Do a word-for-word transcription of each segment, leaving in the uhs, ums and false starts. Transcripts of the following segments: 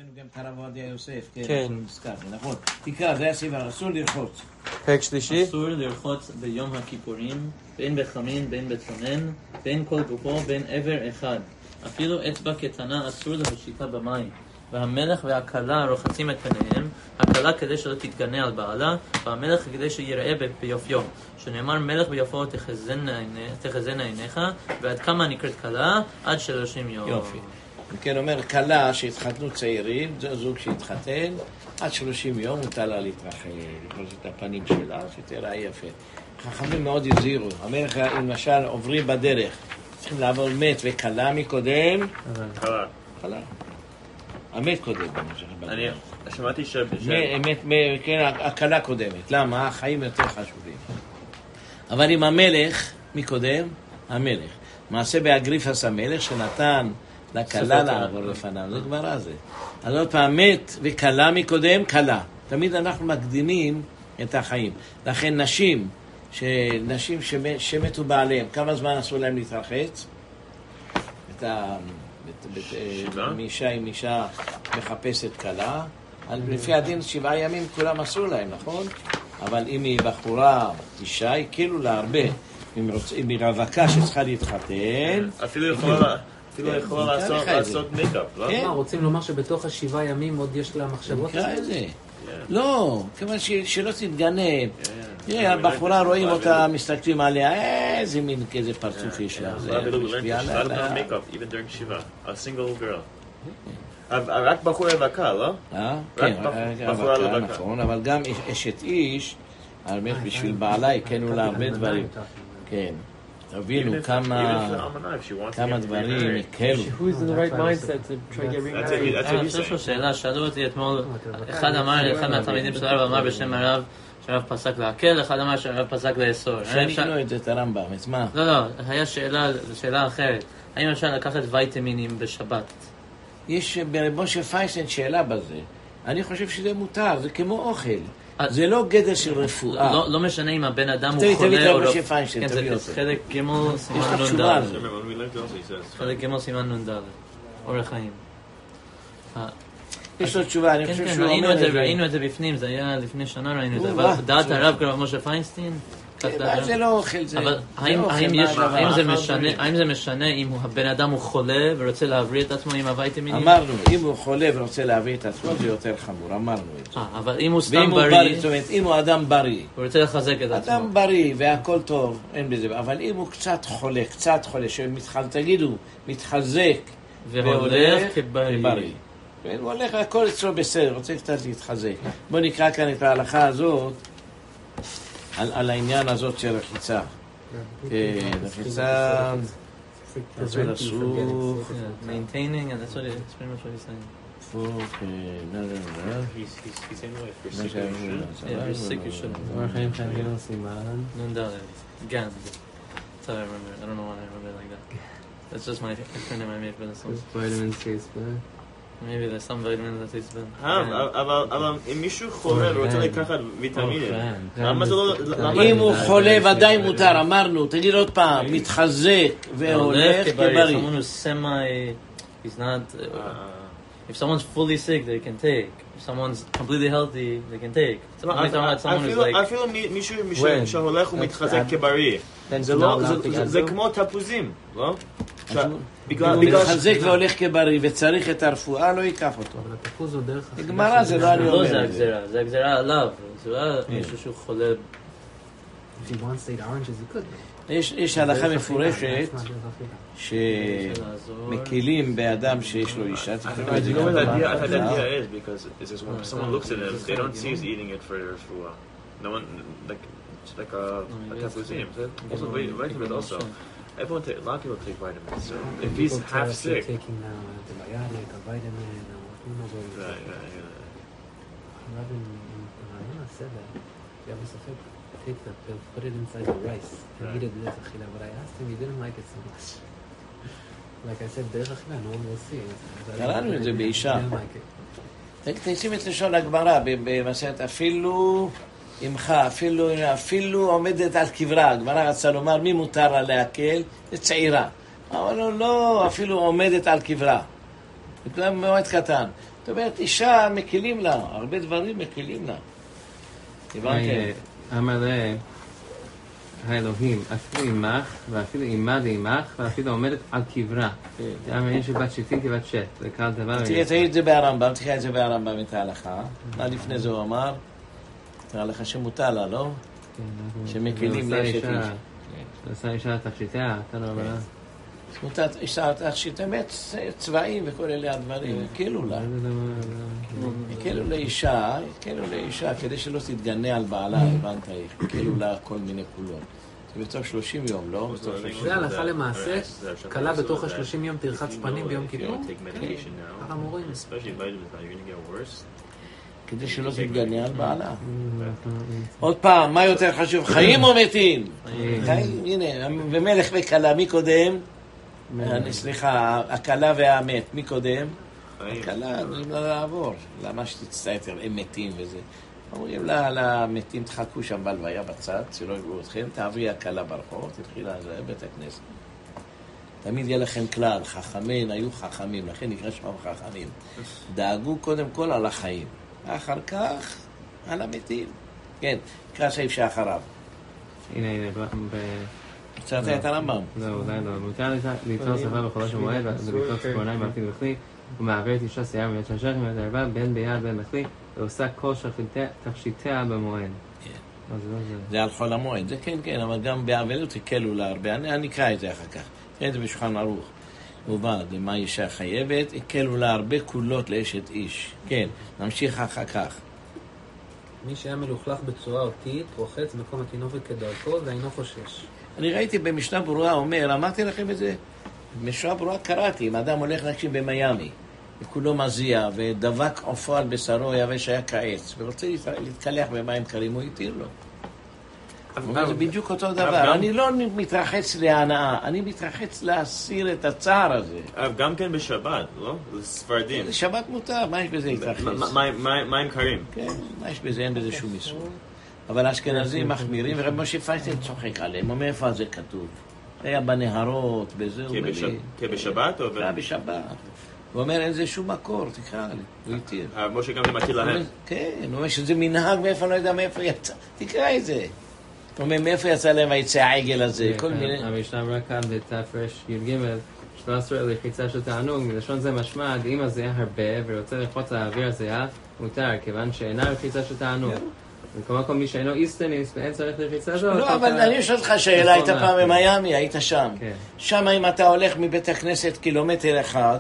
ראינו גם את הרב עובדיה יוסף, כן, נכון. תקרא, זה היה סיבה, אסור לרחוץ. פרק שלישי. אסור לרחוץ ביום הכיפורים, בין בחמין, בין בצונן, בין כל גופו, בין עבר אחד. אפילו אצבע קטנה אסור להושיטה במים. והמלך והכלה רוחצים את פניהם, הכלה כדי שלא תתגנה על בעלה, והמלך כדי שיראה ביופיו. שנאמר מלך ביופו תחזינה עיניך, ועד כמה נקראת כלה? עד שלושים יום. יופי. כן, אומר, כלה שהתחתנו צעירים, זה זוג שהתחתן, עד שלושים יום מותר לה להתרחל, לקרוא את הפנים שלה, שתראה יפה. חכמים מאוד הזהירו. המלך, למשל, עוברים בדרך, צריכים לעבור מת וכלה מקודם. כלה. כלה. המת קודם. אני שמעתי ש... כן, הכלה קודמת. למה? החיים יותר חשובים. אבל עם המלך, מקודם, המלך. מעשה באגריפס המלך שנתן לכלה לעבור לפניו, זה כבר הזה. אז עוד פעם, מת וכלה מקודם, כלה. תמיד אנחנו מקדימים את החיים. לכן נשים, נשים שמתו בעליהם, כמה זמן אסור להם להתרחץ? את ה... מישה עם אישה מחפשת כלה, לפי הדין שבעה ימים כולם אסור להם, נכון? אבל אם היא בחורה, אישה, היא כאילו לה הרבה. אם היא רווקה שצריכה להתחתן, אפילו יכולה אפילו יכולה לעשות מייקאפ, לא? מה, רוצים לומר שבתוך השבעה ימים עוד יש לה מחשבות? נקרא את זה. לא, כיוון שלא תתגנב. הבחורה רואים אותה, מסתכלים עליה, איזה מין כזה פרצוף יש לה. רק בחורה רווקה, לא? כן, רווקה, נכון, אבל גם אשת איש, בשביל בעלה יקנו לה הרבה דברים. כן. תבינו כמה כמה דברים יקלו. אני חושב שזו שאלה, שאלו אותי אתמול, אחד אמר, אחד מהתלמידים של הרב אמר בשם הרב שהרב פסק להקל, אחד אמר שהרב פסק לאסור. שאני את זה את הרמב"ם, את מה? לא, לא, היה שאלה אחרת. האם אפשר לקחת ויטמינים בשבת? יש ברבושה פייסן שאלה בזה. אני חושב שזה מותר, זה כמו אוכל. זה לא גדר של רפואה. לא משנה אם הבן אדם הוא חולה או לא. כן, זה חלק גמל סימן נונדל. חלק גמל סימן נונדל. אורח חיים. יש לו תשובה, אני חושב שהוא אומר את זה. ראינו את זה בפנים, זה היה לפני שנה ראינו את זה. אבל דעת הרב קרב משה פיינסטיין? זה לא אוכל, זה... אבל האם זה משנה אם הבן אדם הוא חולה ורוצה להבריא את עצמו עם הוויטמינים? אמרנו, אם הוא חולה ורוצה להבריא את עצמו זה יותר חמור, אמרנו את זה. אבל אם הוא סתם בריא... זאת אומרת, אם הוא אדם בריא... הוא רוצה לחזק את עצמו. אדם בריא והכל טוב, אין בזה. אבל אם הוא קצת חולה, קצת חולה, תגידו, מתחזק והולך כבריא. הוא הולך, הכל אצלו בסדר, רוצה קצת להתחזק. בואו נקרא כאן את ההלכה הזאת. על, על העניין הזאת של רחיצה. כן, רחיצה... רצו לסוף... Maintaining, and that's what it, that's pretty much what he's saying. אוקיי, לא, לא, לא. He's saying no, if you're sick, you should. Yeah, if you're sick, you should. אורח חיים חייבים סימן. נונדל, גן. That's how I remember it. I don't know why I remember it like that. That's just my friend in my made for this one. Vitamin taste better. Maybe there's some vitamins that taste better. אבל אם מישהו חולה ורוצה לקחת ויטמינים, למה זה לא... אם הוא חולה ודאי מותר, אמרנו, תגיד עוד פעם, מתחזק והולך כבריא. Someone who's semi... He's not... If someone's fully sick, they can take. If someone's completely healthy, they can take. אפילו מישהו שהולך ומתחזק כבריא. זה כמו תפוזים, לא? הוא מתחזק והולך כבריא וצריך את הרפואה, לא ייקח אותו. אבל התפוז הוא דרך... נגמרה, זה לא אני אומר. לא, זה הגזרה, זה הגזרה עליו. זה לא מישהו שהוא חולה... If he wants to eat oranges, he could. יש הלכה מפורשת שמקילים באדם שיש לו אישה. I know what the idea is because it's just when someone looks at him, they don't see he's eating it for refuah. No one, like, it's like a tafuzim. Also, vitamins also. Everyone take, a lot of people take vitamins. So if he's half sick, taking now antibiotic, a vitamin, right, right, yeah. Rabbi Rayana said that you have a safek, take the pill, put it inside the rice, and eat it derech achila. But I asked him, he didn't like it so much. Like I said, derech achila, no one will see it. קראנו את זה באישה. תקשיב את לשון הגמרא במסכת אפילו עמך, אפילו, אפילו עומדת על קברה. הגמרא רצה לומר מי מותר לה להקל? זה צעירה. אבל לא, לא, אפילו עומדת על קברה. זה מאוד קטן. זאת אומרת, אישה מקלים לה, הרבה דברים מקלים לה. הבנתם? אמר לה, האלוהים, אפילו עמך, ואפילו עמה לעמך, ואפילו עומדת על קברה. זה אמר, יש בת שבטים כבת שת, וקל דבר... תראי את זה בהרמב"ם, תקרא את זה בהרמב"ם את ההלכה. מה לפני זה הוא אמר? ההלכה שמותר לה, לא? שמקלים לאשת איש. עושה אישה תכשיטיה, אתה לא אומר. מותר אישה תכשיטיה, צבעים וכל אלה הדברים, הקלו לה. הקלו לאישה, הקלו לאישה, כדי שלא תתגנה על בעלה, הבנת איך, הקלו לה כל מיני קולות. זה בתוך שלושים יום, לא? זה הלכה למעשה, קלה בתוך השלושים יום תרחץ פנים ביום כיפור? ככה מורים. כדי שלא תתגנה על בעלה. עוד פעם, מה יותר חשוב, חיים או מתים? חיים, הנה, ומלך וכלה, מי קודם? סליחה, הכלה והמת, מי קודם? הכלה, אומרים לה לעבור. למה שתצטער, הם מתים וזה. אומרים לה, למתים תחכו שם בלוויה בצד, שלא יראו אתכם, תעברי הכלה ברחוב, תתחילה, זה בית הכנסת. תמיד יהיה לכם כלל, חכמים, היו חכמים, לכן נקרא שמם חכמים. דאגו קודם כל על החיים. אחר כך, על המתים. כן, נקרא סעיף שאחריו. הנה, הנה, ב... קצת את הרמב"ם. לא, אולי לא. מותר ליצור שפה בחודש המועד, וליצור ציפורניים באפיל בכלי, ומעברת אישה שיער מיד של שכם מיד הרבה, בין ביד בין בכלי, ועושה כל תכשיטיה במועד. זה על חול המועד, זה כן, כן, אבל גם באבלות הקלו לה הרבה. אני אקרא את זה אחר כך. תראה את זה בשולחן ערוך. ובעד, מה אישה חייבת, הקלו לה הרבה קולות לאשת איש. כן, נמשיך אחר כך. מי שהיה מלוכלך בצורה אותית, רוחץ מקום התינופת כדרכו, ואינו חושש. אני ראיתי במשנה ברורה אומר, אמרתי לכם את זה, במשנה ברורה קראתי, אם אדם הולך להקשיב במיימי, וכולו מזיע, ודבק עופו על בשרו, יבש היה כעץ, ורוצה להתקלח במים קרים, הוא יתיר לו. זה בדיוק אותו דבר, אני לא מתרחץ להנאה, אני מתרחץ להסיר את הצער הזה. גם כן בשבת, לא? לספרדים. בשבת מותר, מה יש בזה להתרחץ? מים קרים. כן, מה יש בזה, אין בזה שום איסור. אבל האשכנזים מחמירים, ורב משה פיינשטיין צוחק עליהם, אומר איפה זה כתוב? היה בנהרות, בזה הוא מביא. כבשבת או... כן, בשבת. הוא אומר, אין זה שום מקור, תקרא לי, הוא יתיר. משה גם זה מתיר להם. כן, הוא אומר שזה מנהג, מאיפה לא יודע מאיפה יצא. תקרא את זה. הוא אומר, מאיפה יצא להם היצא העגל הזה, כל מיני... המשנה אמרה כאן בתפרש י"ג, שלא אסור לחיצה של תענוג, מלשון זה משמע, אם הזיעה הרבה ורוצה ללחוץ על האוויר הזיעה, מותר, כיוון שאינה לחיצה של תענוג. וכמו כל מי שאינו איסטניס, ואין צריך לחיצה זו... לא, אבל אני אשאל אותך שאלה, היית פעם במיימי, היית שם. שם אם אתה הולך מבית הכנסת קילומטר אחד,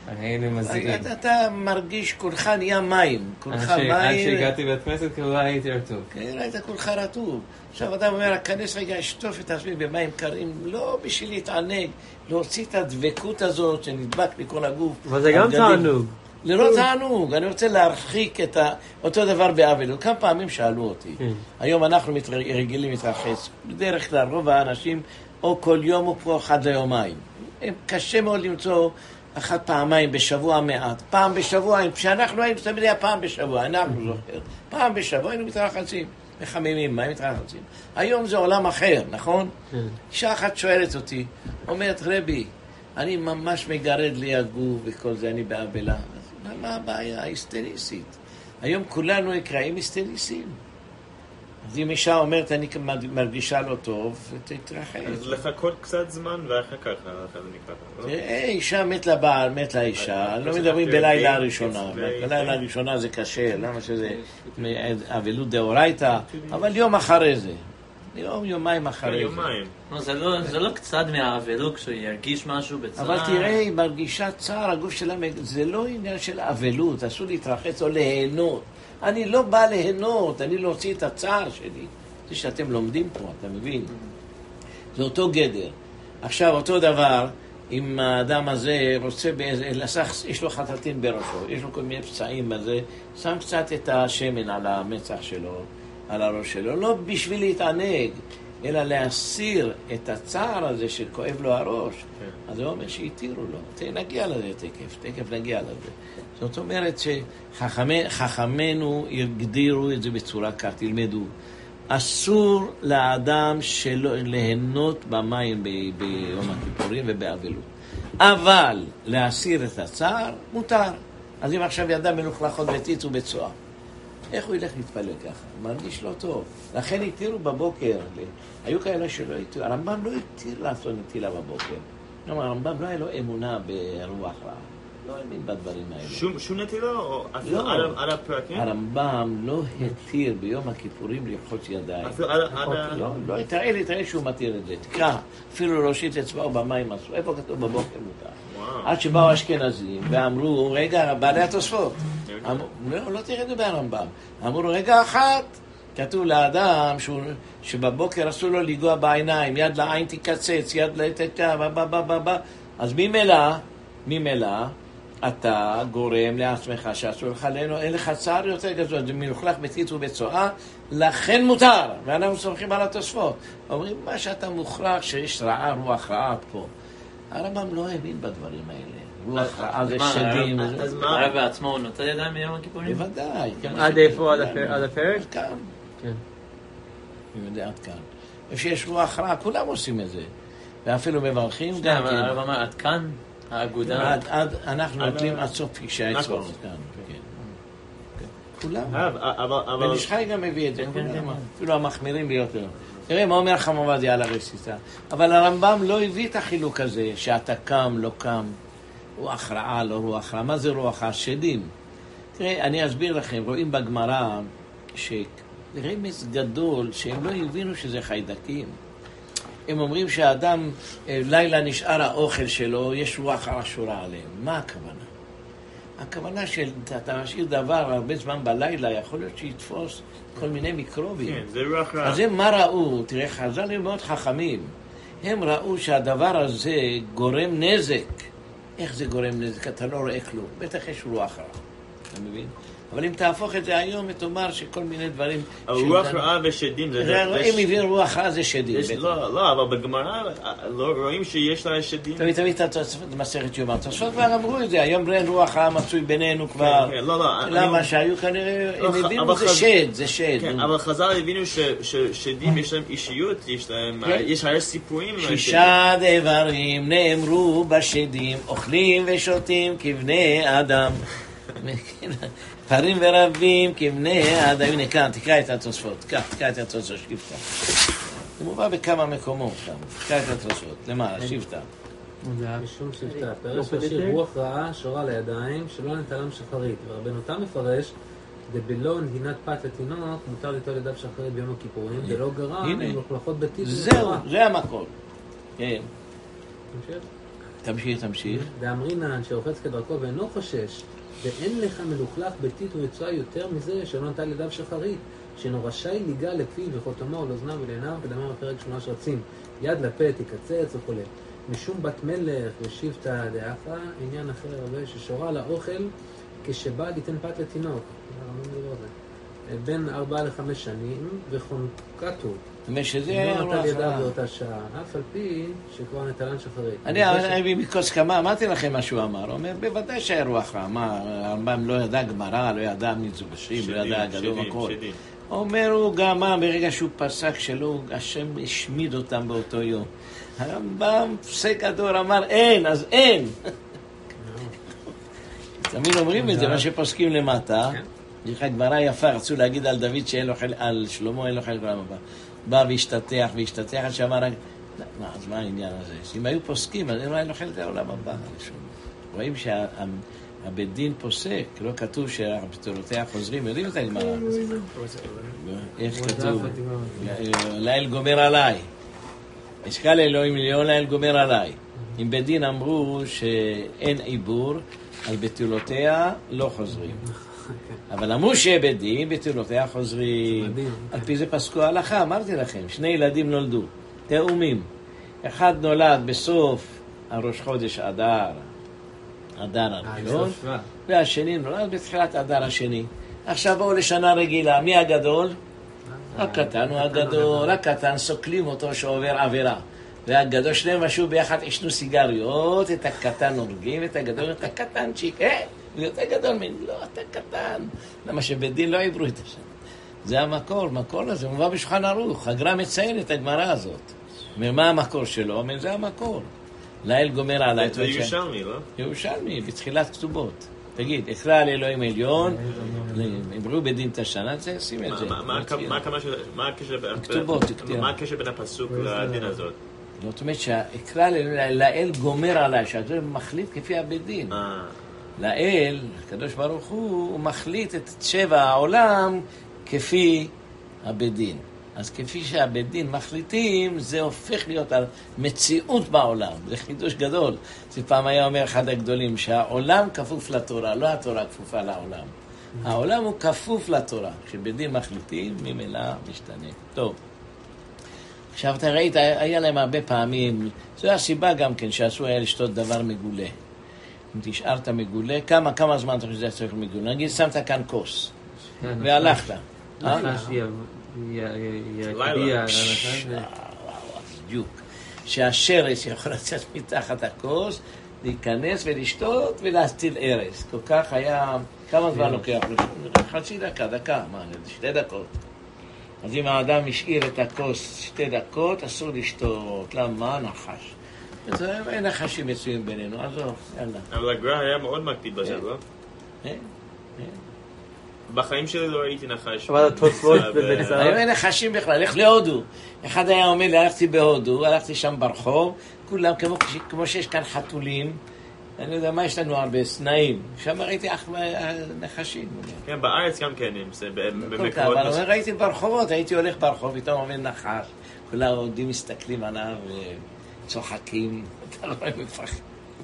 אתה מרגיש כולך נהיה מים, כולך מים... עד שהגעתי בית כנסת כאילו הייתי רטוב. כן, היית כולך רטוב. עכשיו אתה אומר, הכנס רגע, אשטוף את עצמי במים קרים, לא בשביל להתענג, להוציא את הדבקות הזאת שנדבק מכל הגוף. אבל זה גם תענוג. זה לא תענוג, אני רוצה להרחיק את אותו דבר באבלות. כמה פעמים שאלו אותי, היום אנחנו רגילים להתרחץ, בדרך כלל רוב האנשים או כל יום או פה אחד ליומיים. קשה מאוד למצוא אחת פעמיים בשבוע מעט, פעם בשבוע, כשאנחנו היינו תמיד היה פעם בשבוע, אנחנו זוכר, פעם בשבוע היינו מתרחצים, מחממים, מה מתרחצים? היום זה עולם אחר, נכון? אישה אחת שואלת אותי, אומרת, רבי, אני ממש מגרד לי הגוף וכל זה, אני באבלה. מה הבעיה? היסטריסית. היום כולנו נקראים היסטריסים. אז אם אישה אומרת, אני מרגישה לא טוב, תתרחץ. אז לחכות קצת זמן ואחר כך זה נקרא. תראה, אישה מת לבעל, מת לאישה, לא מדברים בלילה הראשונה. בלילה הראשונה זה קשה, למה שזה אבלות דאורייתא, אבל יום אחרי זה. יום, יומיים אחרי זה. זה לא קצת מהאבלות כשהוא ירגיש משהו בצער. אבל תראה, היא מרגישה צער, הגוף שלה, זה לא עניין של אבלות, אסור להתרחץ או ליהנות. אני לא בא ליהנות, אני להוציא את הצער שלי. זה שאתם לומדים פה, אתה מבין? זה אותו גדר. עכשיו, אותו דבר, אם האדם הזה רוצה, יש לו חטטין בראשו, יש לו כל מיני פצעים בזה, שם קצת את השמן על המצח שלו, על הראש שלו, לא בשביל להתענג, אלא להסיר את הצער הזה שכואב לו הראש. אז הוא אומר שיתירו לו. נגיע לזה תקף, תקף נגיע לזה. זאת אומרת שחכמינו הגדירו את זה בצורה כך, תלמדו. אסור לאדם שלא ליהנות במים ביום הכיפורים ובאבלות. אבל להסיר את הצער מותר. אז אם עכשיו ידם מלוכלכות בטיט ובצואה, איך הוא ילך להתפלל ככה? מרגיש לא טוב. לכן התירו בבוקר, היו כאלה שלא התירו, הרמב"ם לא התיר לעשות נטילה בבוקר. כלומר, הרמב"ם לא היה לו אמונה ברוח רעה. לא האמין בדברים האלה. שום, שום נטילה או אפילו לא. עד, עד הפרקים? הרמב"ם לא התיר ביום הכיפורים לרחוץ ידיים. אפילו עד, עד ה... לא, לא, תראה לי, תראה שהוא מתיר את זה. תקרא, אפילו להושיט אצבעו במים עשו. איפה כתוב בבוקר מותר? וואו. עד שבאו אשכנזים ואמרו, רגע, בעלי התוספות. אמרו, לא, לא תראה את זה ברמב"ם. אמרו, רגע אחת, כתוב לאדם שהוא, שבבוקר אסור לו לגוע בעיניים, יד לעין תקצץ, יד לתתה, בא, בא, בא, בא. אז ממילא, ממילא, אתה גורם לעצמך שאסור לך, אין לך צער יותר גדול, זה מלוכלך בטיט ובצואה, לכן מותר, ואנחנו סומכים על התוספות. אומרים, מה שאתה מוכרח שיש רעה, רוח רעה פה. הרמב"ם לא האמין בדברים האלה. רוח רעה זה שדים. אז מה? הרב בעצמו נוטל ידיים ביום הכיפורים? בוודאי. עד איפה? עד הפרק? כאן. כן. אני יודע, עד כאן. איפה שיש רוח רעה, כולם עושים את זה. ואפילו מברכים גם. אבל הרב אמר, עד כאן? האגודה? עד, עד, אנחנו נוטלים עד סוף פגשי האצבעות כאן. כולם. בן איש חי גם מביא את זה, אפילו המחמירים ביותר. תראה מה אומר חכם עובדיה על הרסיסה. אבל הרמב"ם לא הביא את החילוק הזה, שאתה קם, לא קם, רוח רעה, לא רוח רעה. מה זה רוח רעה? שדים. תראה, אני אסביר לכם, רואים בגמרא שרמז גדול שהם לא הבינו שזה חיידקים. הם אומרים שהאדם, לילה נשאר האוכל שלו, יש רוח רעה שורה עליהם. מה הכוונה? הכוונה שאתה משאיר דבר הרבה זמן בלילה, יכול להיות שיתפוס כל מיני מיקרובים. כן, זה רוח רעה. אז הם מה ראו? תראה, חז"ל הם מאוד חכמים. הם ראו שהדבר הזה גורם נזק. איך זה גורם נזק? אתה לא רואה כלום. בטח יש רוח רעה. אתה מבין? אבל אם תהפוך את זה היום, ותאמר שכל מיני דברים... רוח רעה ושדים זה... אם הבין רוח רעה זה שדים. לא, לא, אבל בגמרא רואים שיש לה שדים. תמיד תמיד אתה מסכת יומא. תוספות כבר אמרו את זה, היום אין רוח רעה מצוי בינינו כבר. לא, לא. למה? שהיו כנראה... הם הבינו זה שד, זה שד. כן, אבל חז"ל הבינו ששדים יש להם אישיות, יש להם... יש הרי סיפורים. שישה דברים נאמרו בשדים, אוכלים ושותים כבני אדם. פרים ורבים כבני האדם. הנה כאן, תקרא את התוספות. תקרא את התוספות, שבטה. זה מובא בכמה מקומות כאן. תקרא את התוספות. למעלה, שבטה. זה היה משום שבטה. פרש השיר רוח רעה שורה לידיים שלא נטלם שחרית. ורבנותם מפרש, דבלא נהינת פת לתינוק, מותר ליטול ידיו שחרית ביום הכיפורים, ולא גרם מלוכלכות בטיט. זהו, זה המקור. כן. תמשיך? תמשיך, תמשיך. ואמרינן שרוחץ כדרכו ואינו חושש, ואין לך מלוכלך ביתית ובצועה יותר מזה שלא נטל ידיו שחרית, שאינו רשאי ליגע לפיו וחותמו על אוזניו ולעיניו, ודאמר בפרק שמונה שרצים, יד לפה תקצץ וכו'. משום בת מלך ושבטה דאפה, עניין אחר הרבה ששורה לאוכל כשבא ליתן פת לתינוק. בין ארבע לחמש שנים וחונקתו. ושזה לא נטל ידיו באותה שעה, אף על פי שכבר נטלן שחרית. אני מכוס כמה, אמרתי לכם מה שהוא אמר, הוא אומר, בוודאי שהיה רוח רעה, מה, הרמב"ם לא ידע גמרא, לא ידע מיזוגשים, לא ידע גדול הכל. אומר הוא גם מה, ברגע שהוא פסק שלו, השם השמיד אותם באותו יום. הרמב"ם פסק גדול אמר, אין, אז אין. תמיד אומרים את זה, מה שפוסקים למטה, יש גמרא יפה, רצו להגיד על דוד שאין לו חלק, על שלמה אין לו חלק בעולם הבא. בא והשתתח והשתתח, עד שאמר, אז מה העניין הזה? אם היו פוסקים, אז אין לו חלק לעולם הבא. רואים שהבית דין פוסק, לא כתוב שהפתולותיה חוזרים, יודעים את הגמרא. איך כתוב? ליל גומר עליי. אשקל אלוהים ליאון ליל גומר עליי. אם בית דין אמרו שאין עיבור, על בתולותיה לא חוזרים. אבל אמרו שבית דין, בתולותיה חוזרים. על פי זה פסקו הלכה, אמרתי לכם, שני ילדים נולדו, תאומים. אחד נולד בסוף הראש חודש אדר, אדר הראשון, והשני נולד בתחילת אדר השני. עכשיו באו לשנה רגילה, מי הגדול? הקטן הוא הגדול, הקטן סוקלים אותו שעובר עבירה. והגדול שלהם משהו ביחד, ישנו סיגריות, את הקטן הורגים, את הגדול, את הקטנצ'יק, אה? הוא יותר גדול ממני, לא, אתה קטן. למה שבית דין לא עברו את השם. זה המקור, מקור הזה, הוא מובא בשולחן ערוך, הגר"א מציין את הגמרא הזאת. ומה המקור שלו? אומר, זה המקור. ליל גומר עליי. זה ירושלמי, לא? ירושלמי, בתחילת כתובות. תגיד, אקרא לאלוהים עליון, אמרו בדין את השנה, שים את זה. מה הקשר כתובות, מה הקשר בין הפסוק לדין הזאת? זאת אומרת שהאקרא לאל גומר עליי, שהאל מחליט כפי הבית דין. לאל, הקדוש ברוך הוא, הוא מחליט את שבע העולם כפי הבית דין. אז כפי שהבית דין מחליטים, זה הופך להיות על מציאות בעולם. זה חידוש גדול. זה פעם היה אומר אחד הגדולים, שהעולם כפוף לתורה, לא התורה כפופה לעולם. העולם הוא כפוף לתורה. כשבית דין מחליטים, ממילא משתנה. טוב. עכשיו אתה ראית, היה להם הרבה פעמים, זו הסיבה גם כן, שאסור היה לשתות דבר מגולה. אם תשארת מגולה, כמה, כמה זמן אתה חושב שזה צריך מגולה? נגיד, שמת כאן כוס, והלכת. יגיע בדיוק. שהשרס יכול לצאת מתחת הכוס, להיכנס ולשתות ולהסתיל ארס. כל כך היה, כמה זמן לוקח? חצי דקה, דקה, מה, שתי דקות. אז אם האדם השאיר את הכוס שתי דקות, אסור לשתות. למה? נחש. אין נחשים מצויים בינינו, עזוב, יאללה. אבל הגר"א היה מאוד מקפיד בזה, לא? כן, כן. בחיים שלי לא ראיתי נחש. אבל התוספות בבית היום אין נחשים בכלל, לך להודו. אחד היה אומר לי, הלכתי בהודו, הלכתי שם ברחוב, כולם כמו, כמו שיש כאן חתולים, אני לא יודע מה יש לנו הרבה, סנאים. שם ראיתי נחשים. כן, בארץ גם כן, זה במקומות... אבל ראיתי ברחובות, הייתי הולך ברחוב, פתאום אומר נחש, כל העודים מסתכלים עליו וצוחקים, אתה לא רואה מפחד.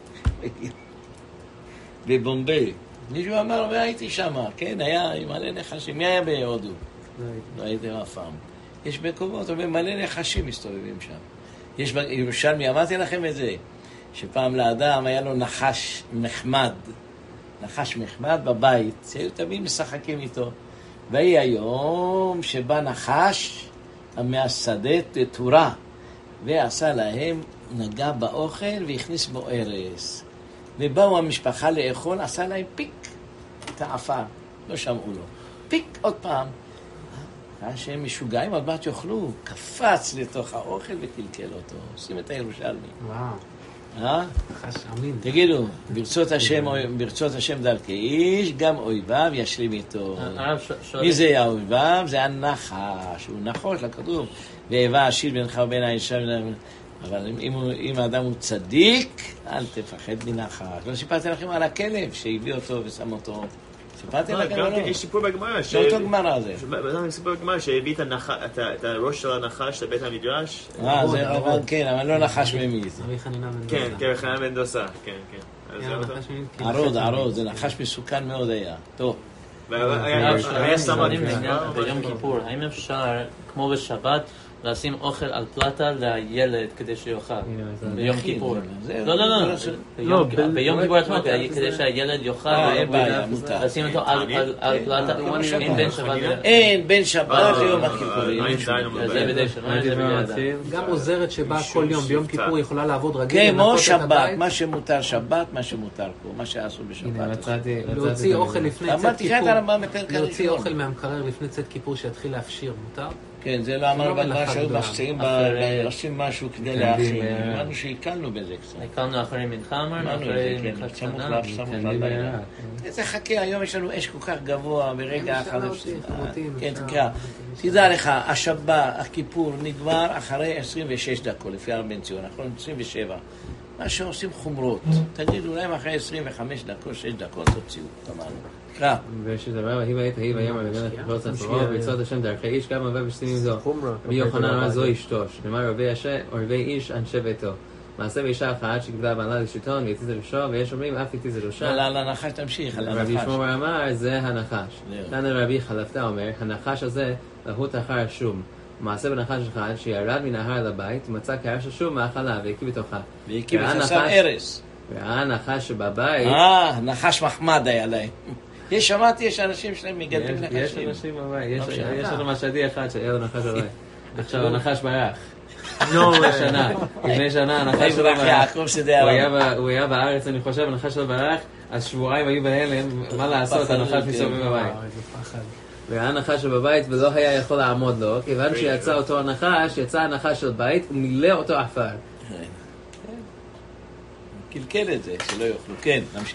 בבומביי. מישהו אמר, והייתי שם, כן, היה מלא נחשים. מי היה בהודו? לא הייתם אף פעם. יש מקומות, אבל מלא נחשים מסתובבים שם. יש בירושלמי, אמרתי לכם את זה, שפעם לאדם היה לו נחש מחמד, נחש מחמד בבית, שהיו תמיד משחקים איתו. והיא היום שבא נחש מהשדה תורה, ועשה להם, נגע באוכל והכניס בו ארס. ובאו המשפחה לאכול, עשה להם פיק את האפה, לא שמעו לו. פיק עוד פעם. שהם משוגעים, עוד מעט יאכלו, קפץ לתוך האוכל וקלקל אותו. עושים את הירושלמי. וואו. אה? חש אמין. תגידו, ברצות השם, ברצות השם דרכי איש, גם אויביו ישלים איתו. מי זה האויביו? זה הנחש, הוא נחוש לכתוב. ואיבה השיל בינך ובין האישה, אבל אם, אם האדם הוא צדיק, אל תפחד מנחש. לא סיפרתי לכם על הכלב שהביא אותו ושם אותו. סיפרתי לכם או לא? יש סיפור בגמרא. לא אותו גמרא הזה. יש סיפור בגמרא שהביא את הראש של הנחש לבית המדרש. אה, זה רבן, כן, אבל לא נחש ממיץ. כן, כן, חנן בן דוסה. כן, כן. ערוד, ערוד, זה נחש מסוכן מאוד היה. טוב. היה סמד. ביום כיפור, האם אפשר, כמו בשבת, לשים אוכל על פלטה לילד כדי שיאכל ביום כיפור? לא, לא, לא, ביום כיפור עצמו, כדי שהילד יאכל, לשים אותו על פלטה, אין בין שבת אין בין שבת ליום הכיפורים. גם עוזרת שבאה כל יום ביום כיפור יכולה לעבוד רגיל, כן, כמו שבת, מה שמותר שבת, מה שמותר פה, מה שעשו בשבת. להוציא אוכל לפני צאת כיפור, להוציא אוכל כיפור מהמקרר לפני צאת כיפור שיתחיל להפשיר, מותר? כן, זה לא אמר בגמרא שהיו מחצאים, עושים משהו כדי להכין. אמרנו שהקלנו בזה קצת. הקלנו אחרי מנחה, אמרנו, אחרי מנחה קטנה. איזה חכה, היום יש לנו אש כל כך גבוה ברגע אחד. כן, תקרא. תדע לך, השבת, הכיפור, נגמר אחרי עשרים ושש דקות, לפי הרב בן ציון, נכון? עשרים ושבע. מה שעושים חומרות. תגידו להם אחרי עשרים וחמש דקות, שש דקות, תוציאו. אמרנו. קרא. ושדבר, היו היית, היו היום, ובן לכבוד ספרו, וברצות השם דרכי איש, גם רבי ושתים זו. רבי יוחנן אמר זו אשתו, שנאמר רבי איש אנשי ביתו. מעשה באישה אחת שקיבלה בעלה לשלטון, והציזה ראשו, ויש אומרים אף הציזה ראשה. על הנחש תמשיך, על הנחש. רבי שמואל אמר, זה הנחש. תנא רבי חלפתא אומר, הנחש הזה, להוט אחר השום. מעשה בנחש אחד, שירד מן ההר לבית, מצא קערה של שום מאכלה, והקיב בתוכה. והקיב ושם ארס. והנחש שבבית... אה, נחש מחמד היה להם. יש, שמעתי, יש אנשים שלהם מגדלים נחשים. יש אנשים בבית, יש לנו משדי אחד שהיה לו נחש בבית. עכשיו הנחש ברח. נו, שנה, לפני שנה הנחש שלו ברח. הוא היה בארץ, אני חושב, הנחש שלו ברח, אז שבועיים היו בהלם, מה לעשות, הנחש מסובב בבית. והנחש שבבית ולא היה יכול לעמוד לו, כיוון שיצא אותו הנחש, יצא הנחש של בית, ומילא אותו עפר. קלקל את זה, שלא יאכלו. כן, נמשיך.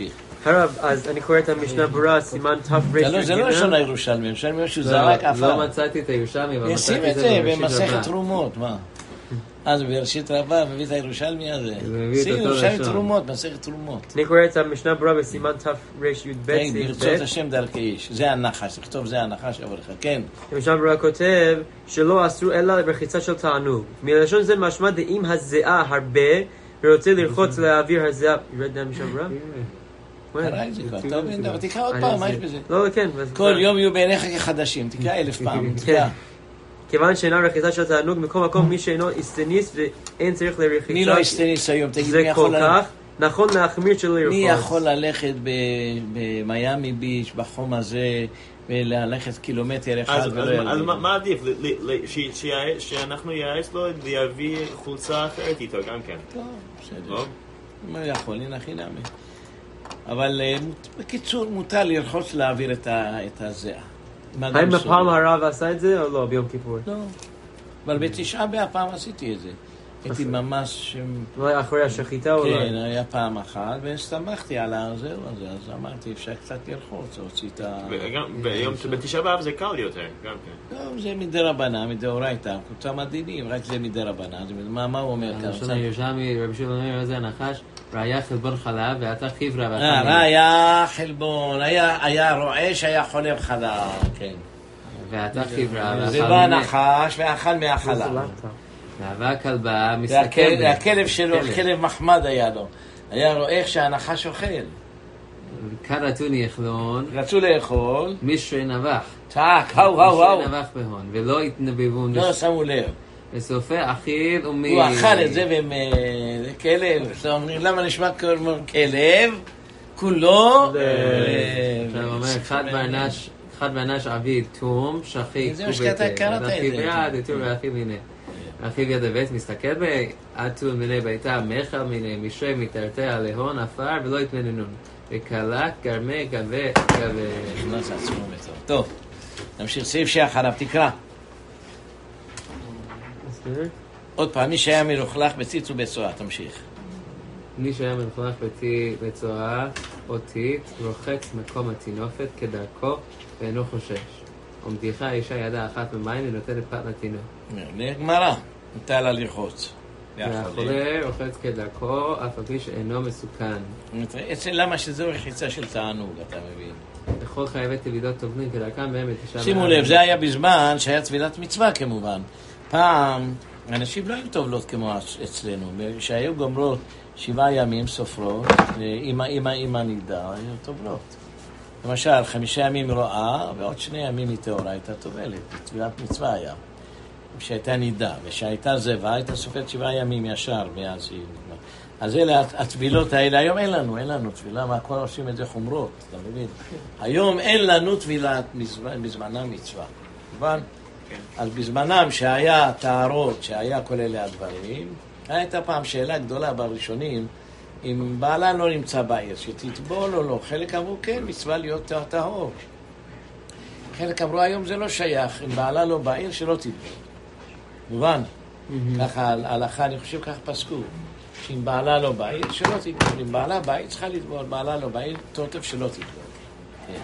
הרב, אז אני קורא את המשנה ברורה, סימן תר"ג. זה לא לשון הירושלמי, הירושלמי שהוא זרק עפר. לא מצאתי את הירושלמי, אבל ישים את זה במסכת תרומות, מה? אז בראשית רבה מביא את הירושלמי הזה. שים ירושלמי תרומות, מסכת תרומות. אני קורא את המשנה ברורה בסימן תר"ג. ברצות השם דרכי איש. זה הנחש, תכתוב זה הנחש, אבל לך, כן. המשנה ברורה כותב שלא אסרו אלא ברחיצה של תענוג. מלשון זה משמע דאם הזיעה הרבה ורוצה לרחוץ לאוויר הזיעה. ירד המשנה ברורה? הרי זה כבר, טוב, אבל תקרא עוד פעם, מה יש בזה? לא, כן. כל יום יהיו בעיניך כחדשים, תקרא אלף פעם, תקרא. כיוון שאינה רחיצה של תענוג, מכל מקום מי שאינו איסטניס ואין צריך לרחיצה. מי לא איסטניס היום? תגיד, זה כל כך נכון להחמיר של לרחוץ. מי יכול ללכת במיימי ביץ' בחום הזה וללכת קילומטר אחד ולא ירדים? אז מה עדיף? שאנחנו יעץ לו להביא חולצה אחרת איתו גם כן. טוב, בסדר. מה יכול? הנה הכי נעמי. אבל בקיצור, מותר לרחוץ להעביר את הזיעה. האם בפעם הרב עשה את זה או לא ביום כיפור? לא, אבל בתשעה בהפעם עשיתי את זה. הייתי ממש... אולי אחרי השחיטה אולי? כן, היה פעם אחת והסתמכתי על הזהו הזה, אז אמרתי אפשר קצת לרחוץ, הוציא את ה... ביום בתשעה באב זה קל יותר, גם כן. לא, זה מדי רבנה, מדי אורייתא, קבוצה מדהימים, רק זה מדי רבנה, מה הוא אומר כאן? הראשון הירושלמי, רבי שמעון אומר, איזה הנחש? ראיה חלבון חלב, ואתה חיברה ואתה... אה, ראיה חלבון, היה רועש, היה חולב חלב, כן. ואתה חיברה ואכל... זה בא נחש ואכל מהחלב. והווה כלבה מסתכל... הכלב שלו, כלב מחמד היה לו. היה רואה שהנחש אוכל. כאן רצו לאכלון. רצו לאכול. משרי נבח. צעק, האו, האו, האו. משרי נבח בהון, ולא התנבבו... לא שמו לב. בסופי אכיל ומי... הוא אכל את זה וכלב. למה נשמע כלב? כולו... עכשיו אומר, אחד בענש עביד תום, שחיק זה מה שאתה קראת את זה. אחיו יד, אתו ואחיו הנה. אחיו יד הבית מסתכל בי, עטו מיני ביתה, מכל מיני, משרי מתרתע להון, אפר ולא יתמננון. וקלק, גרמי, גבה, גבה. נכנס עצמו בטוב. טוב, נמשיך סעיף שאחריו, תקרא. עוד פעם, מי שהיה מלוכלך בציץ ובצועה, תמשיך. מי שהיה מלוכלך בצועה או ציץ, רוחץ מקום התינופת כדרכו ואינו חושש. ומדיחה האישה ידה אחת במים ונותנת פת לתינוק. גמרא, נטה לה לרחוץ. והחולה רוחץ כדרכו, אף על פי שאינו מסוכן. למה שזו רחיצה של תענוג, אתה מבין? לכל חייבי טבילות טובלים כדרכם בהם בתשעה... שימו לב, זה היה בזמן שהיה טבילת מצווה כמובן. פעם, אנשים לא היו טובלות כמו אצלנו. שהיו גומרות שבעה ימים סופרות, עם הנידה, היו טובלות. למשל, חמישה ימים רואה, ועוד שני ימים היא תאורה, הייתה טובלת. טבילת מצווה היה. כשהייתה נידה, וכשהייתה זווה, הייתה סופרת שבעה ימים ישר, ואז היא... אז אלה הטבילות האלה, היום אין לנו, אין לנו טבילה, מה כל עושים את זה חומרות, אתה מבין? היום אין לנו טבילת בזמנם מצווה, מובן? אז בזמנם שהיה טהרות, שהיה כל אלה הדברים, הייתה פעם שאלה גדולה בראשונים, אם בעלה לא נמצא בעיר, שתטבול או לא, חלק אמרו כן, מצווה להיות טהור. חלק אמרו היום זה לא שייך, אם בעלה לא בעיר, שלא תטבול. מובן? ככה ההלכה, אני חושב כך פסקו. שאם בעלה לא בעיר, שלא תטבול. אם בעלה בעיר, צריכה לטבול. בעלה לא בעיר, תוטף שלא תטבול.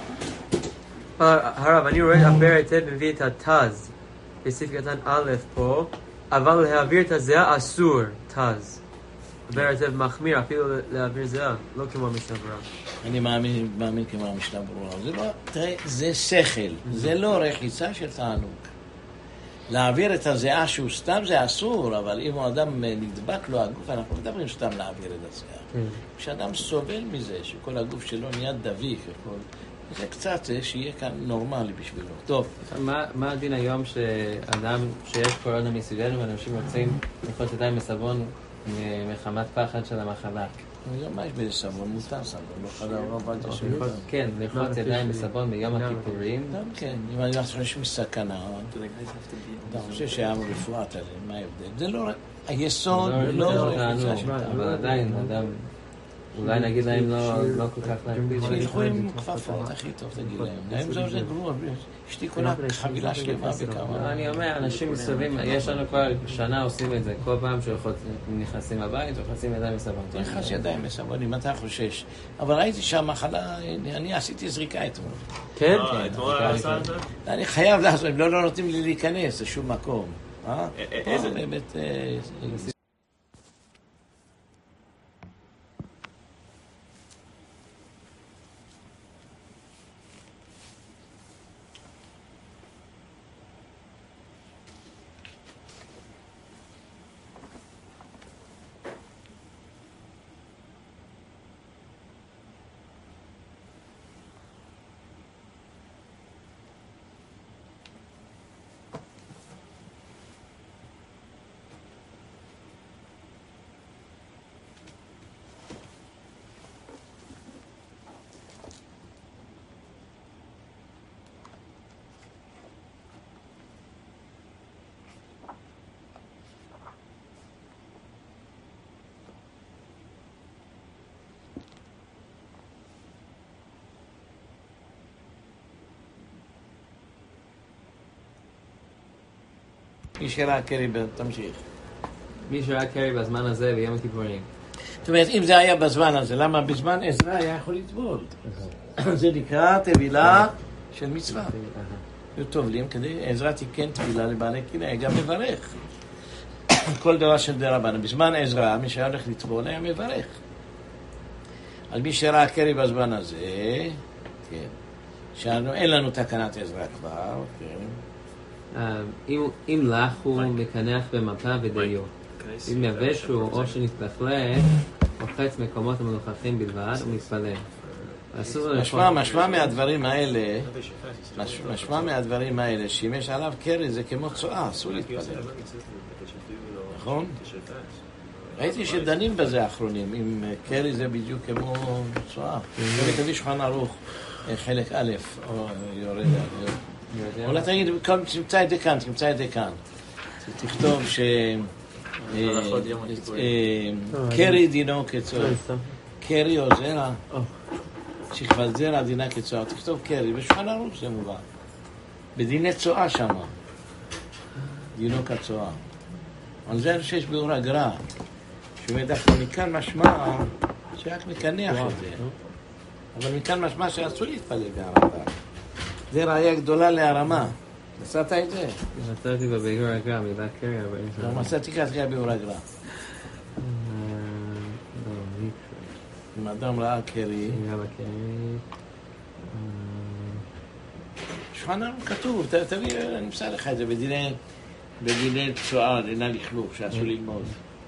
הרב, אני רואה אבר היטב מביא את התז בסעיף קטן א' פה, אבל להעביר את הזיעה אסור, תז. אבר היטב מחמיר, אפילו להעביר זיעה, לא כמו המשנה ברורה. אני מאמין, מאמין כמו המשנה ברורה. זה לא, תראה, זה שכל, זה לא רחיצה של תענוג. להעביר את הזיעה שהוא סתם זה אסור, אבל אם הוא אדם נדבק לו הגוף, אנחנו מדברים סתם להעביר את הזיעה. כשאדם סובל מזה, שכל הגוף שלו נהיה דביק, זה קצת זה שיהיה כאן נורמלי בשבילו. טוב. מה, מה הדין היום שאדם, שיש קורונה מסביבנו ואנשים רוצים ללחוץ ידיים בסבון מחמת פחד של המחלה? היום מה יש בזה סבון? מותר סבון, לא חדה הרבה את השבוע. כן, ללחוץ ידיים בסבון ביום הכיפורים. גם כן, אם אני חושב שיש מסכנה, אתה חושב שהיה רפואת עליהם, מה ההבדל? זה לא, היסוד לא רחיצה של תענוג. אבל עדיין, אדם... אולי נגיד להם לא כל כך להקפיד. שילכו עם כפפות, הכי טוב תגיד להם. להם זהו זה גרוע, אשתי קונה חבילה שלמה בכמה. אני אומר, אנשים מסביבים, יש לנו כבר שנה עושים את זה, כל פעם שנכנסים הבית, וחצים ידיים מסבונים. נכנס ידיים מסבונים, אתה חושש. אבל ראיתי שהמחלה, אני עשיתי זריקה אתמול. כן? אתמול עשה את זה? אני חייב לעשות, הם לא נותנים לי להיכנס לשום מקום. איזה? באמת... מי שראה קרי, תמשיך. מי שראה קרי בזמן הזה ביום הכיפורים. זאת אומרת, אם זה היה בזמן הזה, למה בזמן עזרא היה יכול לטבול? זה נקרא טבילה של מצווה. טובלים כדי, עזרא תיקן טבילה לבעלי כלי, גם מברך. כל דבר של דרבנן. בזמן עזרא, מי שהיה הולך לטבול היה מברך. על מי שראה קרי בזמן הזה, כן. שאין לנו תקנת עזרא כבר, כן. אם לך הוא מקנח במפה ודיו, אם יבש הוא או שנתלכלך, מוחץ מקומות המלוכלכים בלבד ומתפלל. משמע, משמע מהדברים האלה, משמע מהדברים האלה, שאם יש עליו קרי זה כמו צואה, אסור להתפלל. נכון? ראיתי שדנים בזה האחרונים, אם קרי זה בדיוק כמו צואה. זה כתבי שולחן ערוך, חלק א', או יורד על אולי תגיד, תמצא את זה כאן, תמצא את זה כאן. תכתוב ש... קרי דינו כצועה. קרי או זרע. שכבת זרע דינה כצועה. תכתוב קרי, בשולחן ערוך זה מובן. בדיני צועה שמה. דינו כצועה. על זה אני חושב שיש באור הגר"א. שמדווקא מכאן משמע שרק מקנח את זה. אבל מכאן משמע שאסור להתפלל בהרמה. זה ראיה גדולה להרמה. מצאת את זה? מצאתי בביאור הגר"א, מילה קרי, אבל... לא, מצאתי כזה ביאור הגר"א. אם אדם ראה קרי... שולחן ערוך כתוב, תביא, אני מסע לך את זה, בדיני צועה, דיני לכלוך, שאסור ללמוד.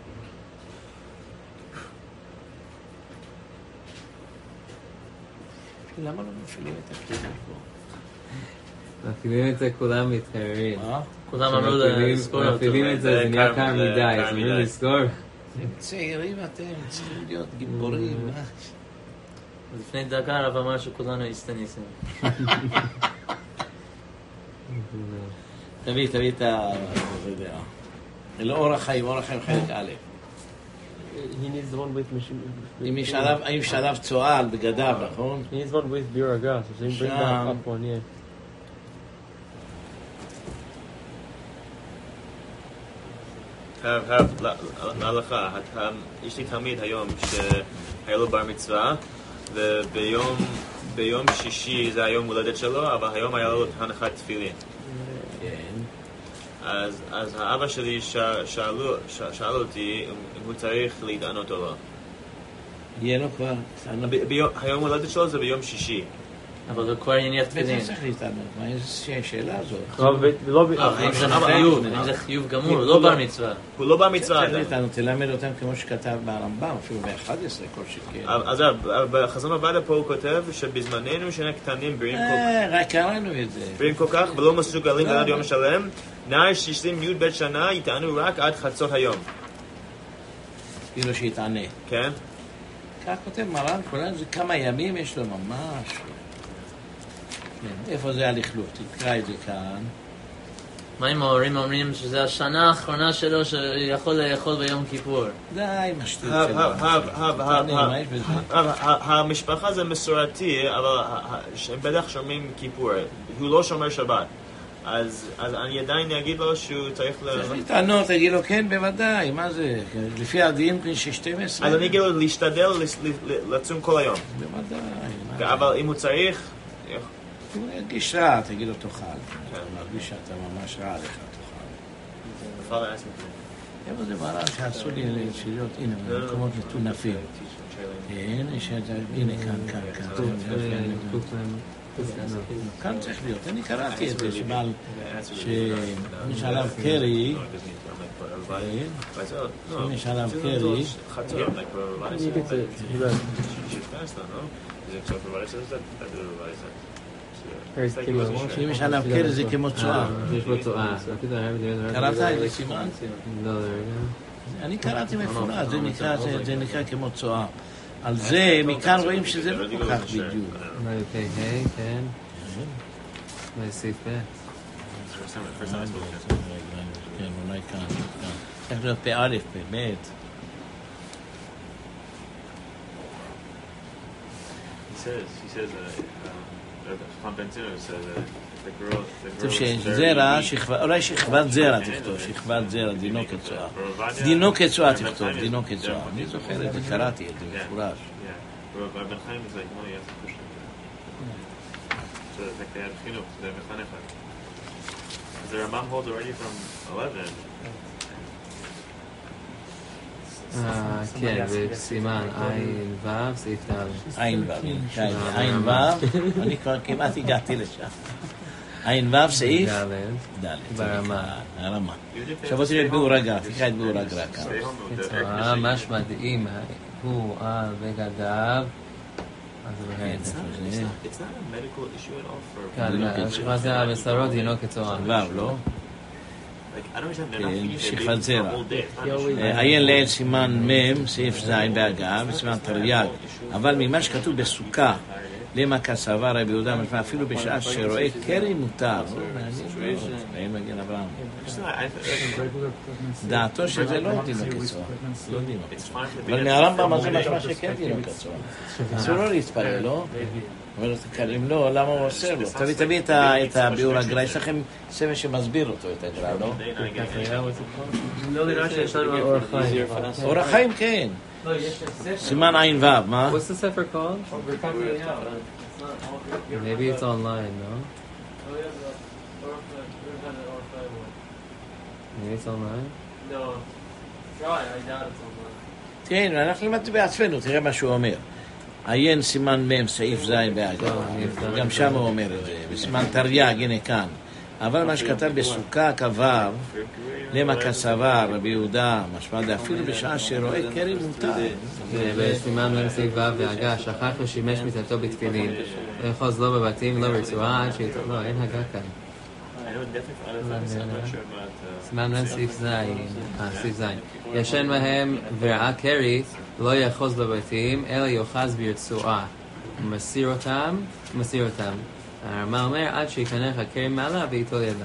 למה לא מפעילים את הכלים פה? מפעילים את זה, כולם מתקררים. מה? כולם אמרו לסגור אותו. מפעילים את זה, זה נהיה קר מדי, אז אמרו לסגור. אתם צעירים אתם, צריכים להיות גיבורים. לפני דקה הרב אמר שכולנו הסתניסים. תביא, תביא את ה... אלא אורח חיים, אורח חיים חלק א'. אם יש עליו צועה על בגדיו, נכון? He needs one with Biur HaGrah, so you bring that up one, yeah. חייב, חייב, להלכה, יש לי תלמיד היום שהיה לו בר מצווה, וביום ביום שישי זה היום הולדת שלו, אבל היום היה לו הנחת תפילין. אז, אז האבא שלי שאלו, שאל אותי אם הוא צריך להתענות או לא. יהיה לו כבר. היום הולדת שלו זה ביום שישי. אבל זה כבר עניין תפילין. בטח צריך להתענות, מה איזו שאלה הזאת? אם זה חיוב גמור, הוא לא בר מצווה. הוא לא בר מצווה. צריך להתענות, תלמד אותם כמו שכתב ברמב"ם, אפילו ב-אחד עשרה כל שכן. אז בחזון עבודה פה הוא כותב שבזמננו שני קטנים בריאים כל כך. אה, רק קראנו את זה. בריאים כל כך ולא מסוגלים עד יום שלם, נער שישים י' בית שנה יטענו רק עד חצות היום. כאילו שיתענה. כן? כך כותב מרן, כולנו זה כמה ימים יש לו ממש. איפה זה הלכלוך? תקרא את זה כאן. מה אם ההורים אומרים שזה השנה האחרונה שלו שיכול לאכול ביום כיפור? די, משטות שלו. המשפחה זה מסורתי, אבל הם בטח שומרים כיפור. הוא לא שומר שבת. אז אני עדיין אגיד לו שהוא צריך ל... צריך להתענות, תגיד לו, כן, בוודאי, מה זה? לפי הדין של שתים עשרה. אז אני אגיד לו להשתדל לצום כל היום. בוודאי. אבל אם הוא צריך... הוא ירגיש רע, תגיד לו תאכל. אתה מרגיש שאתה ממש רע לך, תאכל. איפה זה מראה שעשו לי להיות, הנה, במקומות מטונפים. הנה, כאן, כאן, כאן. כאן צריך להיות. אני קראתי את זה, שבעל, שיש עליו קרי, שיש עליו קרי, שאם יש עליו קרי זה כמו צועה. יש בו צועה. קראת את זה סימן? לא, זה רגע. אני קראתי מפורט, זה נקרא כמו צועה. על זה, מכאן רואים שזה לא כל כך בדיוק. אוקיי, היי, כן. להוסיף ב'. כן, אולי כאן. צריך להיות פ' ב'. He says, he says, Chacham Ben Tzimmer says that the girl, the girl שזרע, אולי שכבת זרע תכתוב, שכבת זרע, דינו כצועה. דינו כצועה תכתוב, דינו כצועה. אני זוכר את זה, קראתי את זה מפורש. Rabbi Ben Chaim is like, no, you have to push them. So it's like they had chinuch, they have mechanecha. The Rambam holds already from eleven. כן, בסימן עין ו' סעיף ד'. עין ו', עין ו', אני כבר כמעט הגעתי לשם. עין ו' סעיף ד'. ברמה. הרמה. עכשיו בוא תראה את ביאור הגרא, תקרא את ביאור הגרא כאן. כצועה, מש מדהים, הוא על בגדיו. It's not a medical issue at all for... כאן, השכבה זה המסרות דינו כצועה. ו', לא? Like, I don't understand, they're not eating it שכבת for a זרע. whole day. It's not an issue. עיין לעיל סימן מ' סעיף ז' בהגה וסימן תרי"ג, אבל ממה שכתוב בסוכה למה כסבר רבי יהודה משמע אפילו בשעה שרואה קרי מותר. מעניין מגן אברהם. דעתו שזה לא דינו כצועה. לא דינו כצועה. אבל מהרמב"ם זה משמע שכן דינו כצועה. אסור לא להתפלל, לא? אבל אם לא, למה הוא עושה לו? תביא, תביא את הביאור הגרא, יש לכם ספר שמסביר אותו, את הגרא, לא? לא נראה שיש לנו אור החיים. אור החיים, כן. סימן עין ו', מה? What's the sefer called? Maybe it's online, no? Maybe it's online? No. Try, I doubt it's online. כן, אנחנו למדתי בעצמנו, תראה מה שהוא אומר. עיין סימן מ' סעיף ז' בהגה, גם שם הוא אומר את זה, בסימן תרי"ג, הנה כאן. אבל מה שכתב בסוכה כבב, למה כסבר רבי יהודה, משמע אפילו בשעה שרואה קרי מותר. בסימן מ' סעיף ו' בהגה, שכח ושימש מיטתו בתפילין, לאחוז לא בבתים, לא ברצועה, עד שאיתו, לא, אין הגה כאן. סימן מ' סעיף ז', סעיף ז', ישן בהם וראה קרי, לא יאחוז בבתים, אלא יאחז ברצועה. מסיר אותם, מסיר אותם. הרמ"א אומר, עד שיכנס הקרי מעלה ואיתו ידם.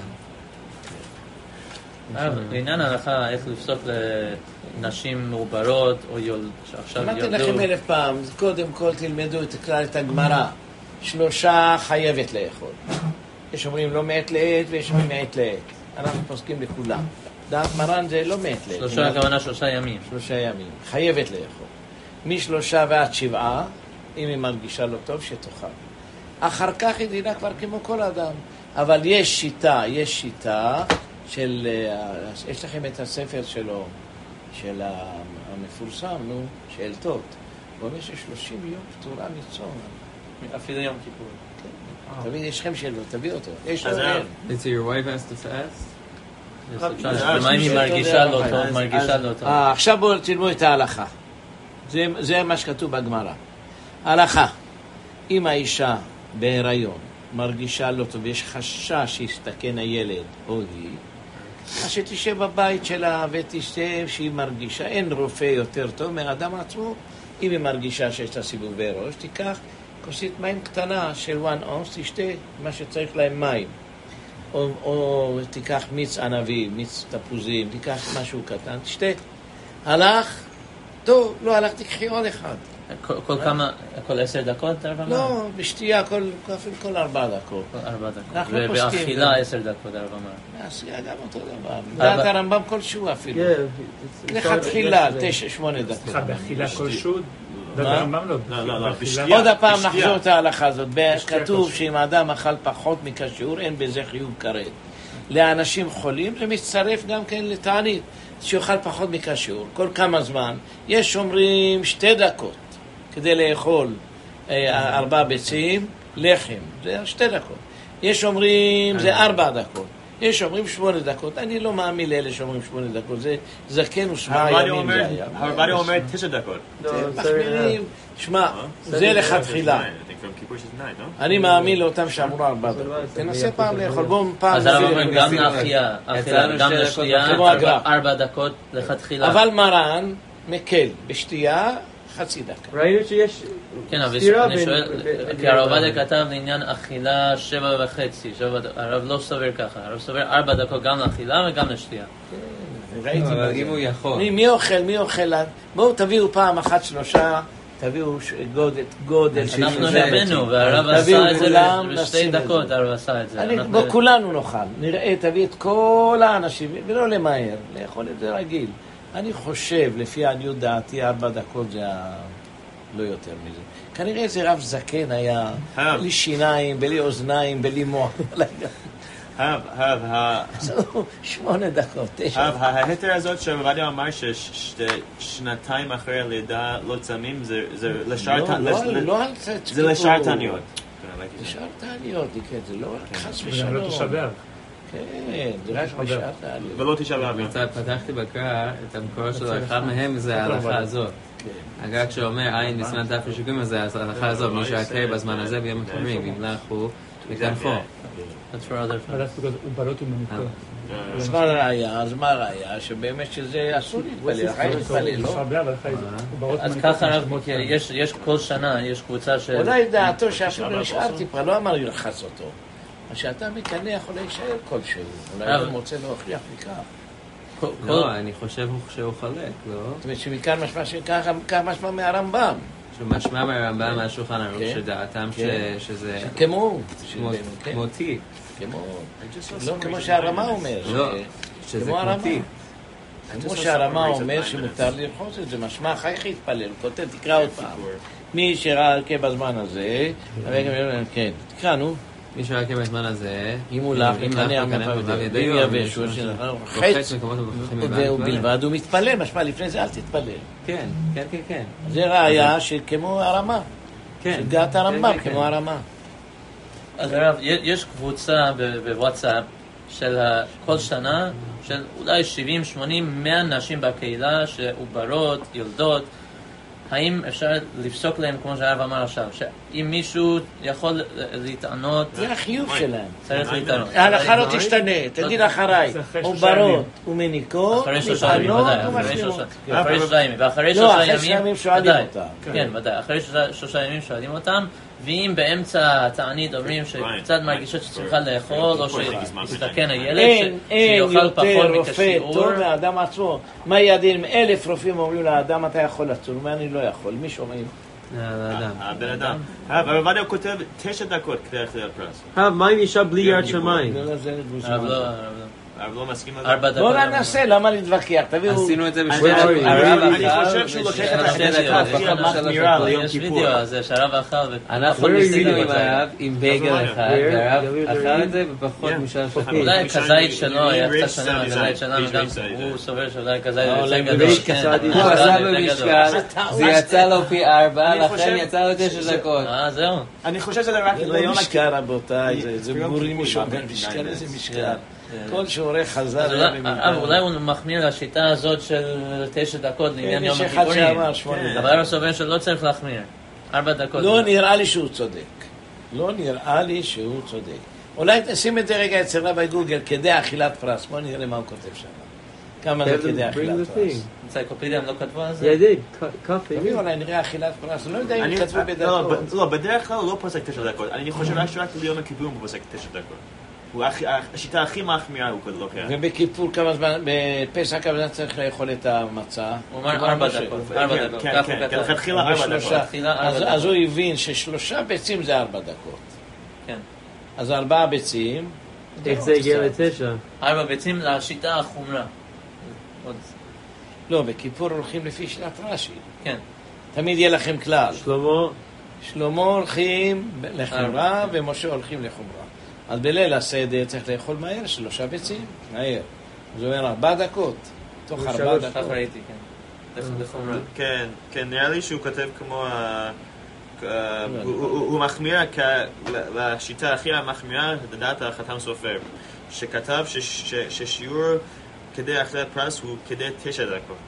לעניין ההלכה, איך לפסוק לנשים מעוברות או שעכשיו אמרתי לכם אלף פעם, קודם כל תלמדו את כלל את הגמרא. שלושה חייבת לאכול. יש אומרים לא מעת לעת ויש אומרים מעת לעת. אנחנו פוסקים לכולם. דעת מרן זה לא מעת לעת. שלושה הכוונה שלושה ימים. שלושה ימים. חייבת לאכול. משלושה ועד שבעה, אם היא מרגישה לא טוב, שתאכל. אחר כך היא דינה כבר כמו כל אדם. אבל יש שיטה, יש שיטה של, יש לכם את הספר שלו, של המפורסם, נו, של תות. הוא אומר ששלושים יום פטורה מצום. אפילו יום כיפור. תמיד יש לכם שלו, תביא אותו. יש לו It's your wife has to fast? ומה אם היא מרגישה לא טוב, מרגישה לא טוב. עכשיו בואו תלמדו את ההלכה. זה מה שכתוב בגמרא. ההלכה, אם האישה בהיריון מרגישה לא טוב, יש חשש שיסתכן הילד או היא, אז שתשב בבית שלה ותשב שהיא מרגישה, אין רופא יותר טוב מהאדם עצמו. אם היא מרגישה שיש לה סיבובי ראש, תיקח כוסית מים קטנה של one ounce, תשתה מה שצריך להם מים. או, או תיקח מיץ ענבים, מיץ תפוזים, תיקח משהו קטן, תשתה. הלך, טוב, לא הלך, תקחי עוד אחד. כל, כל כמה, כל עשר דקות? לא, בשתייה כל, כל ארבע דקות. כל ארבע דקות. ובאכילה עשר דקות, הרב אמר. בעשייה גם אותו דבר. דעת הרמב"ם כלשהו אפילו. לכתחילה, תשע, שמונה דקות. סליחה, באכילה כלשהו? עוד הפעם נחזור את ההלכה הזאת. כתוב שאם האדם אכל פחות מכשיעור, אין בזה חיוב כרת. לאנשים חולים זה מצטרף גם כן לתענית, שיאכל פחות מכשיעור. כל כמה זמן, יש אומרים שתי דקות כדי לאכול ארבע ביצים, לחם, זה שתי דקות. יש אומרים זה ארבע דקות. יש אומרים שמונה דקות, אני לא מאמין לאלה שאומרים שמונה דקות, זה זקן ושמע ימים זה היה. הרבני אומר תשע דקות. מחמירים, שמע, זה לכתחילה. אני מאמין לאותם שאמרו ארבע דקות. תנסה פעם לאכול, בואו פעם... אז הרב אומר גם לאכילה, גם לשתייה, ארבע דקות לכתחילה. אבל מרן מקל בשתייה חצי דקה. ראינו שיש... כן, אבל אני שואל, כי הרב עובדיה כתב לעניין אכילה שבע וחצי, הרב לא סובר ככה, הרב סובר ארבע דקות גם לאכילה וגם לשתייה. ראיתי אבל אם הוא יכול. מי אוכל, מי אוכל? בואו תביאו פעם אחת שלושה, תביאו גודל. אנחנו רבנו, והרב עשה את זה בשתי דקות, הרב עשה את זה. בואו כולנו נאכל, נראה, תביא את כל האנשים, ולא למהר, לאכול את זה רגיל. אני חושב, לפי עניות דעתי, ארבע דקות זה לא יותר מזה. כנראה איזה רב זקן היה, בלי שיניים, בלי אוזניים, בלי מוח. הב, הב, שמונה דקות, תשע. הב, ההתר הזאת שהרבדיה אמר ששנתיים אחרי הלידה לא צמים, זה לשאר תעניות. לשאר תעניות, זה לא רק חס ושלום. כן, זה רק בשעת העליות. ולא תשעה באב. פתחתי בקרא את המקור שלו, אחד מהם זה ההלכה הזאת. אגב כשאומר עין בסימן תף ושיקום, זה ההלכה הזאת, מי שיקרא בזמן הזה ביום הכיפורים, ימלך הוא יקנפו. אז מה ראיה? אז מה ראיה? שבאמת שזה אסור להתפלל, חי להתפלל, לא? אז ככה יש כל שנה, יש קבוצה של... אולי דעתו שאפילו נשאר טיפה, לא אמר לרחץ אותו. אז שאתה מקנה יכול להישאר כלשהו, אולי הוא מוצא להוכיח מכך. לא, אני חושב שהוא חלק, לא? זאת אומרת שמכאן משמע שכך משמע מהרמב"ם. שמשמע מהרמב"ם מהשולחן ערוך, שדעתם שזה... כמו, כמו תיק. לא כמו שהרמה אומר. לא, שזה כמו תיק. כמו שהרמה אומר שמותר לרחוץ את זה, משמע חייך יתפלל, כותב, תקרא עוד פעם. מי שראה הרכב בזמן הזה, כן, תקרא נו. מי שרק בזמן הזה, אם הוא לך, מקנה המפעל ידי, אם יבש, הוא חץ, ובלבד הוא מתפלל, משמע לפני זה אל תתפלל. כן, כן, כן, כן. זה ראיה שכמו הרמה, שדעת הרמב"ם כמו הרמה. אז הרב, יש קבוצה בוואטסאפ של כל שנה, של אולי שבעים שמונים מאה נשים בקהילה, שעוברות, יולדות, האם אפשר לפסוק להם, כמו שהרב אמר עכשיו, שאם מישהו יכול להתענות... זה החיוב שלהם. צריך להתענות. ההלכה לא תשתנה, תגיד אחריי. עוברות ומניקות, מתענות ומשלימות. אחרי שלושה ימים. ואחרי שלושה ימים שואלים אותם. כן, ודאי. אחרי שלושה ימים שואלים אותם, ואם באמצע התענית אומרים שקצת מרגישות שצריכה לאכול, או שיסתכן הילד, שיאכל פחות אין יותר רופא טוב מהאדם עצמו. מה ידעים? אלף רופאים אומרים לאדם אתה יכול לצור, מה אני לא יכול? מי שומעים? הבן אדם. הרב הוא כותב תשע דקות כדי להחזיר פרס. מה אם אישה בלי יד שמיים? הרב לא מסכים על זה? בוא ננסה, למה להתווכח? תביאו... עשינו את זה בשביל... אני חושב שהוא לוקח את השאלה הכי מחמירה ליום כיפור. יש וידאו, זה שהרב אכל... אנחנו ניסינו עם הרב, עם בייגל אחד, והרב אכל את זה בפחות משל שפים. אולי הכזית שלו היה קצת שונה מהכזית שלנו, גם הוא סובר שאולי הכזית יותר גדול. הוא עשה במשקל, זה יצא לו פי ארבע, לכן יצא לו תשע דקות. אה, זהו. אני חושב שזה רק ליום משקל, רבותיי, זה גורים משומר משקל, איזה משקל. כל שעורך חזר... אולי הוא מחמיר לשיטה הזאת של תשע דקות לעניין יום הכיפורים. יש אחד שאמר שמונה. אבל הוא סובר שלא צריך להחמיר. ארבע דקות. לא נראה לי שהוא צודק. לא נראה לי שהוא צודק. אולי תשים את זה רגע אצל רבי גוגל כדי אכילת פרס. בוא נראה מה הוא כותב שם. כמה זה כדי אכילת פרס. אנציקלופדיה הם לא כתבו על זה? ידיד, קפה. תביא אולי נראה אכילת פרס. לא יודע אם כתבו בדקות. לא, בדרך כלל הוא לא פוסק תשע דקות. אני חושב שרק ליום הכיפורים הוא פוסק תשע דקות. הוא השיטה הכי מחמירה הוא כזה לוקח. ובכיפור כמה זמן, בפסח כמה זמן צריך לאכול את המצה? הוא אמר ארבע דקות. ארבע דקות. כן, כן, כן, לכתחילה ארבע דקות. אז הוא הבין ששלושה ביצים זה ארבע דקות. כן. אז ארבעה ביצים. איך זה הגיע לתשע? ארבע ביצים לשיטה החומרה. לא, בכיפור הולכים לפי שיטת רש"י. כן. תמיד יהיה לכם כלל. שלמה? שלמה הולכים לחומרה ומשה הולכים לחומרה. אז בליל הסדר צריך לאכול מהר שלושה ביצים, מהר. זה אומר ארבע דקות, תוך ארבע דקות. כך ראיתי, כן. לחומרה. כן, כן, נראה לי שהוא כותב כמו... הוא מחמיר לשיטה הכי המחמירה, לדעת החתם סופר, שכתב ששיעור כדי אכילת פרס הוא כדי תשע דקות.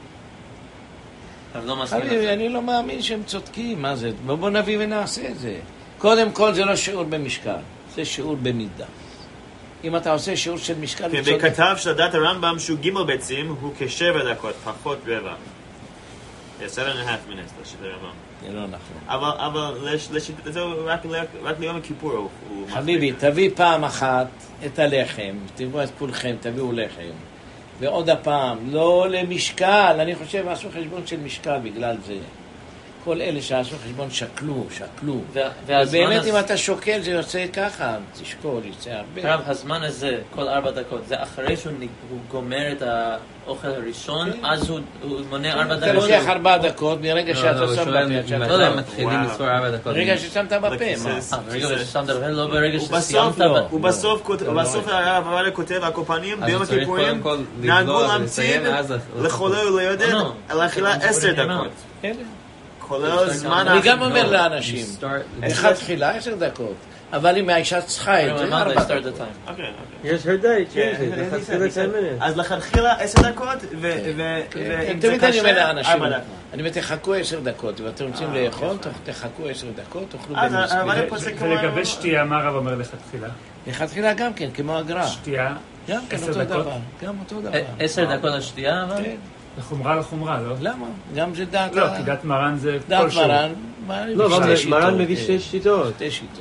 אני לא מאמין שהם צודקים, מה זה? בוא נביא ונעשה את זה. קודם כל זה לא שיעור במשקל, זה שיעור במידה. אם אתה עושה שיעור של משקל... כן, וכתב שלדעת הרמב"ם שהוא גימל ביצים הוא כשבע דקות, פחות רבע. seven and a half minutes, לשיטת הרמב"ם. זה לא נכון. אבל, אבל לשיטת זה רק ליום הכיפור הוא... חביבי, תביא פעם אחת את הלחם, תביאו את כולכם, תביאו לחם. ועוד הפעם, לא למשקל, אני חושב עשו חשבון של משקל בגלל זה. כל אלה שעשו חשבון שקלו, שקלו. ובאמת אם אתה שוקל זה יוצא ככה, תשקול, יוצא הרבה. הרב, הזמן הזה, כל ארבע דקות, זה אחרי שהוא גומר את האוכל הראשון, אז הוא מונה ארבע דקות? אתה לוקח ארבע דקות מרגע שאתה שם בפה. לא, לא, מתחילים לספור ארבע דקות. ברגע ששמת בפה, מה? ברגע ששמת בפה, לא ברגע שסיימת בפה. הוא בסוף הרב כותב הקופנים, ביום הכיפורים, נהגו להמתין לחולה וליודד על אכילה עשר דקות. כולל זמן... אני גם אומר לאנשים, אחד תחילה עשר דקות, אבל אם האישה צריכה את זה, ארבע דקות. יש her day, change it, לכתחילה עשר דקות. אז לכתחילה עשר דקות, תמיד אני אומר לאנשים, אני אומר, תחכו עשר דקות, ואתם רוצים לאכול, תחכו עשר דקות, תאכלו במסגרת. ולגבי שתייה, מה הרב אומר לכתחילה? לכתחילה גם כן, כמו הגר"א. שתייה? גם כן, אותו דבר. גם אותו דבר. עשר דקות לשתייה, אבל? לחומרה לחומרה, לא? למה? גם זה דעת... לא, כי דעת מרן זה דעת כל שיעור. לא, מרן מביא שתי שיטות. שתי שיטות.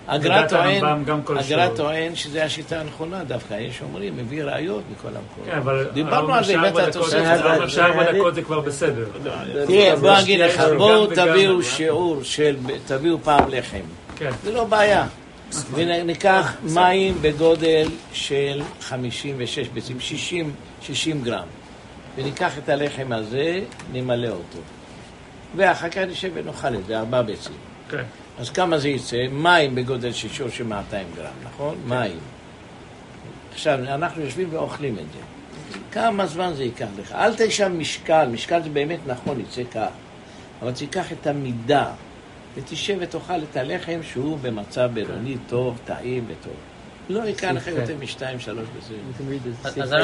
הגר"א טוען שזה השיטה הנכונה דווקא, יש אומרים, מביא ראיות מכל המקומות. כן, אבל... דיברנו על זה, הבאת התוספת. שארבע דקות זה כבר בסדר. תראה, בוא אגיד לך, בואו תביאו שיעור של... תביאו פעם לחם. זה לא בעיה. וניקח מים בגודל של חמישים ושש ביצים, שישים גרם. וניקח את הלחם הזה, נמלא אותו. ואחר כך נשב ונאכל את זה, ארבע ביצים. כן. אז כמה זה יצא? מים בגודל של שיעור של מאתיים גרם, נכון? כן. מים. עכשיו, אנחנו יושבים ואוכלים את זה. כמה זמן זה ייקח לך? אל תשם משקל, משקל זה באמת נכון, יצא כך. אבל תיקח את המידה, ותשב ותאכל את הלחם שהוא במצב בינוני, טוב, טעים וטוב. לא ייקח לך יותר משתיים, שלוש בזה. אז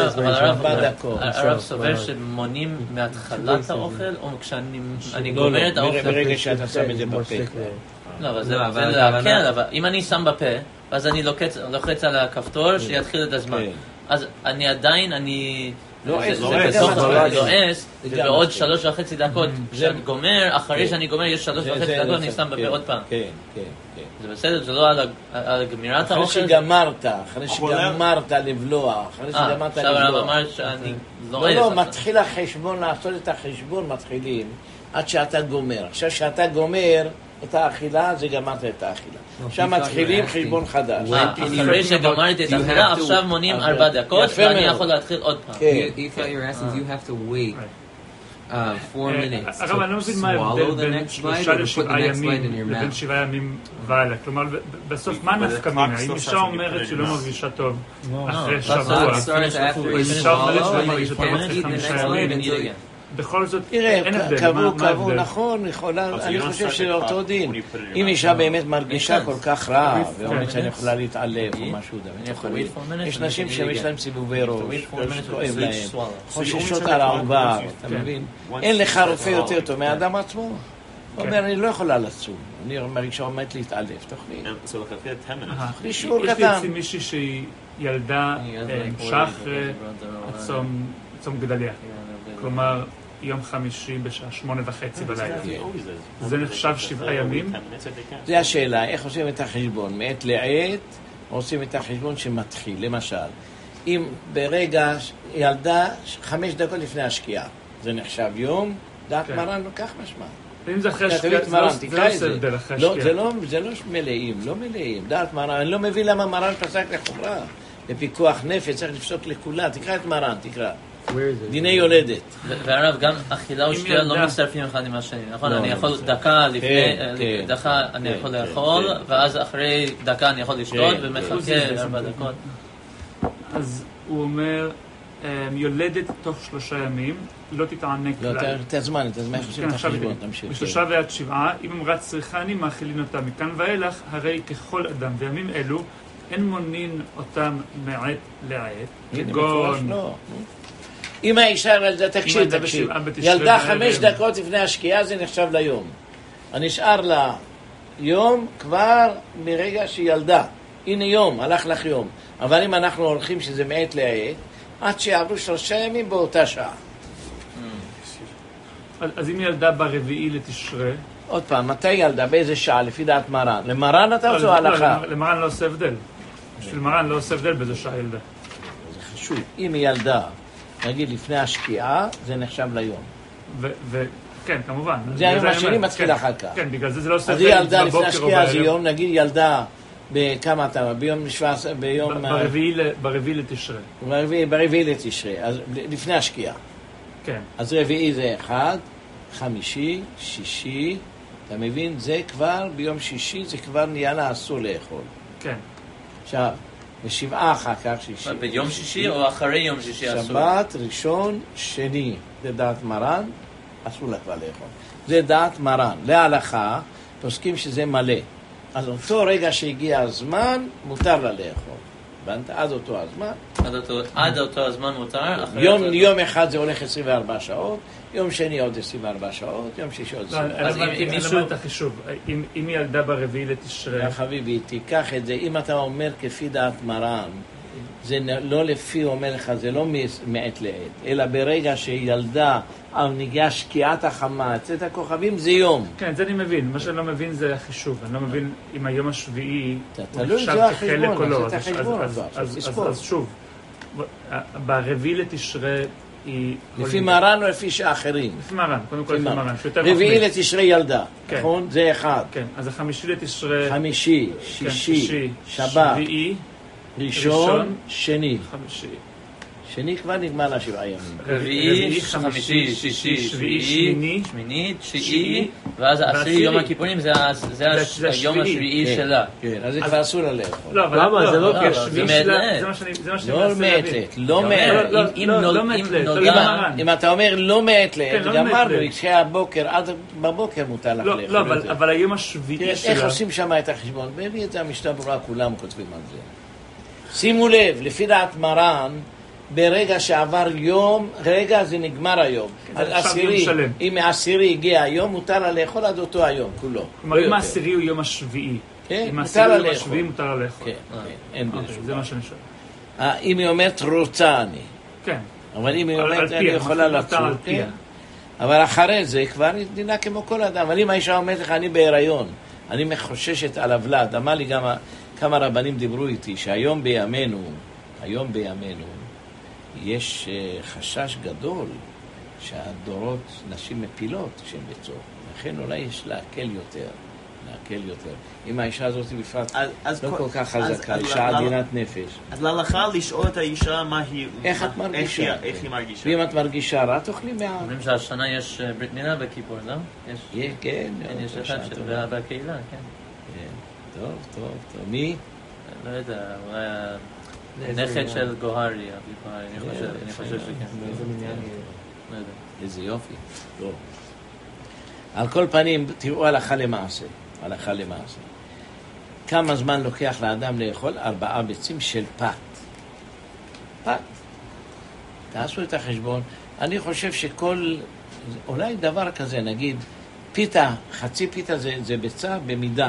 הרב סובר שמונים מהתחלת האוכל, או כשאני גומר את האוכל? ברגע שאתה שם את זה בפה. לא, אבל זה להקל, אבל אם אני שם בפה, אז אני לוחץ על הכפתור שיתחיל את הזמן. אז אני עדיין, אני... לועס, לועס, ועוד שלוש וחצי דקות שאני גומר, אחרי שאני גומר יש שלוש וחצי דקות, אני שם בפה עוד פעם. כן, כן, כן. זה בסדר, זה לא על גמירת האוכל? אחרי שגמרת, אחרי שגמרת לבלוע, אחרי שגמרת לבלוע. עכשיו הרב אמר שאני לועס. לא, לא, מתחיל החשבון, לעשות את החשבון מתחילים עד שאתה גומר. עכשיו שאתה גומר את האכילה, זה גמרת את האכילה. עכשיו מתחילים חשבון חדש. אחרי שגמרתי את האכילה, עכשיו מונים ארבע דקות, ואני יכול להתחיל עוד פעם. You thought you were asking, you have to wait uh, four minutes הרב, אני לא מבין מה ההבדל בין שלושה לשבעה ימים לבין שבעה ימים והלאה. כלומר, בסוף מה נפקא מינה? אם אישה אומרת שהיא לא מרגישה טוב אחרי שבוע, אישה אומרת שהיא לא מרגישה טוב אחרי חמישה ימים, בכל זאת, אין הבדל. קבעו, קבעו, נכון, אני חושב שזה אותו דין. אם אישה באמת מרגישה כל כך רע, ואומרת שאני יכולה להתעלף או משהו, יש נשים שיש להם סיבובי ראש, כואב להם, חוששות על העובר, אתה מבין? אין לך רופא יותר טוב מהאדם עצמו. הוא אומר, אני לא יכולה לצום, אני מרגישה עומדת להתעלף, תוכלי. יש לי אצלי מישהי שהיא ילדה המשך צום גדליה. כלומר, יום חמישי בשעה שמונה וחצי בלילה. זה נחשב שבעה ימים? זה השאלה, איך עושים את החשבון? מעת לעת, עושים את החשבון שמתחיל. למשל, אם ברגע ילדה חמש דקות לפני השקיעה, זה נחשב יום, דעת כן. מרן לוקח משמע. ואם זה אחרי השקיעה, זה לא עושה הבדל אחרי השקיעה. זה לא, זה לא מלאים, לא מלאים. דעת מרן, אני לא מבין למה מרן פסק לחומרה. בפיקוח נפש צריך לפסוק לכולה. תקרא את מרן, תקרא. דיני יולדת. והרב, גם אכילה או שתייה לא מצטרפים אחד עם השני, נכון? אני יכול דקה לפני, דקה אני יכול לאכול, ואז אחרי דקה אני יכול לשתות, ומחכה ארבע דקות. אז הוא אומר, יולדת תוך שלושה ימים, לא תתענק כלל. לא, את הזמן, את הזמן, חושבים את החשבון, תמשיך. בשלושה ועד שבעה, אם אמרת צריכני, מאכילים אותם מכאן ואילך, הרי ככל אדם. וימים אלו, אין מונין אותם מעט לעט, כגון... אם האישה ילדה, תקשיב, תקשיב, ילדה חמש דקות לפני השקיעה זה נחשב ליום. הנשאר לה יום כבר מרגע שהיא ילדה. הנה יום, הלך לך יום. אבל אם אנחנו הולכים שזה מעט לעט, עד שיעברו שלושה ימים באותה שעה. אז אם ילדה ברביעי לתשרה... עוד פעם, מתי ילדה? באיזה שעה? לפי דעת מרן. למרן אתה עושה הלכה? למרן לא עושה הבדל. בשביל מרן לא עושה הבדל באיזה שעה ילדה. זה חשוב. אם היא ילדה, נגיד לפני השקיעה, זה נחשב ליום. כן, כמובן. זה היום השני מתחיל אחר כך. כן, בגלל זה זה לא עושה הבדל. אז היא ילדה לפני השקיעה זה יום, נגיד ילדה בכמה אתה, ביום שבע, ביום... ברביעי לתשרה. ברביעי לתשרה, אז לפני השקיעה. כן. אז רביעי זה אחד, חמישי, שישי, אתה מבין? זה כבר, ביום שישי זה כבר נהיה לה אסור לאכול. כן. עכשיו, בשבעה אחר כך שישי. ביום שישי או אחרי יום שישי אסור? שבת, ראשון, שני. זה דעת מרן, אסור לה כבר לאכול. זה דעת מרן. להלכה, פוסקים שזה מלא. אז אותו רגע שהגיע הזמן, מותר לה לאכול. בנת? עד אותו הזמן. עד אותו, עד אותו הזמן מותר? יום, יום אחד זה הולך עשרים וארבע שעות, יום שני עוד עשרים וארבע שעות, יום שישי עוד עשרים וארבע שעות. אז אם מישהו... את החישוב, אם היא ילדה ברביעי לתשרה... יא חביבי, תיקח את זה, אם אתה אומר כפי דעת מרן, זה לא לפי אומר לך, זה לא מעט לעת, אלא ברגע שילדה על נגיעה שקיעת החמה, צאת הכוכבים, זה יום. כן, זה אני מבין. מה שאני לא מבין זה החישוב. אני לא מבין אם היום השביעי הוא נחשב כחלק או לא. אז שוב, ברביעי לתשרה היא... לפי מרן או לפי שאחרים? לפי מרן, קודם כל לפי מרן. רביעי לתשרה ילדה, נכון? זה אחד. כן, אז החמישי לתשרה... חמישי, שישי, שבת, ראשון, שני. חמישי. שני כבר נגמר לשבעה ימים. רביעי, חמישי, שישי, שביעי, שמיני, תשיעי, ואז העשירי יום הכיפורים זה היום השביעי שלה. כן, אז זה כבר אסור לה לאכול. למה? זה לא זה מעט. לא מעט לעת, לא מעט. אם אתה אומר לא מעט לעת, גמרנו, כשהבוקר, עד בבוקר מותר לך לאכול. לא, אבל היום השביעי שלה... איך עושים שם את החשבון? והביא את זה המשנה ברורה, כולם כותבים על זה. שימו לב, לפי דעת מרן, ברגע שעבר יום, רגע זה נגמר היום. אז עשירי, אם העשירי הגיע היום, מותר לה לאכול עד אותו היום, כולו. כלומר, אם העשירי הוא יום השביעי, אם העשירי הוא יום השביעי, מותר לה לאכול. כן, אין בזה. זה מה שאני שואל. אם היא אומרת רוצה אני. כן. אבל אם היא אומרת אני יכולה לצור, כן. אבל אחרי זה כבר דינה כמו כל אדם. אבל אם האישה אומרת לך, אני בהיריון, אני מחוששת על הוולד, אמר לי גם כמה רבנים דיברו איתי, שהיום בימינו, היום בימינו, יש חשש גדול שהדורות נשים מפילות כשהן בצור. לכן אולי יש להקל יותר, להקל יותר. אם האישה הזאת בפרט לא כל כך חזקה, אישה עדינת נפש. אז להלכה לשאול את האישה מה היא... איך את מרגישה? איך היא מרגישה? ואם את מרגישה רע, תאכלי מעט. אומרים שהשנה יש ברית מילה בכיפור, לא? כן. יש אחד בקהילה, כן. טוב, טוב, טוב. מי? לא יודע, אולי... נכד של גוהרי, אני חושב שכן. איזה מניין לא יודע. איזה יופי. טוב. על כל פנים, תראו הלכה למעשה. הלכה למעשה. כמה זמן לוקח לאדם לאכול? ארבעה ביצים של פת. פת. תעשו את החשבון. אני חושב שכל, אולי דבר כזה, נגיד, פיתה, חצי פיתה זה, זה ביצה במידה.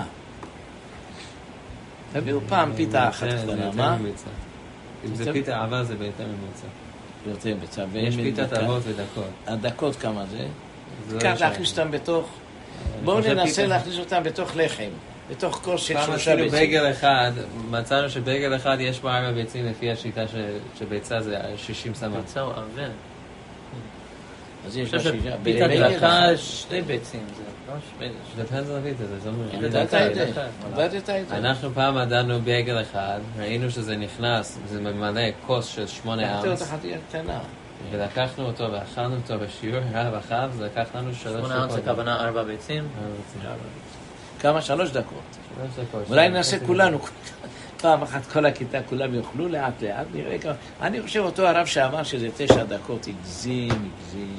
תביאו פעם פיתה אחת קטנה, מה? אם זה פיתה עבר זה בהתאם ממוצע. יותר ביצה. יש פיתת אבות ודקות. הדקות כמה זה? כך להכניס אותם בתוך... בואו ננסה להכניס אותם בתוך לחם. בתוך כוס של פעם שלושה עשינו ביצים. בייגל אחד, מצאנו שבייגל אחד יש בו ארבע ביצים לפי השיטה שביצה זה שישים סמ"ק. ביצה הוא עבה. אז יש אני חושב בשישה. שפיתה דקה שתי ביצים, זה לא שווה. דפנס על הפיתה, זה זמור. עבדת את זה, עבדת את זה. אנחנו פעם עדנו בייגל אחד, ראינו שזה נכנס, זה ממלא כוס של שמונה לקחתי ארץ, אותה חתיכה קטנה. ולקחנו אותו ואכלנו אותו בשיעור, הרב אחר, זה לקח לנו שלוש דקות. שמונה ארץ הכוונה ארבע ביצים. ארבע ביצים. כמה? שלוש דקות. שלוש דקות. אולי נעשה כולנו, פעם אחת כל הכיתה, כולם יאכלו לאט לאט, נראה כמה. אני חושב אותו הרב שאמר שזה תשע דקות, הגזים, הגזים.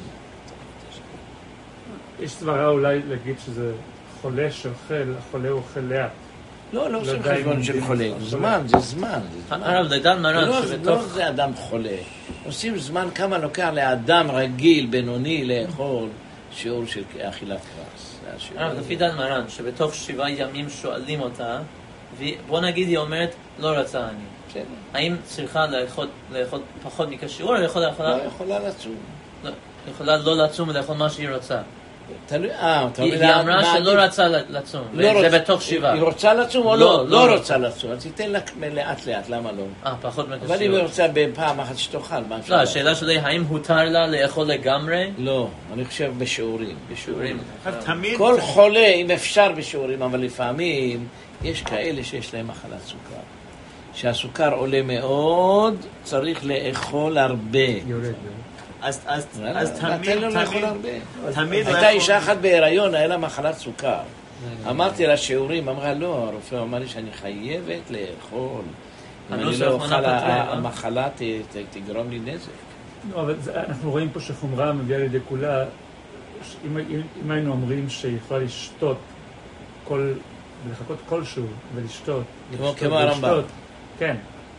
יש סברה אולי להגיד שזה חולה שאוכל, החולה הוא אוכל לאט. לא, לא עושים די חשבון של מומדים. חולה, זמן, זה זמן. זה זמן. הרב, לדן מרן לא, שבתוך... לא זה אדם חולה. עושים זמן כמה לוקח לאדם רגיל, בינוני, לאכול שיעור של אכילת כרס. זה השיעור. הרב, לפי דן מרן, שבתוך שבעה ימים שואלים אותה, ובוא נגיד היא אומרת, לא רצה אני. בסדר. האם צריכה לאכול, לאכול פחות מכשיעור, או לאכול לאכול... לא יכולה לצום. לא, יכולה לא לצום ולאכול מה שהיא רוצה. תלוי, אה, אתה היא אומר, היא אמרה מה שלא עדיף? רצה לצום, לא וזה רוצה- בתוך שבעה. היא רוצה לצום או לא, לא? לא לא רוצה. רוצה לצום, אז תיתן לה לאט לאט, למה לא? אה, פחות אבל אם מכשיעור. היא רוצה בפעם אחת שתאכל, מה אפשר לא, לעשות? השאלה שלי, האם הותר לה לאכול לגמרי? לא, אני חושב בשיעורים. שיעורים. תמיד... כל חולה, אם אפשר בשיעורים, אבל לפעמים יש כאלה שיש להם מחלת סוכר. שהסוכר עולה מאוד, צריך לאכול הרבה. יורד. אז, אז, יאללה, אז תמיד, תן לו לאכול תמיד, הרבה. תמיד הייתה אישה אחת בהיריון, היה לה מחלת סוכר. אמרתי לה שיעורים, אמרה לא, הרופא אמר לי שאני חייבת לאכול. אם אני אני לא לא שאוכלה אוכל, פטרי, אה? המחלה ת- ת- תגרום לי נזק. לא, אבל זה, אנחנו רואים פה שחומרה מביאה לידי כולה, ש- אם, אם, אם היינו אומרים שהיא יכולה לשתות כל, לחכות כלשהו ולשתות, כמו- לשתות כמו הרמב"ם. ולשתות, כן,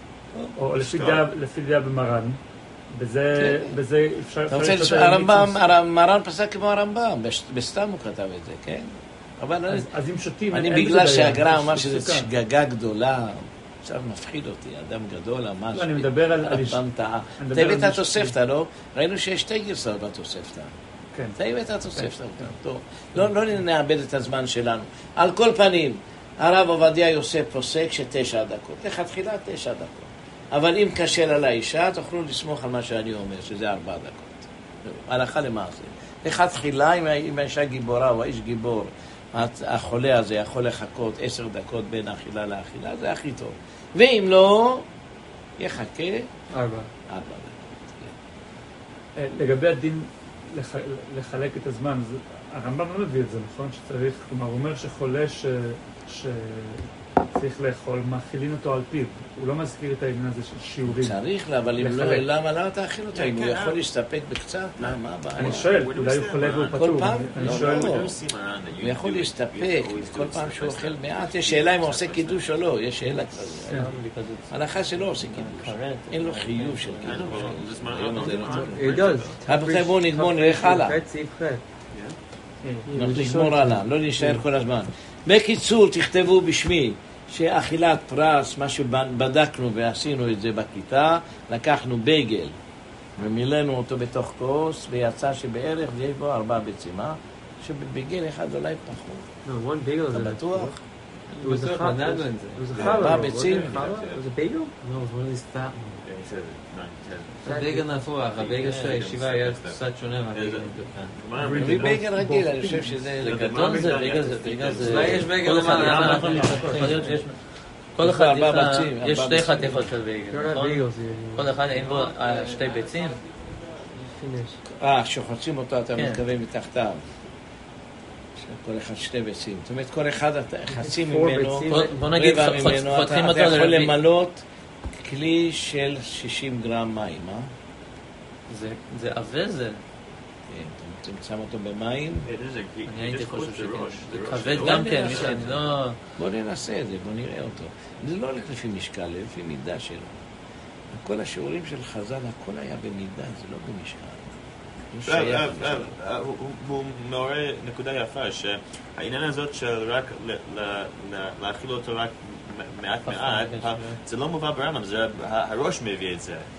או לפי לשתות. דעה, לפי דעה במרן, בזה, כן. בזה אפשר... אתה אפשר רוצה לשתות לשמוע, על הרמב"ם, מיצוס. הרמ- מרן פסק כמו הרמב"ם, בש- בסתם הוא כתב את זה, כן? אבל אני- אז, אז אם שותים, אני אין בזה בגלל בעיה, שהגר"א יש אמר שזו סוכר. שגגה גדולה, עכשיו מפחיד אותי, אדם גדול אמר לא, אני מדבר על- על איש- הרמב"ם טעה. אני מדבר אתה הבאת על התוספתא, לא? ראינו שיש שתי גרסאות בתוספתא. כן. אתה הבאת התוספתא. טוב. לא לא נאבד את הזמן שלנו. על כל פנים, הרב עובדיה יוסף פוסק שתשע דקות. לכתחילה תשע דקות. אבל אם קשה לה לאישה, תוכלו לסמוך על מה שאני אומר, שזה ארבע דקות. הלכה למעשה. לכתחילה, אם אם האישה גיבורה או האיש גיבור, החולה הזה יכול לחכות עשר דקות בין אכילה לאכילה, זה הכי טוב. ואם לא, יחכה ארבע. ארבע דקות. אה, לגבי הדין לח... לחלק את הזמן, זה... הרמב"ם לא מביא את זה, נכון? שצריך, כלומר, הוא אומר שחולה ש... שצריך לאכול, מאכילים אותו על פיו. הוא לא מזכיר את העניין הזה של שיעורים. צריך לה, אבל אם לא, לחלק. למה למה תאכיל אותו? אם הוא כן, יכול אה. להסתפק בקצת, מה מה הבעיה? אני שואל, הוא אולי הוא לא חולה והוא מסתכל, פטור. כל פעם? אני לא, שואל, לא. You see, man, that you הוא יכול do it, להסתפק, you always כל do it פעם step שהוא by אוכל step. מעט, יש שאלה אם הוא עושה קידוש או לא, יש שאלה כזאת. כן. הלכה שלא עושה קידוש, אין לו חיוב של קידוש. Well, this man- היום הזה לא טוב. It does. רבותיי, בואו נגמור, נלך הלאה. ח' סעיף ח'. אנחנו נגמור הלאה, לא נשאר כל הזמן. בקיצור, תכתבו בשמי שאכילת פרס, מה שבדקנו ועשינו את זה בכיתה, לקחנו בייגל ומילאנו אותו בתוך כוס ויצא שבערך יש בו ארבע ביצים, אה? שבבייגל אחד אולי פחות. No, one bagel is אתה a... בטוח? It was a בטוח, challah. בדקנו את זה. It was a ארבע challah. ביצים. Was it a challah? It was a bagel? No, it's one of these fat ones. Yeah, he said nine, ten. הבייגל נפוח, הבייגל של הישיבה היה קצת שונה מהבייגל כאן. מביא בייגל רגיל, אני חושב שזה גדול זה, בגלל זה, בגלל זה... אולי יש בייגל כל אחד, למעלה, למה למה אנחנו אנחנו יכול להיות שיש... כל יש אחד לו ארבע יש לה- ביצים, יש ארבע שתי ביצים. חתיכות של Don't בייגל, have נכון? bagels here. כל אחד אין בו אה, שתי ביצים? Finish. אה, שחוצים אותו, אתה כן. מתכוון מתחתיו. כל אחד שתי ביצים. זאת אומרת, כל אחד, אתה- חצי Four ממנו, ביצים. בוא- בוא נגיד, רבע ח- חוצ- ממנו, חותכים אתה אתה אותו יכול לרביעי. למלות כלי של שישים גרם מים, אה? זה- זה עבה זה. כן, אתה שם אותו במים, It is a, he, אני he הייתי just חושב puts the שכן. rush. זה the rush. כבד לא גם כן, יודע, מי שאני זה- לא... בוא ננסה את זה, בוא נראה אותו. זה לא הולך לפי משקל, זה לפי מידה שלו. כל השיעורים של חז"ל, הכל היה במידה, זה לא במשקל. לא אה, שייך אה, למשקל. אה, אה, הוא- הוא- הוא מעורר נקודה יפה, שהעניין הזאת של רק ל- ל- ל- להאכיל אותו רק מ- מעט מעט, כן, זה לא מובא ברמב"ם, זה ה- הראש מביא את זה.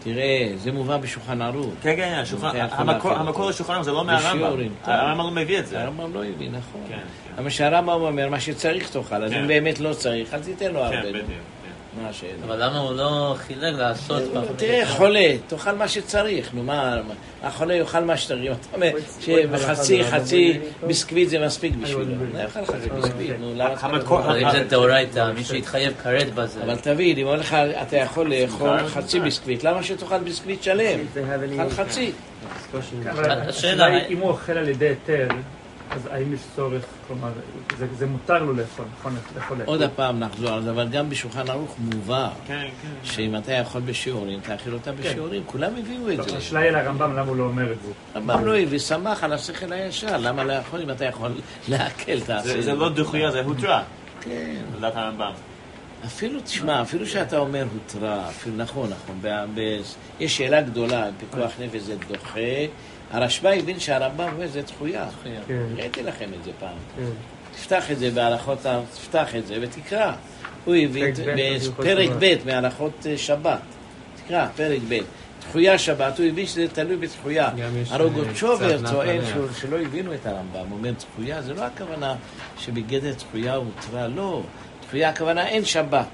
תראה, זה מובא בשולחן ערוך. כן, כן, המקור לשולחן ערוך זה לא מהרמב"ם. הרמב"ם לא מביא את זה. הרמב"ם לא הביא, נכון. אבל שהרמב"ם אומר, מה שצריך תאכל, אז אם באמת לא צריך, אז תיתן לו הרבה. כן, בדיוק. מה השאלה? אבל למה הוא לא חילק לעשות? תראה, חולה, תאכל מה שצריך, נו מה, החולה יאכל מה שצריך. אתה אומר שחצי, חצי ביסקוויט זה מספיק בשבילו. לא יאכל חצי ביסקוויט, נו, למה אתה לא... אבל אם זה תאורייתא, מי שיתחייב כרת בזה. אבל תבין, אם לך, אתה יכול לאכול חצי ביסקוויט, למה שתאכל ביסקוויט שלם? תאכל חצי. אבל השאלה היא, אם הוא אוכל על ידי היתר, אז האם יש צורך, כלומר, זה, זה מותר לו לאכול, נכון? לאכול. עוד הפעם נחזור על זה, אבל גם בשולחן ערוך מובא, שאם אתה יכול בשיעורים, תאכיל אותה בשיעורים, כולם הביאו את זה. השאלה היא לרמב"ם, למה הוא לא אומר את זה? רמב"ם לא הביא, שמח על השכל הישר, למה לא יכול, אם אתה יכול להקל, תעשה. זה לא דחויה, זה הותרה. כן. לדעת הרמב"ם. אפילו, תשמע, אפילו שאתה אומר הותרה, אפילו נכון, נכון, יש שאלה גדולה, פיקוח נפש זה דוחה, הרשב"א הבין שהרמב"ם אומר זה דחויה. ראיתי לכם את זה פעם. תפתח את זה בהלכות, תפתח את זה ותקרא. הוא הבין בפרק ב' מהלכות שבת. תקרא, פרק ב'. דחויה שבת, הוא הבין שזה תלוי בתחויה. הרוגוצ'ובר טוען שלא הבינו את הרמב"ם. הוא אומר דחויה, זה לא הכוונה שבגדר דחויה הוא הותרה, לא. דחויה הכוונה אין שבת.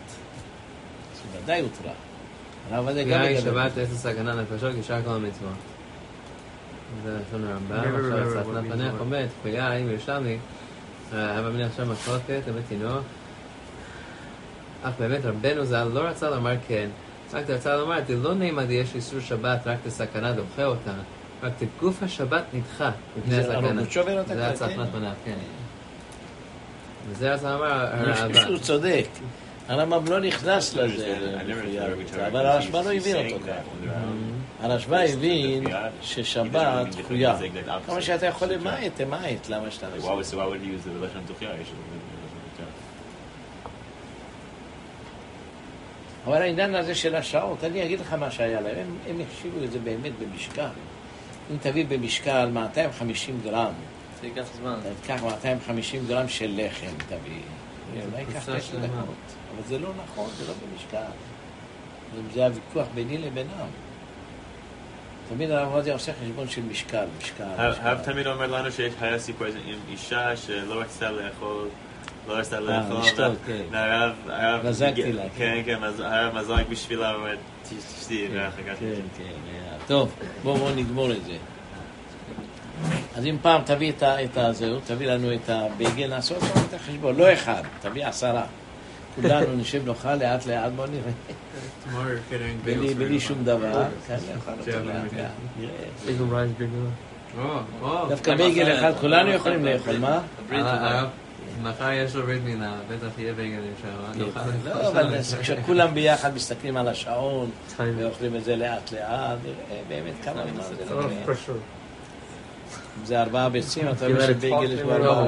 זה ודאי הותרה. דחויה היא שבת איזה סכנה נפשות, ישר כל המצווה. זה לשון הרמב"ם, עכשיו סתנת פנך עומד, דחויה, אם ירשמי, אבל מני עכשיו מחלוקת, לבית תינוק, אך באמת רבנו ז"ל לא רצה לומר כן, רק רצה לומר, לא נעמד יש איסור שבת, רק לסכנה דוחה אותה, רק תגוף השבת נדחה מפני הסכנה. זה היה סתנת פנך, כן. וזה רצה לומר, הוא צודק. הרמב"ם לא נכנס לזה, אבל הרשב"א לא הבין אותו כך. הרשב"א הבין ששבת דחויה. כמה שאתה יכול למעט, תמעט, למה שאתה נעשה? אבל העניין הזה של השעות, אני אגיד לך מה שהיה להם, הם החשיבו את זה באמת במשקל. אם תביא במשקל מאתיים וחמישים גרם, זה ייקח זמן. תיקח מאתיים וחמישים גרם של לחם, תביא. אולי ייקח תשע דקות. אבל זה לא נכון, זה לא במשקל. זה הוויכוח ביני לבינם. תמיד הרב עובדיה עושה חשבון של משקל, משקל. הרב תמיד אומר לנו שהיה סיפור עם אישה שלא רצתה לאכול, לא רצתה לאכול. אה, לשתות, כן. הרב... מזגתי לה. כן, כן, הרב מזג בשבילה, הוא אומר, תשתי, ואחר כך. כן, כן, טוב, בואו נגמור את זה. אז אם פעם תביא את הזהו, תביא לנו את הבגל, נעשה אותו את החשבון, לא אחד, תביא עשרה. כולנו נשב נאכל לאט לאט, בוא נראה. בלי שום דבר. דווקא בגל אחד, כולנו יכולים לאכול, מה? מחר יש לו ברית מילה, בטח יהיה בגל אפשר. לא, אבל כשכולם ביחד מסתכלים על השעון ואוכלים את זה לאט לאט, באמת כמה זמן זה לא פשוט. זה ארבעה ביצים, אתה אומר שבגל יש בארבעה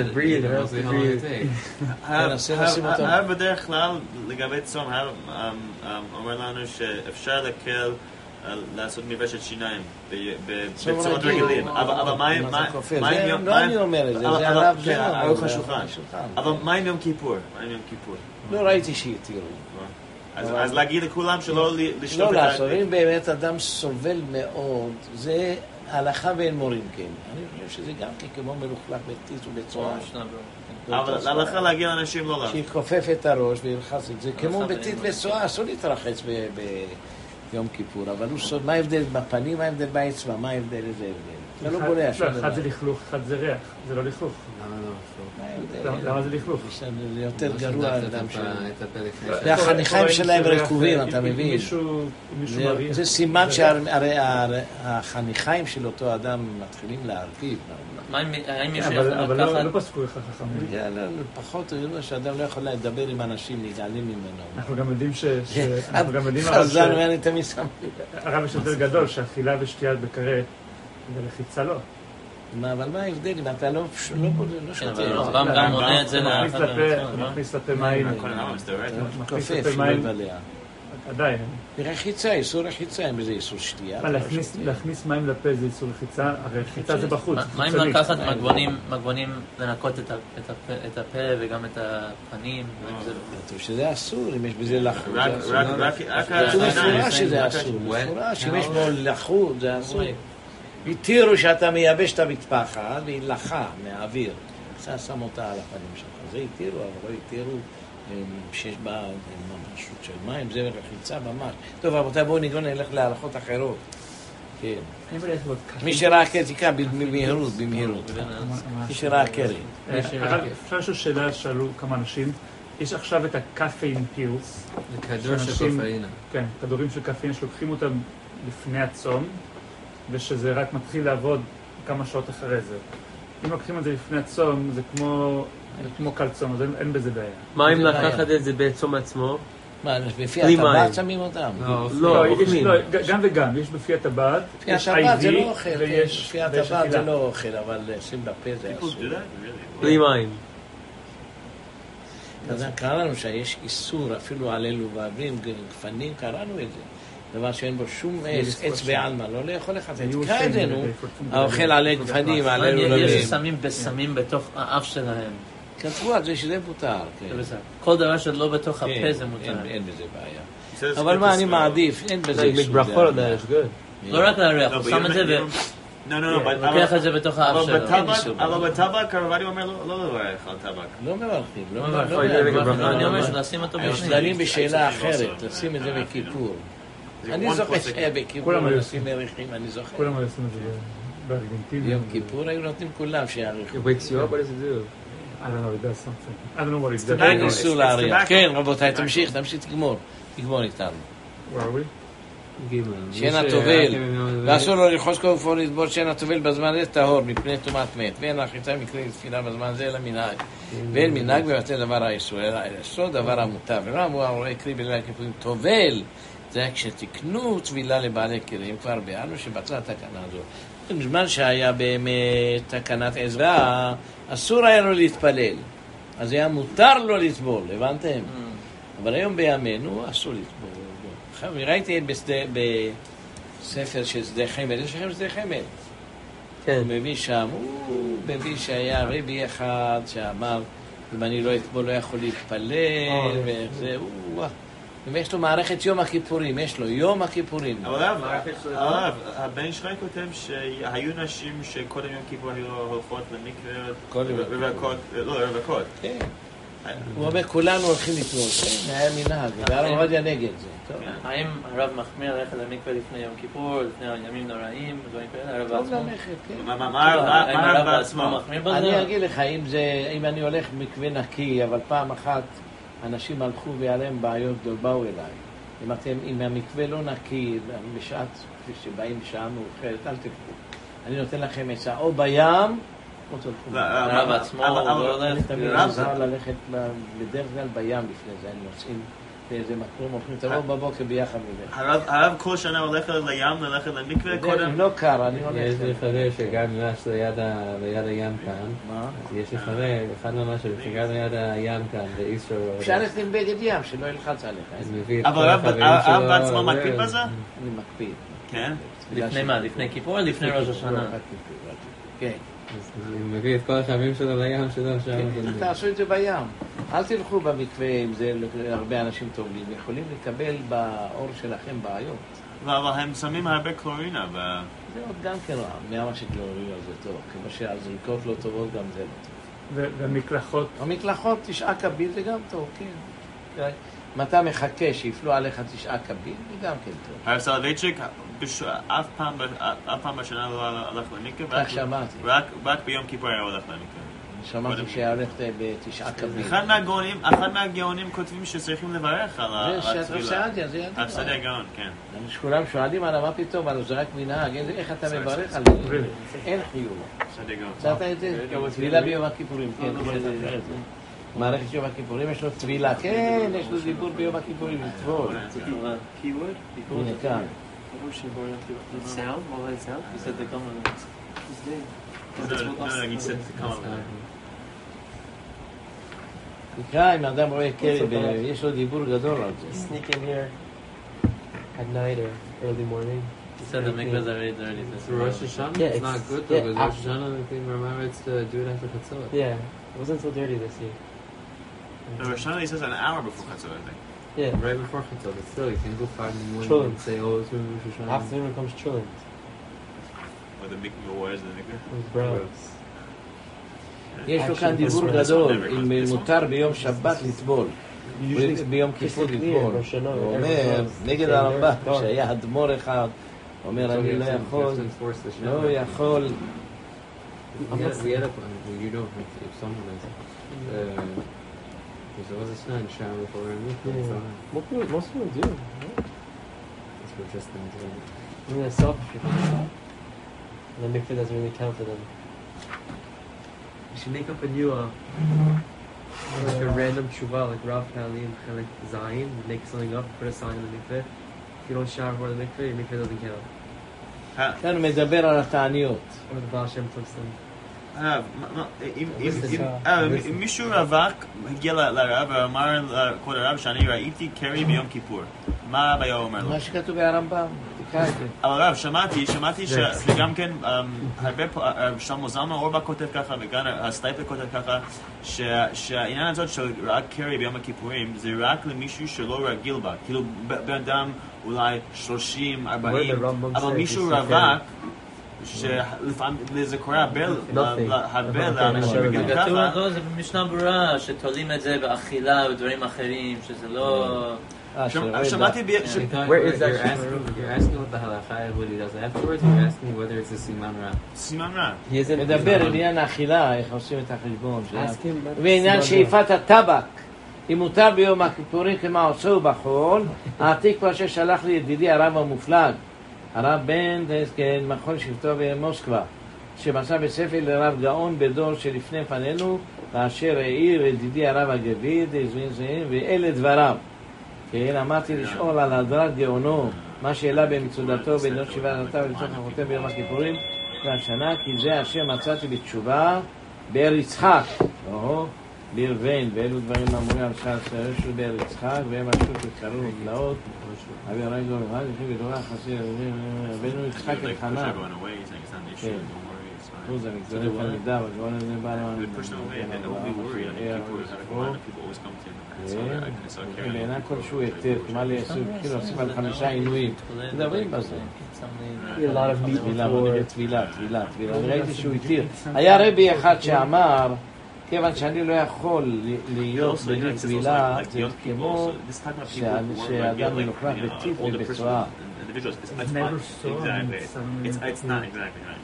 ביצים. הרב בדרך כלל, לגבי צום, הרב אומר לנו שאפשר לקל לעשות מברשת שיניים בצורות רגילים. אבל מה עם יום... לא אני אומר את זה, זה הרב זה ארוך השולחן. אבל מה עם יום כיפור? לא ראיתי שהתירו. אז להגיד לכולם שלא לשלוף את... לא לעשות, אם באמת אדם סובל מאוד, זה... הלכה ואין מורים, כן. אני חושב שזה גם כמו מלוכלך בטיס ובצורה. אבל להלכה להגיע לאנשים לא לעשות. שיכופף את הראש וילחץ את זה. כמו בטיס וצורה, אסור להתרחץ ביום כיפור. אבל הוא סוד, מה ההבדל בפנים, מה ההבדל באצבע, מה ההבדל, איזה הבדל. זה לא בולע שום דבר. אחד זה לכלוך, אחד זה ריח. זה לא לכלוך. למה זה לכלוך? זה יותר גרוע אדם שלהם. והחניכיים שלהם רקובים, אתה מבין? זה סימן שהרי החניכיים של אותו אדם מתחילים להרכיב. אבל לא פסקו לך חכמים. פחות, שאדם לא יכול לדבר עם אנשים, להתעלם ממנו. אנחנו גם יודעים ש... חזן, ואני תמיד שם. הרב יש יותר גדול, שאכילה ושתייה בכרת, ולחיצה לא. אבל מה ההבדל אם אתה לא שותה? הרמב"ם גם מונה את זה מכניס לפה מים. כופף, לא בלע. עדיין. רחיצה, איסור רחיצה, אין בזה איסור שתייה. להכניס מים לפה זה איסור רחיצה, הרי רחיצה זה בחוץ. מה אם לקחת מגבונים לנקות את הפה וגם את הפנים? כתוב שזה אסור, אם יש בזה לחוץ. כתוב מפורש שזה אסור, מפורש, אם יש בו לחוץ זה אסור. התירו שאתה מייבש את המטפחת והיא לחה מהאוויר. אתה שם אותה על הפנים שלך. זה התירו, אבל לא התירו שיש בה ממשות של מים, זה רחיצה ממש. טוב, רבותיי, בואו נגרון, נלך להלכות אחרות. כן. מי שראה קרי, תיקה במהירות, במהירות. מי שראה קרי. אפשר לשאול שאלה, שאלו כמה אנשים. יש עכשיו את הקפאין פיוס. זה כדור של קפאינה. כן, כדורים של קפאין שלוקחים אותם לפני הצום, ושזה רק מתחיל לעבוד כמה שעות אחרי זה. אם לוקחים את זה לפני הצום, זה כמו... זה כמו קל צום, אז אין בזה בעיה. מה אם לקחת את זה בצום עצמו? מה, לפי הטבעת שמים אותם? לא, גם וגם, יש בפי הטבעת, יש הטבעת זה לא אוכל, לפי הטבעת זה לא אוכל, אבל שים בפה זה אסור. בלי מים. אז קראנו שיש איסור, אפילו על אלו ועברים, גפנים, קראנו את זה. דבר שאין בו שום עץ בעלמה, לא לאכול לך, זה תקרא את זה, האוכל עלי גפנים, על אלו לבים. יש שמים בסמים בתוך האף שלהם. כתבו על זה שזה מותר, כל דבר שלא בתוך הפה זה מותר. אין בזה בעיה. אבל מה אני מעדיף, אין בזה איסור. לא רק להריח, הוא שם את זה ולוקח את זה בתוך האף שלו. אבל בטבק, הרבני אומר לא לברך על טבק. לא מברכים, לא מברכים. אני אומר שלשים אותו בפנים. דנים בשאלה אחרת, לשים את זה בכיפור. אני זוכר שבכיפור נשים מריחים, אני זוכר. כולם היו עושים את זה בארגנטינה. יום כיפור היו נותנים כולם שיעריכו. It wakes you up, what does it do? I don't know, it does something. I don't know what it does. אין איסור להריח. כן, רבותיי, תמשיך, תמשיך, תגמור. תגמור איתנו. Where are we? שאין הטובל, ואסור לו ללחוץ כל גופו לטבול שאין הטובל בזמן זה טהור מפני טומאת מת, ואין רחיצה מקרה לתפילה בזמן זה אלא מנהג, ואין מנהג בבטל דבר האיסור, אלא האיסור דבר המותר. ולא אמרו הרואה קרי בליל הכיפורים טובל, זה היה כשתקנו טבילה לבעלי כלים, כבר ביארנו שבצע התקנה הזו. בזמן שהיה באמת תקנת עזרא, אסור היה לו להתפלל, אז היה מותר לו לטבול, הבנתם? אבל היום בימינו אסור לטבול. ראיתי בספר של שדה חמל, יש לכם שדה חמל? כן. הוא מביא שם, הוא מביא שהיה רבי אחד שאמר, אם אני לא אטבול לא יכול להתפלל, וזה, הוא... ויש לו מערכת יום הכיפורים, יש לו יום הכיפורים. אבל הרב, הבן שלך כותב שהיו נשים שקודם יום כיפור היו הולכות למקווה רווקות, לא רווקות. כן. הוא אומר, כולנו הולכים לטבול, זה היה מנהג, והרב עובדיה נגד זה. האם הרב מחמיר ללכת למקווה לפני יום כיפור, לפני ימים נוראים, דברים כאלה, הרב בעצמו? מה הרב בעצמו מחמיר בזה? אני אגיד לך, אם אני הולך מקווה נקי, אבל פעם אחת אנשים הלכו ועליהם בעיות באו אליי. אם אתם, אם המקווה לא נקי, בשעת, כשבאים בשעה מאוחרת, אל תלכו. אני נותן לכם עצה, או בים, או תלכו. הרב עצמו, אני תמיד עזר ללכת בדרך כלל בים לפני זה, אני נוסעים באיזה מקום, הולכים תבוא בבוקר ביחד מזה. הרב כל שנה הולך לים, ללכת למקווה קודם? לא קר, אני הולך. יש לי חבר שגר ממש ליד הים כאן. מה? יש לי חבר, אחד ממש שגר ליד הים כאן, בישראל. אפשר ללכת עם בגד ים, שלא ילחץ עליך. אבל הרב בעצמו מקפיד בזה? אני מקפיד. כן? לפני מה? לפני כיפור או לפני ראש השנה? כן. הוא מביא את כל החברים שלו לים שלו שם. תעשו את זה בים. אל תלכו במקווה אם זה הרבה אנשים טובים. יכולים לקבל באור שלכם בעיות. אבל הם שמים הרבה קלורינה. זה עוד גם כן רע. מהמה שקלורינה זה טוב. כמו שהזריקות לא טובות גם זה לא טוב. ומקלחות? המקלחות תשעה קביל זה גם טוב, כן. אם אתה מחכה שיפלו עליך תשעה קביל, זה גם כן טוב. הרב סולובייצ'יק, אף פעם בשנה לא הלך למקווה? כך שמעתי. רק ביום כיפור היה הולך למקווה. שמעתי שהיה הולך בתשעה קביל. אחד מהגאונים כותבים שצריכים לברך על התפילה. זה סעדיה, זה ידוע. סעדיה גאון, כן. כולם שואלים עליו מה פתאום, אבל זה רק מנהג, איך אתה מברך על זה? אין חיוב. סעדיה גאון. צעת את זה? תפילה ביום הכיפורים, כן. מערכת יום הכיפורים יש לו תפילה, כן, יש לו דיבור ביום הכיפורים, לטבול. הנה כאן. sound? What was sound? You said the comment. No, no, you said the comment. תקרא, אם האדם רואה כלב, יש לו דיבור גדול על זה. Sneak in here. at night or early morning. He said the mikvahs are already dirty. For Rosh Hashanah, Yeah, it's, it's- not good though, yeah, because Rosh Hashanah, I think remember it's to do it after Chatzot. Yeah, it wasn't so dirty this year. The Rosh Hashanah, he says an hour before Chatzot, I think. Yeah, Right before Chatzot, but still, you can go five in the morning True. and say, oh, it's Rosh Hashanah. afternoon comes trillions. Or the mikvah, what is the mikvah? It was brown. יש לו כאן דיבור גדול, אם מותר ביום שבת לטבול, ביום כיפור לטבול. הוא אומר, נגד הרמב"ם, שהיה אדמו"ר אחד, הוא אומר, אני לא יכול, לא יכול. We had, we had a, well, you don't have to, if someone is, uh, because there was a snag shower before our mikvah, Yeah. it's alright. Most people, most people do. That's what just them doing it. I mean, they're selfish people. And the mikvah doesn't really count for them. You should make up a new, uh, like a random tshuva, like Rav Kali and Chelik Zayin, make something up, put a sign in the mikveh. If you don't shower before the mikveh, your mikveh doesn't count. כאן הוא מדבר על התעניות. Or the Baal Shem Tov them. הרב, אם מישהו רווק הגיע לרב ואמר לכבוד הרב שאני ראיתי קרי ביום כיפור, מה הבעיה אומר לו? מה שכתוב ברמב"ם, תקרא את זה. אבל הרב, שמעתי, שמעתי שגם כן הרבה שלמה זלמן אורבך כותב ככה וגם הסטייפלר כותב ככה שהעניין הזאת של רק קרי ביום הכיפורים זה רק למישהו שלא רגיל בה, כאילו בן אדם אולי שלושים, ארבעים, אבל מישהו רווק שלפעמים זה קורה הרבה לאנשים וגם כתוב, ככה. לא, זה במשנה ברורה, שתולים את זה באכילה ודברים אחרים, שזה לא... שמעתי ב... Where is that You're asking, you're asking what the halacha is, what he does afterwards, or you're asking whether it's a siman ra. סימן רע. He isn't. מדבר עניין האכילה, איך עושים את החשבון. Ask him about ועניין Siman Ra. שאיפת הטבק, אם מותר ביום הכיפורים כמה עושהו בחול, העתיק כבר ששלח לי ידידי הרב המופלג, הרב בן מכון שבטו במוסקבה, שמצא בספר לרב גאון בדור שלפני פנינו, ואשר העיר ידידי הרב הגביד, ואלה דבריו. כן, אמרתי לשאול על הדרת גאונו, מה שאלה במצודתו בנות שבעת עתה ולצורך החותם ביום הכיפורים והשנה, כי זה אשר מצאתי בתשובה באר יצחק, לא, ביר ון, ואלו דברים אמורים על שחר שרשו באר יצחק, והם עשו וקראו ופלאות, אבי הרי גאון, מה זה חייב בתורה חסיר, בנו יצחק את חנה, כן, אחוז המגזרים תלמידה, והגאון הזה בא בעינה כלשהו היתר, כמה לעשו, כאילו עושים על חמישה עינויים, מדברים בזה. תבילה, תבילה, תבילה, תבילה, אני ראיתי שהוא התיר. היה רבי אחד שאמר, כיוון שאני לא יכול להיות בלי תבילה, זה כמו שאדם מלוכלך בטיף ובצועה. I've never saw Exactly. some- It's it's not exactly right.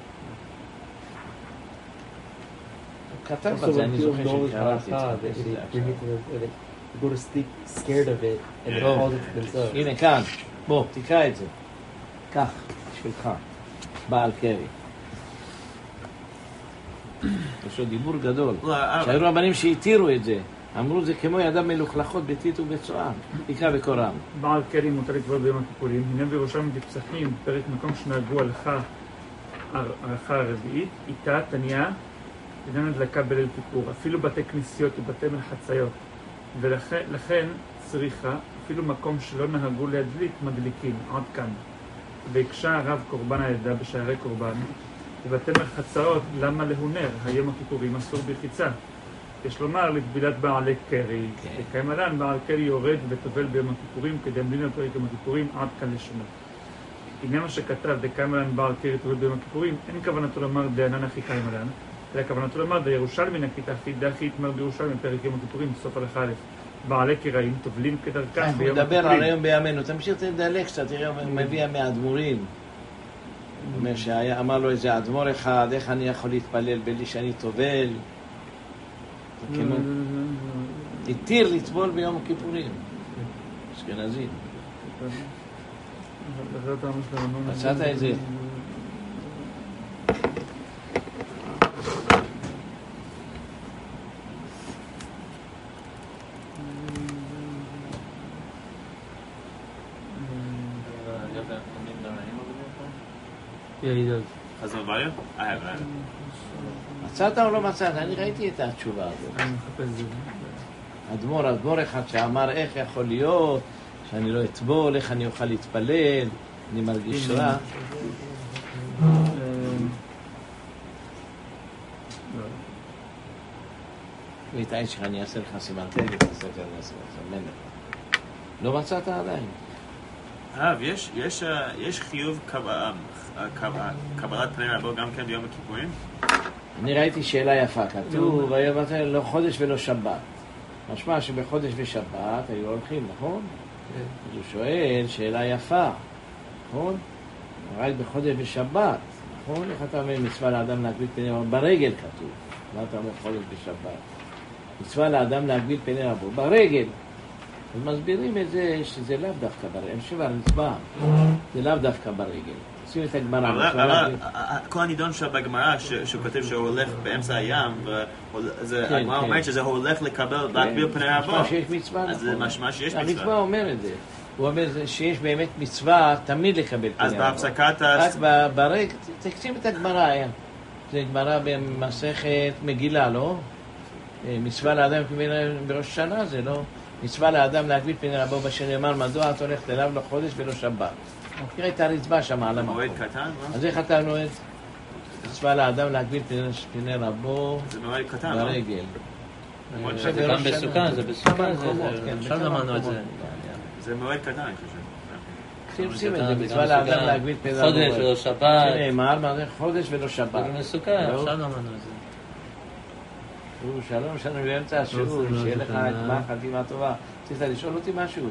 כתב Also, בזה, when אני people זוכר know it's שקראתי halacha, את they, זה. they bring it to the, they go to sleep scared of it and they hold it to themselves. הנה כאן, בוא, תקרא את זה. קח, בשבילך, בעל קרי. יש לו דיבור גדול. שהיו רבנים שהתירו את זה. אמרו זה כמו ידם מלוכלכות ביתית ובצועה. תקרא בקורם. בעל קרי מותר לטבול ביום הכיפורים, הנה בירושלים בפסחים, פרק מקום שנהגו הלכה ההלכה הרביעית, איתה תניה, איננה הדלקה בליל כיפור, אפילו בתי כנסיות ובתי מרחציות, ולכן צריכה, אפילו מקום שלא נהגו להדליק, מדליקים, עד כאן. והקשה הרב קורבן העדה בשערי קורבן, ובתי מרחצאות, למה להונר? היום הכיפורים אסור ברחיצה. יש לומר לטבילת בעלי קרי, לקיים עלן בעל קרי יורד וטובל ביום הכיפורים כדי להמלין על פרק יום הכיפורים, עד כאן לשונו. הנה מה שכתב דקיים עלן בעל קרי טובל ביום הכיפורים, אין כוונתו לומר דענן אחי קיים עלן, אלא כוונתו לומר דירושלמי נקית אחי דחי יתמר בירושלמי פרק יום הכיפורים, סוף הלכה א', בעלי קראים טובלים כדרכם אנחנו ביום נדבר על הכיפורים. היום בימינו, תמשיך תדלק קצת, תראה, הוא מביא מהאדמו"רים. הוא אומר שאמר לו איזה אדמו"ר אחד, איך אני יכול להתפלל בלי שאני טובל? כמו התיר לטבול ביום הכיפורים. אשכנזי. מצאת את זה? Yeah, he does. Chazal Vaya? I have that. מצאת או לא מצאת? אני ראיתי את התשובה הזאת. אני מחפש את זה. אדמו"ר, אדמו"ר אחד שאמר איך יכול להיות שאני לא אטבול, איך אני אוכל להתפלל, אני מרגיש רע. ואיתי שלך אני אעשה לך סימנטגי, את הספר אני אעשה לך, מלך. לא מצאת עדיין. הרב, יש, יש, יש חיוב קבלת פני רבו גם כן ביום הכיפורים? אני ראיתי שאלה יפה, כתוב, היום אתה לא חודש ולא שבת. משמע שבחודש ושבת היו הולכים, נכון? אז הוא שואל, שאלה יפה, נכון? רק בחודש ושבת, נכון? איך אתה אומר מצווה לאדם להגביל פני רבו? ברגל כתוב. מה אתה אומר חודש ושבת? מצווה לאדם להגביל פני רבו, ברגל. אז מסבירים את זה שזה לאו דווקא ברגל, הם שוב הרצבע, זה לאו דווקא ברגל. עושים את הגמרא. אבל כל הנידון שבגמרא שהוא כותב שהוא הולך באמצע הים, הגמרא אומרת שזה הולך לקבל, להגביל פני רבו. משמע שיש מצווה, נכון. אז זה משמע שיש מצווה. המצווה אומר את זה. הוא אומר שיש באמת מצווה תמיד לקבל פני רבו. אז בהפסקת... רק ברגל, תקצים את הגמרא, זה גמרא במסכת מגילה, לא? מצווה לאדם בראש השנה זה לא... מצווה לאדם להגביל פני רבו בשנאמר מדוע את הולכת אליו לא חודש ולא שבת. תראה את הרצבע שם על המקום. מועד קטן? אז איך אתה נועד? מצווה לאדם להגביל פני רבו ברגל. זה גם בסוכה, זה בסוכה, עכשיו למדנו את זה. זה מועד קטן, אני חושב. שים את זה, מצווה לאדם להגביל פני רבו. חודש ולא שבת. שנאמר חודש ולא שבת. זה בסוכה, עכשיו למדנו את זה. שלום, שלום, באמצע השיעור, שיהיה לך גמר חתימה טובה. צריך לשאול אותי משהו?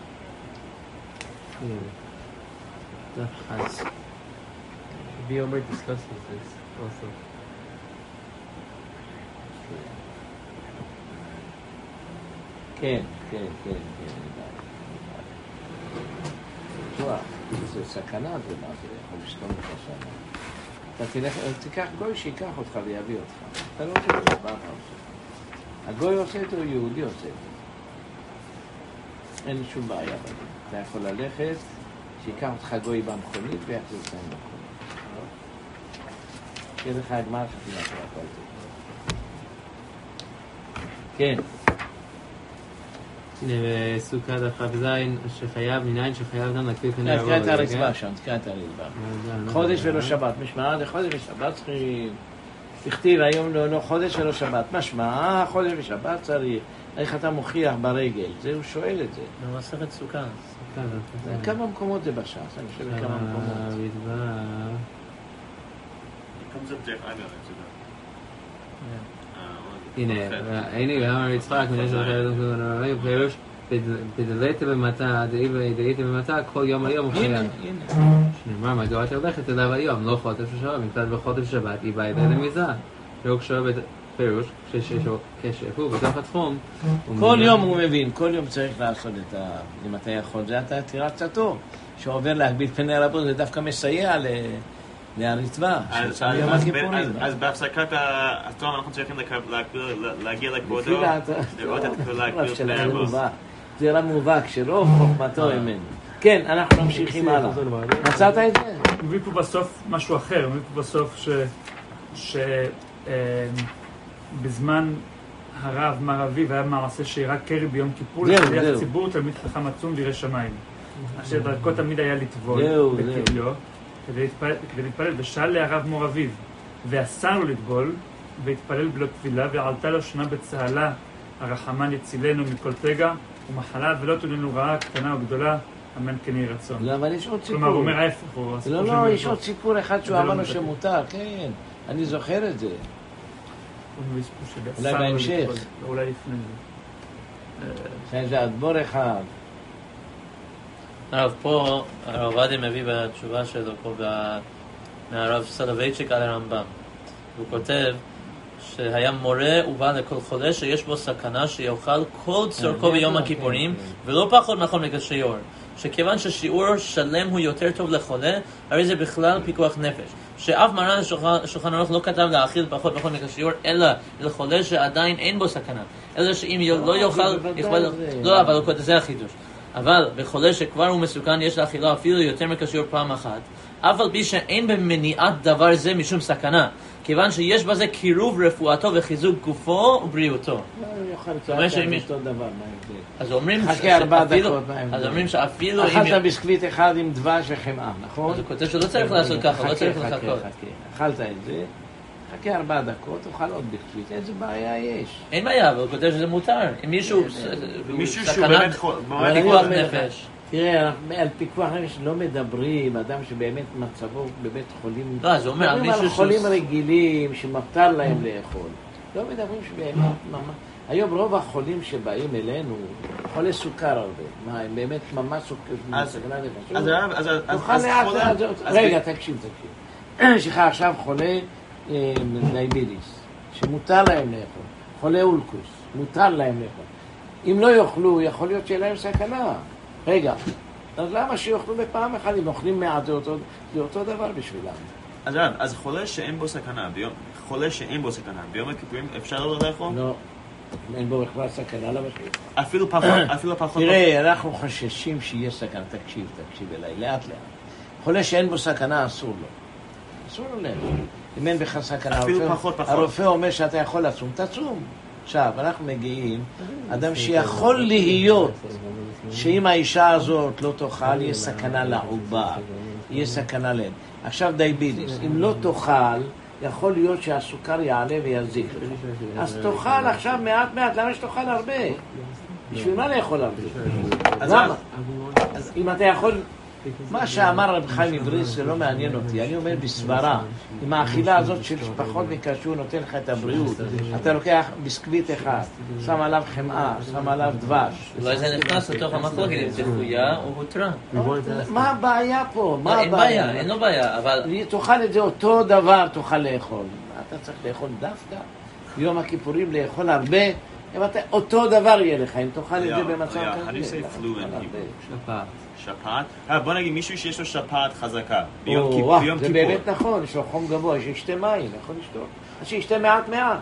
Be Omer discusses this also. כן, כן, כן, כן. תשמע, זה סכנה, זה מה, זה יכול לשתום את השנה. אתה תלך, תיקח גוי שיקח אותך ויביא אותך. אתה לא עושה את זה, מה אתה עושה? הגוי עושה את זה או יהודי עושה את זה? אין לי שום בעיה בזה. אתה יכול ללכת, שיקח אותך גוי במכונית ויחזיר אותך עם במכונית. תהיה לך הגמר חתימה של הכל זה. כן. הנה, בסוכה דף זין, שחייב, מניין שחייב אדם להקפיד פני רבו. תקרא את הרצבע שם, תקרא את הרצבע. חודש ולא שבת, משמע, זה חודש ושבת צריכים... תכתיב היום לא חודש ולא שבת, משמע, חודש ושבת צריך. איך אתה מוכיח ברגל? זה הוא שואל את זה. במסכת סוכה. כמה מקומות זה בש"ס? אני חושב כמה מקומות. הנה, הנה, למה יצחק, מנה של אחרי פירוש, בדלית במטה, דאית במטה, כל יום היום הוא חייב. שנאמר, מדוע אתה הולכת אליו היום, לא חודש ושבת, מצד בחודש שבת, היא באה אליו למיזה. לא קשור בפירוש, כשהוא בתוך התחום. כל יום הוא מבין, כל יום צריך לעשות את ה... אם אתה יכול, זה אתה תירצתו. שעובר להגביל פני רבו, זה דווקא מסייע ל... להרצבע, שצריך יום הכיפורים. אז בהפסקת התואם אנחנו צריכים להגיע לכבודו, לראות את להגביל פני רבו. זה רב מובהק, שרוב חוכמתו אמן. כן, אנחנו ממשיכים הלאה. מצאת את זה? הוא מביא פה בסוף משהו אחר, הוא מביא פה בסוף שבזמן הרב מרבי והיה מעשה שירה קרי ביום כיפור, לשליח ציבור תלמיד חכם עצום וירא שמיים. אשר דרכו תמיד היה לטבול בקבלו, כדי להתפלל, ושאל להרב מור אביו, ואסר לו לטבול, והתפלל בלא טבילה, ועלתה לו שנה בצהלה, הרחמן יצילנו מכל פגע ומחלה, ולא תולנו רעה קטנה או גדולה, אמן כן יהי רצון. לא, אבל יש עוד סיפור. כלומר, הוא אומר ההפך. לא, לא, יש עוד סיפור אחד שהוא אמר לו שמותר, כן, אני זוכר את זה. אולי בהמשך. אולי לפני זה. זה אדבור אחד. הרב, פה, הרב עובדיה מביא בתשובה שלו פה מהרב סולובייצ'יק על הרמב"ם. הוא כותב שהיה מורה ובא לכל חולה שיש בו סכנה שיאכל כל צורכו ביום הכיפורים, ולא פחות נכון בגלל שיעור. שכיוון ששיעור שלם הוא יותר טוב לחולה, הרי זה בכלל פיקוח נפש. שאף מרן השולחן ערוך לא כתב להאכיל פחות פחות בגלל שיעור, אלא לחולה שעדיין אין בו סכנה. אלא שאם לא יאכל, לא, אבל זה החידוש. אבל בחולה שכבר הוא מסוכן יש לאכילו אפילו יותר מכשיור פעם אחת, אף על פי שאין במניעת דבר זה משום סכנה, כיוון שיש בזה קירוב רפואתו וחיזוק גופו ובריאותו. לא, יכול להיות אותו דבר, מה ההבדל? אז אומרים חכה ארבע דקות, מה אז אומרים שאפילו... אכלת ביסקוויט אחד עם דבש וחמאה, נכון? אז הוא כותב שלא צריך לעשות ככה, לא צריך לחכות. חכה, חכה, אכלת את זה, חכה ארבע דקות, תאכל עוד ביסקוויט, איזה בעיה יש? אין בעיה, אבל הוא כותב שזה מותר. אם מישהו... מישהו שהוא באמת... פיקוח נפש. תראה, על פיקוח נפש לא מדברים, אדם שבאמת מצבו בבית חולים... לא, אז הוא אומר, מדברים על חולים רגילים שמותר להם לאכול. לא מדברים שבאמת ממש... היום רוב החולים שבאים אלינו, חולי סוכר הרבה. מה, הם באמת ממש סוכר... אז הרב, אז... תאכל לאט לאט... רגע, תקשיב, תקשיב. יש לך עכשיו חולה דיאביטיס, שמותר להם לאכול. חולה אולקוס, מותר להם לאכול. אם לא יאכלו, יכול להיות שיהיה להם סכנה. רגע, אז למה שיאכלו בפעם אחת? אם אוכלים מעט, זה אותו, זה אותו דבר בשבילם. אז רב, אז חולה שאין בו סכנה, ביום, חולה שאין בו סכנה, ביום הכיפורים אפשר לא לאכול? לא, אין בו בכלל סכנה, למה שיהיה? אפילו פחות, אפילו פחות... תראה, אנחנו חוששים שיהיה סכנה, תקשיב, תקשיב אליי, לאט לאט. חולה שאין בו סכנה, אסור לו. אסור לו לאכול. אם אין בך סכנה, אפילו פחות פחות. הרופא אומר שאתה יכול לצום, תצום. עכשיו, אנחנו מגיעים, אדם שיכול להיות שאם האישה הזאת לא תאכל, יהיה סכנה לעובר, יהיה סכנה להם. עכשיו דיאביטיס, אם לא תאכל, יכול להיות שהסוכר יעלה ויזיק. אז תאכל עכשיו מעט מעט, למה שתאכל הרבה? בשביל מה לאכול הרבה? למה? אז אם אתה יכול... מה שאמר רב חיים מבריס זה לא מעניין אותי, אני אומר בסברה, עם האכילה הזאת של פחות מקשור נותן לך את הבריאות, אתה לוקח ביסקוויט אחד, שם עליו חמאה, שם עליו דבש. אולי זה נכנס לתוך המחלוקת, אם זה חויה או הותרה. מה הבעיה פה? אין בעיה, אין לו בעיה, אבל... תאכל את זה אותו דבר, תאכל לאכול. אתה צריך לאכול דווקא, ביום הכיפורים לאכול הרבה, אותו דבר יהיה לך, אם תאכל את זה במצב כזה. שפעת. שפעת? בוא נגיד מישהו שיש לו שפעת חזקה ביום כיפור. זה באמת נכון, יש לו חום גבוה, שישתה מים, יכול לשתות. אז שישתה מעט מעט.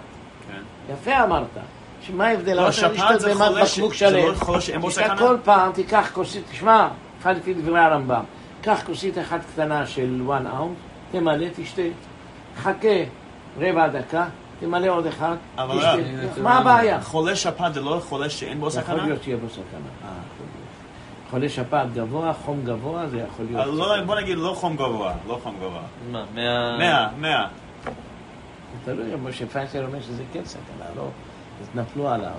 יפה אמרת. שמה ההבדל? לא, שפעת זה חולה שאין בו סכנה? כל פעם תיקח כוסית, תשמע, אחד לפי דברי הרמב"ם, קח כוסית אחת קטנה של one ounce, תמלא, תשתה, חכה רבע דקה, תמלא עוד אחד, תשתה. מה הבעיה? חולה שפעת זה לא חולה שאין בו סכנה? יכול להיות שיהיה בו סכנה. חולה שפעת גבוה, חום גבוה, זה יכול להיות... לא, בוא נגיד לא חום גבוה, לא חום גבוה. מה? מאה... מאה, מאה. תלוי, משה פיינשטיין אומר שזה כן סכנה, לא? אז נפלו עליו.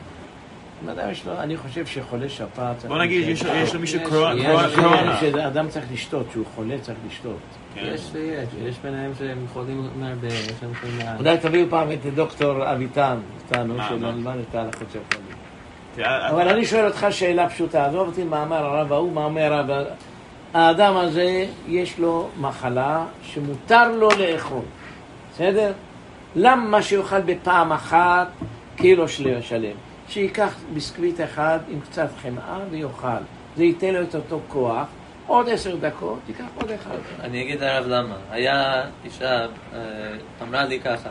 אני חושב שחולה שפעת... בוא נגיד, יש לו מישהו קורונה. שאדם צריך לשתות, שהוא חולה צריך לשתות. יש ויש, יש ביניהם שהם חולים מהרבה, יש להם חולים מעט. אולי תביאו פעם את דוקטור אביטן, איתנו, שנלמד את ההלכות של חולים. אבל אני שואל אותך שאלה פשוטה, עזוב אותי מה אמר הרב ההוא, מה אומר הרב... האדם הזה יש לו מחלה שמותר לו לאכול, בסדר? למה שיאכל בפעם אחת קילו שלם? שיקח ביסקוויט אחד עם קצת חמאה ויאכל, זה ייתן לו את אותו כוח, עוד עשר דקות, תיקח עוד אחד. אני אגיד הרב למה, היה אישה, אמרה לי ככה,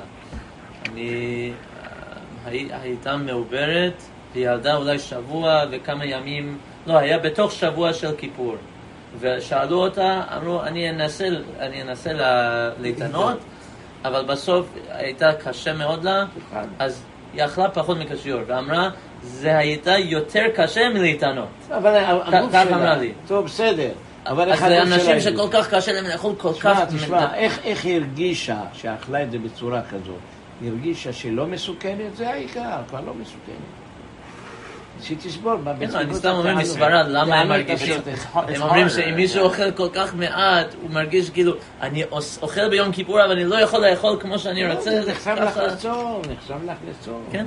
אני הייתה מעוברת, היא ילדה אולי שבוע וכמה ימים, לא, היה בתוך שבוע של כיפור. ושאלו אותה, אמרו, אני אנסה, אני אנסה להתענות, אבל בסוף הייתה קשה מאוד לה, אז היא אכלה פחות מקשיור, ואמרה, זה הייתה יותר קשה מלהתענות. אבל הגוף שלה, טוב, בסדר. אז זה אנשים שכל כך קשה להם לאכול כל כך... תשמע, איך היא הרגישה שאכלה את זה בצורה כזאת? היא הרגישה שלא מסוכנת? זה העיקר, כבר לא מסוכנת. שתסבור, אני סתם אומר מסברה, למה הם מרגישים? הם אומרים שאם מישהו אוכל כל כך מעט, הוא מרגיש כאילו, אני אוכל ביום כיפור, אבל אני לא יכול לאכול כמו שאני רוצה. נחשב לך לצום, נחשב לך לצום. כן.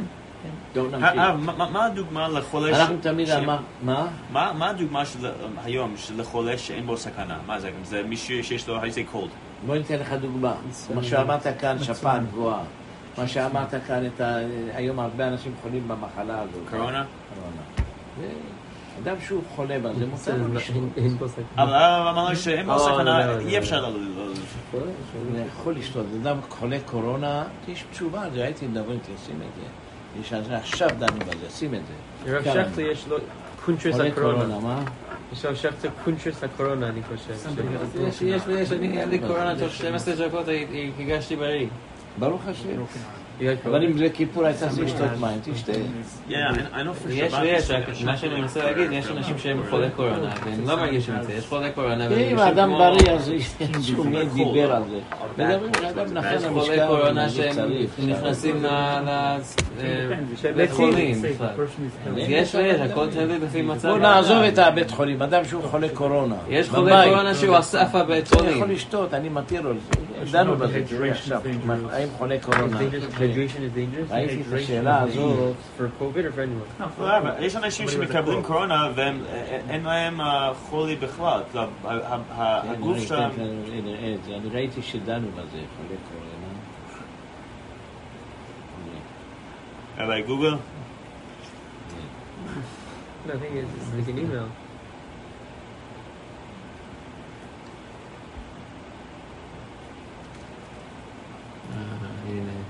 מה הדוגמה לחולה... אנחנו תמיד אמר, מה? מה הדוגמה היום לחולה שאין בו סכנה? מה זה? זה מישהו שיש לו, הייתי קולד. בוא ניתן לך דוגמה. מה שאמרת כאן, שפעת גבוהה. מה שאמרת כאן, היום הרבה אנשים חולים במחלה הזאת. קורונה? קורונה. אדם שהוא חולה בה, זה מותר לו לשתות. אבל אמרנו שאין בו סכנה, אי אפשר לא... הוא יכול לשתות. אדם חולה קורונה, יש תשובה, זה הייתי מדברים, תשים את זה. יש עכשיו דנו בזה, שים את זה. רב שכטר יש לו קונטרס הקורונה. מה? יש רב שכטר קונטרס הקורונה, אני חושב. יש ויש, אני היה לי קורונה תוך שתים עשרה דקות, הגשתי בריא. ברוך השם. אבל אם זה כיפור הייתה צריך לשתות מים, תשתה. יש ויש, מה שאני מנסה להגיד, יש אנשים שהם חולי קורונה, והם לא מרגישים את זה, יש חולי קורונה, אם האדם בריא, אז שהוא מי דיבר על זה. מדברים על אדם נכון יש חולי קורונה שהם נכנסים לבית חולים בכלל. יש ויש, הכל תלוי לפי מצב. בוא נעזוב את הבית חולים, אדם שהוא חולה קורונה. יש חולי קורונה שהוא אסף הבית חולים. הוא יכול לשתות, אני מתיר לו. דנו בזה עכשיו, האם חולה קורונה. ראיתי את השאלה הזאת. יש אנשים שמקבלים קורונה ואין להם חולי בכלל. הגוף שם... אני ראיתי שדנו בזה, חולה קורונה. Have I Google? I think it's like an email. הנה.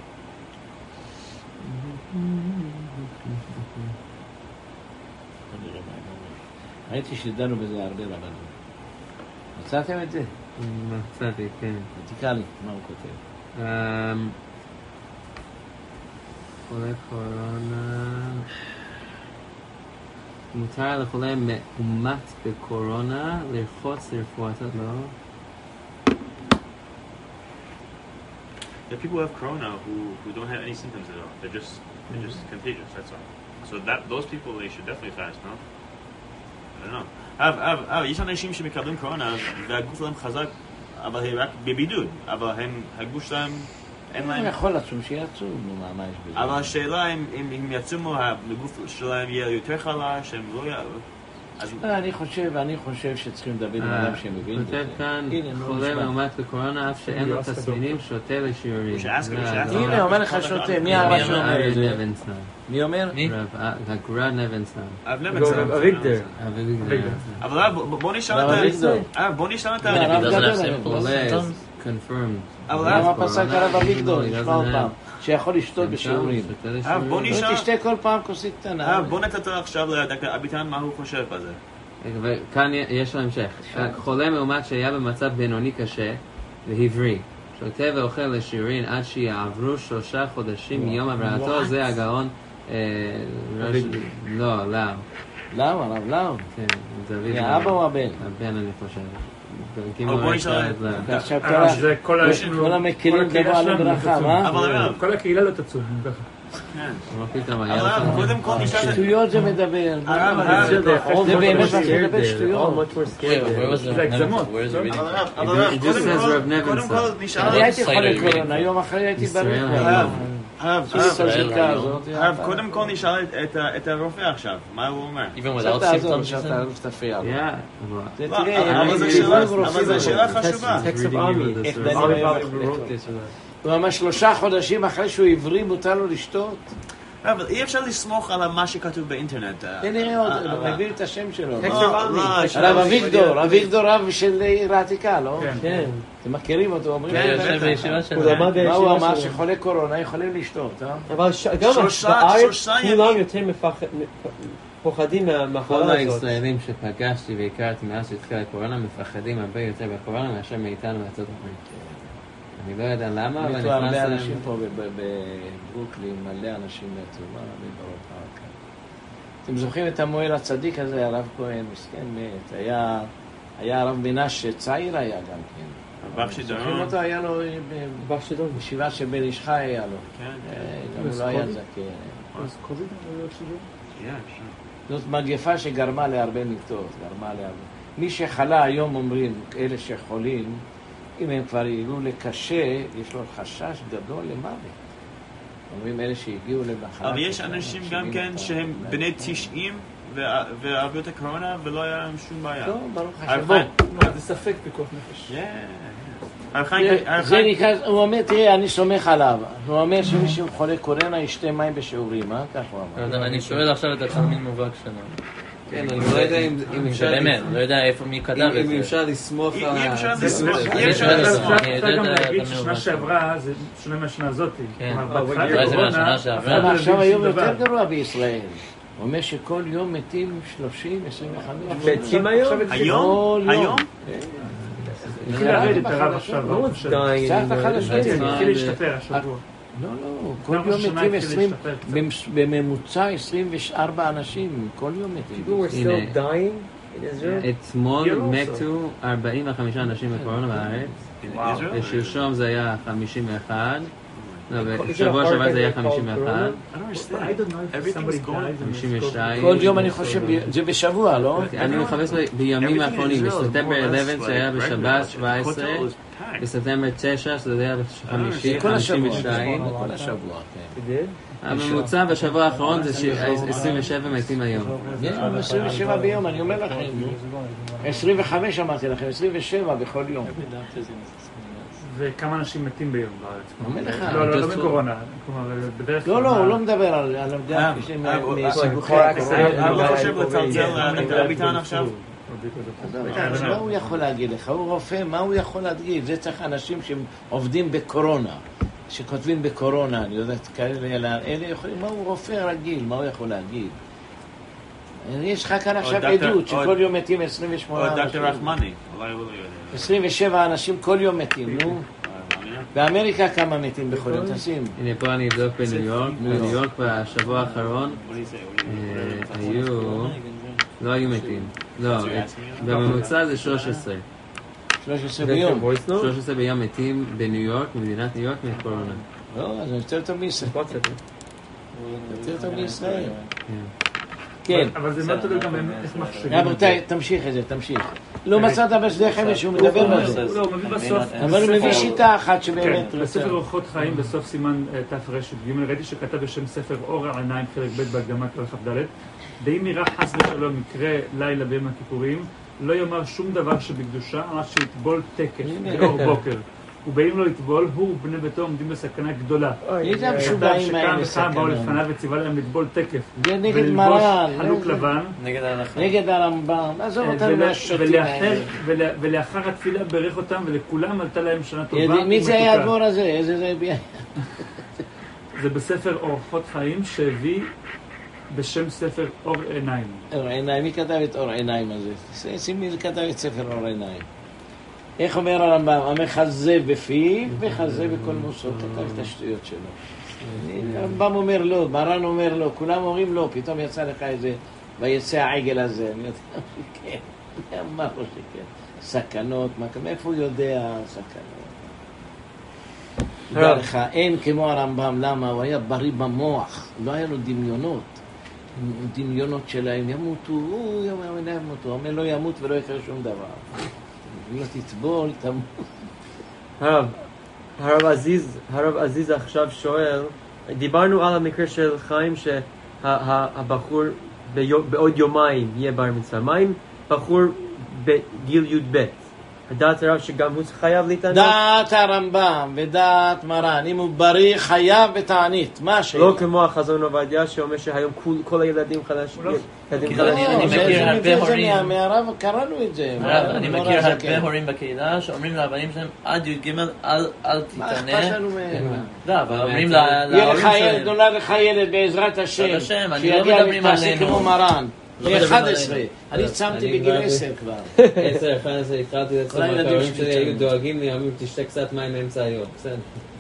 ראיתי שדנו בזה הרבה רבנים. מצאתם את זה? מצאתי, כן. תקרא לי, מה הוא כותב? חולה קורונה... מותר לחולה מאומת בקורונה לרחוץ לרפואתו, לא? There are people who have corona who, who don't have any symptoms at all. They're just they're just contagious. That's all. So that those people they should definitely fast, no? I don't know. אב, אב, אב, יש אנשים שמקבלים קורונה והגוף שלהם חזק, אבל הם רק בבידוד, אבל הם, הגוף שלהם אין להם... הם יכול לצום שיצאו, מה יש בזה? אבל השאלה אם הם יצומו, הגוף שלהם יהיה יותר חלש, הם לא יעלו. אני חושב, אני חושב שצריכים לדבר עם אדם שמבין בזה. כותב כאן, חולה מאומת בקורונה, אף שאין לו תסמינים, שותה לשיעורים. הנה, אומר לך שותה, מי הרב שאומר את זה? מי אומר? הגר"א נבנסטן. אביגדור. אבל בוא נשאל את ה... בוא נשאל את ה... למה פסק הרב אביגדור? נשמע עוד פעם. שיכול לשתות בשיעורים. בוא נשאל... תשתה כל פעם כוסית קטנה. בוא נתת עכשיו לדקה אביטן מה הוא חושב על זה. וכאן יש לו המשך. חולה מאומת שהיה במצב בינוני קשה והבריא, שותה ואוכל לשיעורין עד שיעברו שלושה חודשים מיום הבראתו, זה הגאון... לא, לאו. לאו, הרב לאו. כן, דוד. האבא או הבן? הבן אני חושב. בוא נשאל... עכשיו כל המקלים תבוא על הברכה, מה? כל הקהילה לא תצום, ככה. אבל קודם כל נשאל... שטויות זה מדבר. זה באמת מדבר שטויות. זה הגזמות. אבל קודם כל נשאל... אני הייתי חולה קורונה, יום אחרי הייתי בריא. קודם כל נשאל את הרופא עכשיו, מה הוא אומר? עכשיו תעזור, עכשיו תפריע. אבל זו שאלה חשובה. הוא אמר שלושה חודשים אחרי שהוא עברי מותר לו לשתות. אבל אי אפשר לסמוך על מה שכתוב באינטרנט. נראה עוד, הוא מביא את השם שלו. הרב אביגדור, אביגדור רב של עיר העתיקה, לא? כן. אתם מכירים אותו, אומרים? כן, מה הוא אמר שחולי קורונה יכולים לשתות, אה? אבל גם בארץ כולם יותר פוחדים מהמחלה הזאת. כל הישראלים שפגשתי והכרתי מאז שהתחילה הקורונה מפחדים הרבה יותר בקורונה מאשר מאיתנו מארצות הברית. אני לא יודע למה, אבל נכנס להם... הרבה אנשים פה בברוקלין, מלא אנשים מהתרומה, באירופה כאן. אתם זוכרים את המוהל הצדיק הזה, הרב כהן, מסכן מת, היה הרב מנשה, צעיר היה גם כן. בח שידון. זוכרים אותו, היה לו... בח שידון. בישיבה שבן איש חי היה לו. כן. גם הוא לא היה זקן. אז קוביד היה לו שידון? זאת מגפה שגרמה להרבה מיתות, גרמה להרבה. מי שחלה היום אומרים, אלה שחולים, אם הם כבר יהיו לקשה, יש לו חשש גדול למוות. אומרים אלה שהגיעו למחלה. אבל יש אנשים גם כן שהם בני תשעים ועברו את הקורונה ולא היה להם שום בעיה. לא, ברוך השם. זה ספק פיקוח נפש. זה נקרא, הוא אומר, תראה, אני סומך עליו. הוא אומר שמי שהוא חולה קורונה ישתה מים בשיעורים, אה? כך הוא אמר. אני שואל עכשיו את התלמיד מובהק שלנו. כן, אני לא יודע אם אפשר... באמת, לא יודע איפה מי כתב את זה. אם אפשר לסמוך על... אי אפשר לסמוך. אי אפשר לסמוך. אפשר גם להגיד ששנה שעברה זה שונה מהשנה הזאת. כן, אולי זה מהשנה שעברה. עכשיו היום יותר גרוע בישראל. הוא אומר שכל יום מתים שלושים, עשרים וחמש. מתים היום? היום? היום? התחיל לרדת הרב עכשיו. קצת החדשות. התחיל להשתפר השבוע. לא, לא, כל יום מתים עשרים, בממוצע עשרים וארבעה אנשים, כל יום מתים. People were still dying in Israel? אתמול מתו ארבעים וחמישה אנשים בקורונה בארץ, ושלשום זה היה חמישים ואחת, בשבוע שעבר זה היה חמישים ואחת, חמישים ושתיים. כל יום אני חושב, זה בשבוע, לא? אני מחפש בימים האחרונים, בספטמבר אחת עשרה שהיה בשבת שבע עשרה, בספטמבר תשע שזה היה חמישים ושתיים. כל השבוע, כן. הממוצע בשבוע האחרון זה עשרים ושבע מתים היום. עשרים ושבע ביום, אני אומר לכם. עשרים וחמש אמרתי לכם, עשרים ושבע בכל יום. וכמה אנשים מתים ביום בארץ? אומר לך. לא, לא בקורונה. לא, לא, הוא לא מדבר על המדינה מסיבוכי הקורונה. אני לא חושב לצלצל לביטן עכשיו. מה הוא יכול להגיד לך? הוא רופא, מה הוא יכול להגיד? זה צריך אנשים שעובדים בקורונה, שכותבים בקורונה, אני יודעת, כאלה, אלה יכולים, מה הוא רופא רגיל? מה הוא יכול להגיד? יש לך כאן עכשיו עדות שכל יום מתים עשרים ושמונה אנשים. או דוקטור רחמני. עשרים ושבע אנשים כל יום מתים, נו. באמריקה כמה מתים בכל יום, תשים. הנה פה אני אבדוק בניו יורק. בניו יורק בשבוע האחרון היו... לא היו מתים. לא, בממוצע זה שלוש עשרה. שלוש עשרה ביום. שלוש עשרה ביום מתים בניו יורק, במדינת ניו יורק מקורונה. לא, אז יותר טוב מישראל. יותר טוב מישראל. כן. אבל זה מאוד תלוי גם איך מחשבים. רבותיי, תמשיך את זה, תמשיך. לא מצאת בשדה חמש שהוא מדבר על זה. לא, הוא מביא בסוף. אבל הוא מביא שיטה אחת שבאמת... כן, בספר אורחות חיים, בסוף סימן תר"ג, ראיתי שכתב בשם ספר אור העיניים, חלק ב' בהקדמה כ"ד, ואם נראה חס ושלום מקרה לילה ביום הכיפורים, לא יאמר שום דבר שבקדושה עד שיטבול תקף באור בוקר. ובאים לו לטבול, הוא ובני ביתו עומדים בסכנה גדולה. איזה המשוגעים האלה סכנה. באו לפניו וציווה להם לטבול תקף. זה נגד מרן. חלוק לבן. נגד הרמב"ם. עזוב אותם מהשוטים האלה. ולאחר התפילה ברך אותם ולכולם עלתה להם שנה טובה ומתוקה. מי זה היה הדבור הזה? איזה זה היה? זה בספר אורחות חיים שהביא בשם ספר אור עיניים. אור עיניים, מי כתב את אור עיניים הזה? שימי כתב את ספר אור עיניים. איך אומר הרמב"ם? המחזה בפיו וחזה בכל מוסות. כתב את השטויות שלו. הרמב"ם אומר לא, מרן אומר לא, כולם אומרים לא, פתאום יצא לך איזה, ויצא העגל הזה. אני יודע, כן, אני אמר לו שכן. סכנות, מאיפה הוא יודע סכנות? תדע לך, אין כמו הרמב"ם, למה? הוא היה בריא במוח, לא היה לו דמיונות. דמיונות שלהם ימותו, הוא ימותו, הוא אומר לא ימות ולא יקרה שום דבר. אם לא תטבול, תמות. הרב, הרב עזיז, הרב עזיז עכשיו שואל, דיברנו על המקרה של חיים שהבחור בעוד יומיים יהיה בר מצווה. מה עם בחור בגיל י' ב'? דעת הרב שגם הוא חייב להתענות? דעת הרמב"ם ודעת מרן, אם הוא בריא חייב בתענית, מה השאלה? לא כמו החזון עובדיה שאומר שהיום כל הילדים חדשים. אני מכיר הרבה הורים, מהרב קראנו את זה. אני מכיר הרבה הורים בקהילה שאומרים לבנים שלהם עד י"ג אל תתענה. מה אכפת לנו מהם? לא, אבל אומרים להורים שלהם. נולד לך ילד בעזרת השם, שיגיע ותעשה כמו מרן. ב-אחד עשרה, אני צמתי בגיל עשר כבר. עשר, אחד עשרה, התחלתי לעצמם, ההורים שלי היו דואגים לי, אמרו, תשתה קצת מים באמצע היום, בסדר.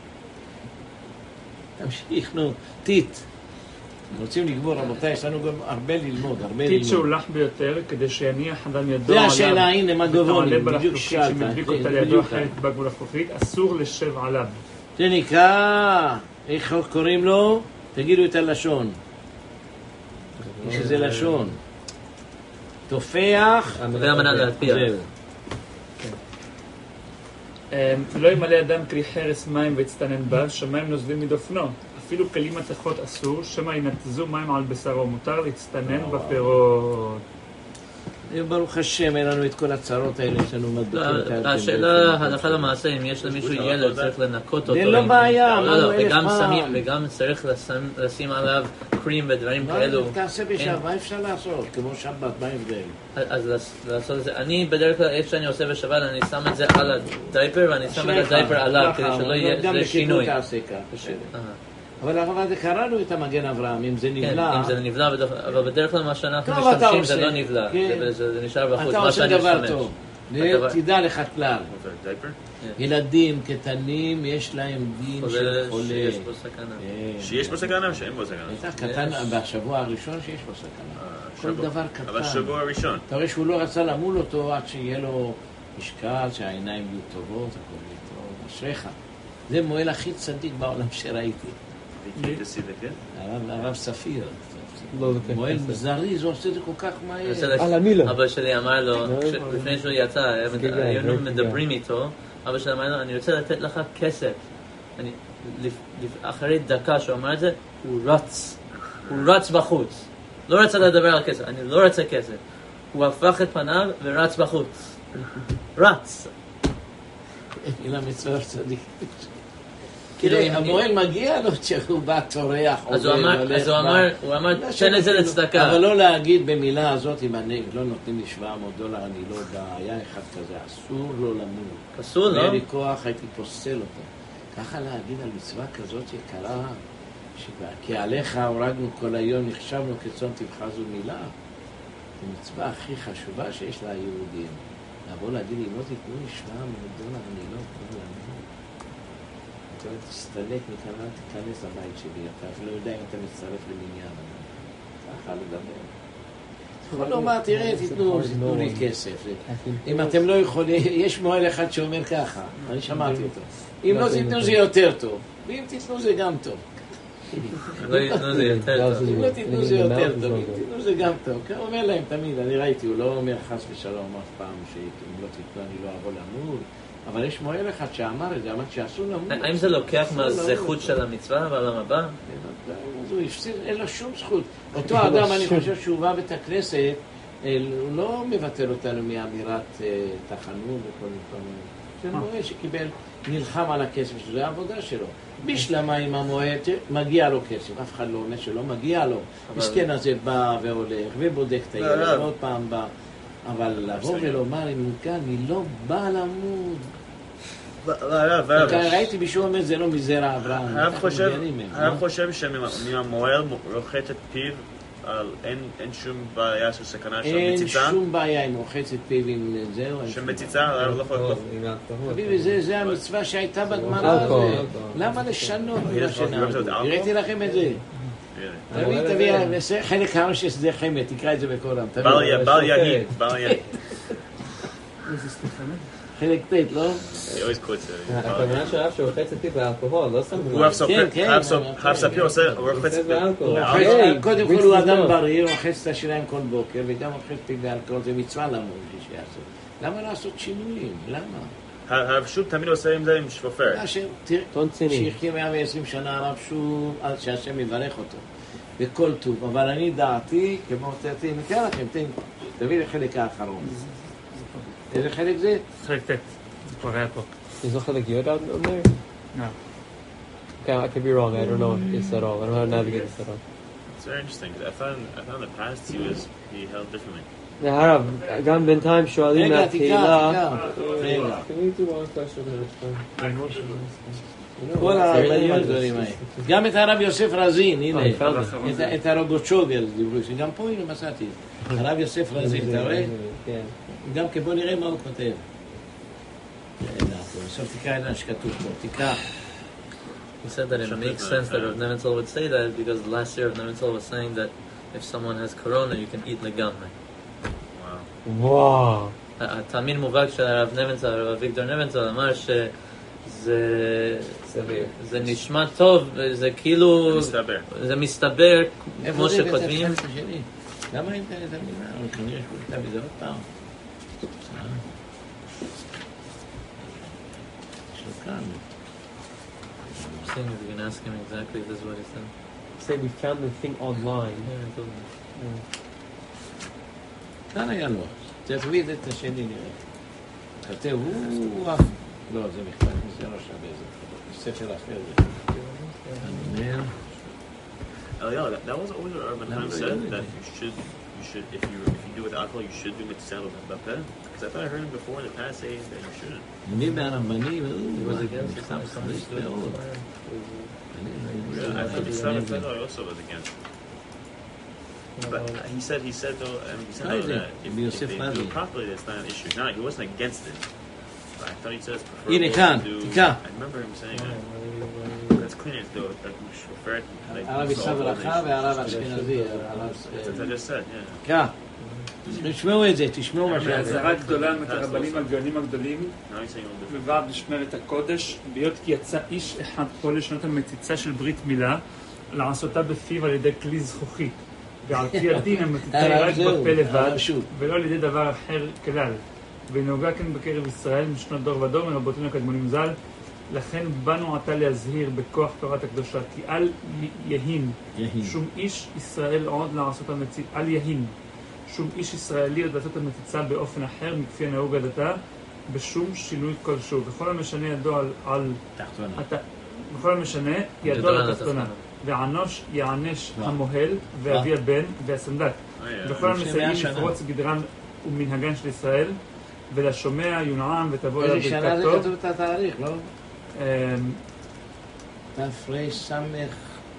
תמשיך, נו, טיט. רוצים לגבור, רבותיי, יש לנו גם הרבה ללמוד, הרבה ללמוד. טיט שהולך ביותר, כדי שיניח אדם ידו עליו. זה השאלה, הנה, מה גבונים, בדיוק שאלת. שמדביק אותה לידו אחרת בגבול החוקית, אסור לשב עליו. זה נקרא, איך קוראים לו? תגידו את הלשון. יש איזה לשון. תופח. והמנה להטפיח. לא ימלא אדם כלי חרס מים ויצטנן בה, שמים נוזלים מדופנו. אפילו כלים מתכות אסור, שמא ינתזו מים על בשרו. מותר להצטנן בפירות. ברוך השם, אין לנו את כל הצרות האלה, יש לנו מדבקים. השאלה, הלכה למעשה, אם יש למישהו ילד, צריך לנקות אותו. זה לא בעיה, אמרנו אלף פעם. וגם צריך לשים עליו קרים ודברים כאלו. תעשה בשבת, מה אפשר לעשות? כמו שבת, מה ההבדל? אז לעשות את זה. אני בדרך כלל, איפה שאני עושה בשבת, אני שם את זה על הדייפר, ואני שם את הדייפר עליו, כדי שלא יהיה שינוי. גם תעשה כך. אבל הרב, קראנו את המגן אברהם, אם זה נבלע... כן, אם זה נבלע, אבל בדרך כלל מה שאנחנו משתמשים זה לא נבלע, זה נשאר בחוץ. אתה עושה דבר טוב. תדע לך כלל. ילדים קטנים יש להם דין של חולה. שיש בו סכנה. שיש בו סכנה או שאין בו סכנה? אתה קטן בשבוע הראשון שיש בו סכנה. כל דבר קטן. אבל שבוע הראשון. אתה רואה שהוא לא רצה למול אותו עד שיהיה לו משקל, שהעיניים יהיו טובות, הכל יהיה טוב. אשריך. זה מועל הכי צדיק בעולם שראיתי. הרב ספיר. מועל זריז, הוא עושה את זה כל כך מהר. על המילה. אבא שלי אמר לו, לפני שהוא יצא, היינו מדברים איתו, אבא שלי אמר לו, אני רוצה לתת לך כסף. אחרי דקה שהוא אמר את זה, הוא רץ. הוא רץ בחוץ. לא רצה לדבר על כסף, אני לא רוצה כסף. הוא הפך את פניו ורץ בחוץ. רץ. אלה מצוות צדיק. תראה, המועל מגיע לו שהוא בא תורח. אז הוא אמר, הוא אמר, תן את זה לצדקה. אבל לא להגיד במילה הזאת, אם אני לא נותנים לי שבע מאות דולר, אני לא בא, היה אחד כזה, אסור לו למות. אסור, לא? היה לי כוח, הייתי פוסל אותו. ככה להגיד על מצווה כזאת יקרה, כי עליך הורגנו כל היום, נחשבנו כצאן תבחזו מילה. זו מצווה הכי חשובה שיש לה היהודים. לבוא להגיד, אם לא תיתנו לי שבע מאות דולר, אני לא יכול למות. אתה לא תסתלק מכאן, אל תיכנס לבית שלי, אתה אפילו לא יודע אם אתה מצטרף למניין. ככה לדבר. יכול לומר, תראה, תיתנו לי כסף. אם אתם לא יכולים, יש מועל אחד שאומר ככה, אני שמעתי אותו. אם לא תיתנו זה יותר טוב, ואם תיתנו זה גם טוב. לא תיתנו זה יותר טוב. אם לא תיתנו זה יותר טוב, אם תיתנו זה גם טוב. הוא אומר להם תמיד, אני ראיתי, הוא לא אומר חס ושלום אף פעם שאם לא תיתנו אני לא אבוא למות. אבל יש מועל אחד שאמר את זה, אמר שאסור למות. האם זה לוקח מהזכות של המצווה בעולם הבא? אז הוא הפסיד, אין לו שום זכות. אותו אדם, אני חושב שהוא בא בית הכנסת, הוא לא מבטל אותנו מאמירת תחנון וכל מיני. זה מועל שקיבל, נלחם על הכסף, שזה העבודה שלו. בשלמה עם המועל, מגיע לו כסף, אף אחד לא אומר שלא מגיע לו. מסכן הזה בא והולך ובודק את הילד, עוד פעם בא. אבל לבוא ולומר, אם כאן, אני לא בא למות. ראיתי מישהו אומר, זה לא מזרע אברהם. הרב חושב שמהמועל רוחץ את פיו, אין שום בעיה של סכנה של מציצה? אין שום בעיה אם רוחץ את פיו עם זהו. של מציצה? זה המצווה שהייתה בגמרא הזה. למה לשנות מה שנעדו? הראיתי לכם את זה. תביא, תביא, חלק כמה שזה חמד, תקרא את זה בקורם. בל יהי, בל יהי. חלק תית, לא? הכוונה שלב שרוחץ את פיו באלכוהול, לא סתם. הרב ספיר עושה, הוא רוחץ את פיו. קודם כל הוא אדם בריא, הוא רוחץ את השיניים כל בוקר, וגם רוחץ פיו באלכוהול, זה מצווה למות שיעשו. למה לעשות שינויים? למה? הרב שוב תמיד עושה עם זה עם שפופר. שיחיה מאה ועשרים שנה הרב שוב, עד שהשם יברך אותו. בכל טוב. אבל אני דעתי, כמו תרתי, נתן לכם, תביא לחלק האחרון. איזה חלק זה? חלק תת. זה כבר היה פה. Is there חלק יוד on there? No. Okay, I could be wrong. I don't know this at all. I don't know how to navigate this at all. It's very interesting. I found, I found in the past he was, he held differently. הרב, גם בינתיים שואלים מהתהילה. רגע, רגע. Can we do one question at a time? כל הרבנים הגדולים האלה. גם את הרב יוסף רזין, הנה. את הרב גוצ'וגל, דיברו שגם פה הנה מסעתי. הרב יוסף רזין, אתה רואה? גם כבוא נראה מה הוא כותב. עכשיו תקרא את מה שכתוב פה, תקרא. He said that it makes sense that Rav Nevenzel would say that because last year Rav Nevenzel was saying that if someone has corona, you can eat legamre. וואו. התלמיד מובהק של הרב נבנצל, הרב אביגדור נבנצל, אמר שזה זה נשמע טוב, זה כאילו, זה מסתבר, כמו שכותבים. למה אין כאן את המילה? אני כנראה שהוא כתב את זה עוד פעם. יש לו כאן. I'm saying if you can ask him exactly this is what he said. Say we found the thing online. כאן היה לו. תביא את השני נראה. כתב, הוא... לא, זה מכתב, זה לא שווה, זה ספר אחר. אני אומר... Eliyahu, that, that was always what Urban Time said, that you should, you should, if you if you do with alcohol, you should do mitzvah b'peh. Because I thought I heard him before in the past saying that you shouldn't. מי מהרבנים? It was against some מאוד. I thought mitzvah b'peh also was against. But he said, he said though, I mean, he said though that if, if they do it properly, that's not an issue. Not, he wasn't against it. But I thought he said it's preferable to do. I remember him saying that. That's cleaner to do it. Like shofar, like הרב יצחק ברכה והרב אשכנזי. That's what I just said, yeah. כן. תשמעו את זה, תשמעו מה שזה. הזהרה גדולה מהרבנים הגאונים הגדולים בוועד משמרת הקודש, בהיות כי יצא איש אחד פה לשנות המציצה של ברית מילה, לעשותה בפיו על ידי כלי זכוכית, ועל פי הדין המציצה היא רק בפה לבד, ולא על ידי דבר אחר כלל. ונהוגה כן בקרב ישראל משנות דור ודור מרבותינו הקדמונים ז"ל, לכן באנו עתה להזהיר בכוח תורת הקדושה, כי אל יהין שום איש ישראל עוד לעשות המציצה, אל יהין שום איש ישראלי עוד לעשות המציצה באופן אחר מכפי הנהוג עד עתה, בשום שינוי כלשהו. וכל המשנה ידו על... על אתה, וכל המשנה ידו על התחתונה. וענוש יענש המוהל ואבי הבן והסנדק. וכל המסייעים לפרוץ גדרן ומנהגן של ישראל, ולשומע יונעם ותבוא אליו ברכת טוב. איזה שנה זה כתוב את התאריך, לא? תפרש סמך...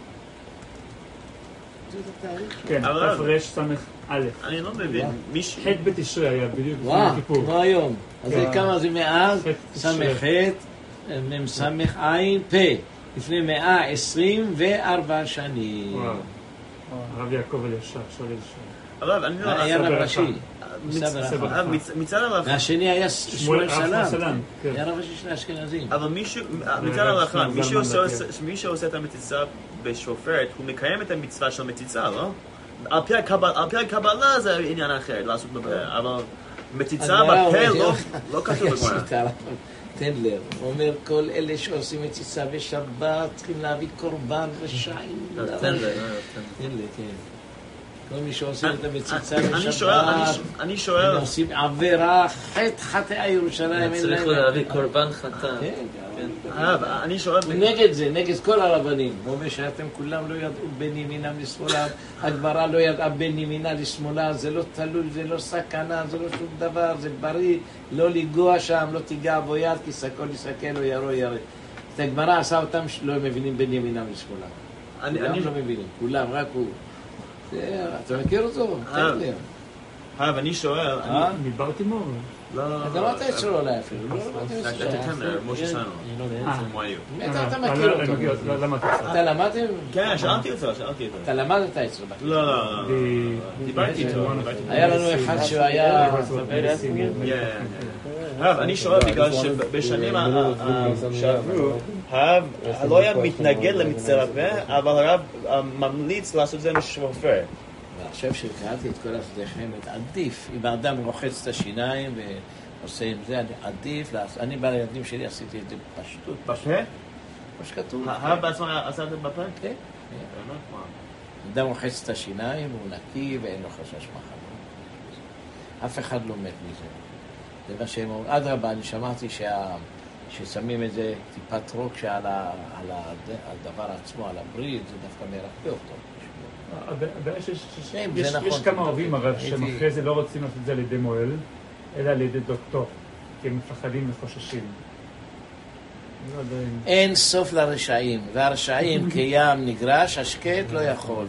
כן, תפרש סמך א'. אני לא מבין. ח' בתשרי היה בדיוק. וואו, כמו היום. אז כמה זה מאז? סמך ח', מם סמך עין, פה. לפני מאה עשרים וארבע שנים. וואו. הרב יעקב אלישר, שואל אלישר. הרב, אני לא... היה רב ראשי. מצד הרב... והשני היה שמואל סלם. היה רב ראשי של האשכנזים. אבל מצד הרב, מי שעושה את המציצה בשופרת, הוא מקיים את המצווה של המציצה, לא? על פי הקבלה זה עניין אחר, לעשות בפה, אבל מציצה בפה לא כתוב בגמרא. תן לב, הוא אומר כל אלה שעושים מציצה בשבת צריכים להביא קורבן רשעים. תן לב, תן לב. תן לב, כן. כל מי שעושים את המציצה בשבת, אני שואל, הם עושים עבירה, חטא חטאי ירושלים. צריכו להביא קורבן חטא. אני שואל... נגד זה, נגד כל הרבנים. הוא אומר שאתם כולם לא ידעו בין ימינם לשמאלה, הגמרא לא ידעה בין ימינה לשמאלה, זה לא תלוי, זה לא סכנה, זה לא שום דבר, זה בריא, לא לגוע שם, לא תיגע בו יד, כי סקול יסקל או ירו ירא. את הגמרא עשה אותם שלא מבינים בין ימינם לשמאלה. כולם לא מבינים, כולם, רק הוא. אתה מכיר אותו? תן לי. הרב, אני שואל... מבלטימור? לא, לא, לא. אתה לא אתה אצלו אולי אפילו. אתה כאן, משה סנו. אתה מכיר אותו. אתה למדתם? כן, שאלתי אותו, שאלתי אותו. אתה למדת אצלו? לא, לא, לא. דיברתי איתו. היה לנו אחד שהוא היה... הרב, אני שואל בגלל שבשנים שעברו, הרב לא היה מתנגד למצווה בפה, אבל הרב ממליץ לעשות את זה משופר. ועכשיו שקראתי את כל השדה חמת, עדיף, אם האדם רוחץ את השיניים ועושה עם זה, עדיף, אני בא לילדים שלי, עשיתי את זה בפשטות. בפה? מה שכתוב. הרב בעצמו עשה את זה בפה? כן. אדם רוחץ את השיניים, הוא נקי ואין לו חשש מחלה. אף אחד לא מת מזה. זה מה שהם אומרים. עד רבה, אני שמעתי ששמים איזה טיפת רוק שעל הדבר עצמו, על הברית, זה דווקא מרפא אותו. יש כמה אוהבים הרב שהם אחרי זה לא רוצים לעשות את זה על ידי מועל, אלא על ידי דוקטור, כי הם מפחדים וחוששים. אין סוף לרשעים, והרשעים כים נגרש, השקט לא יכול.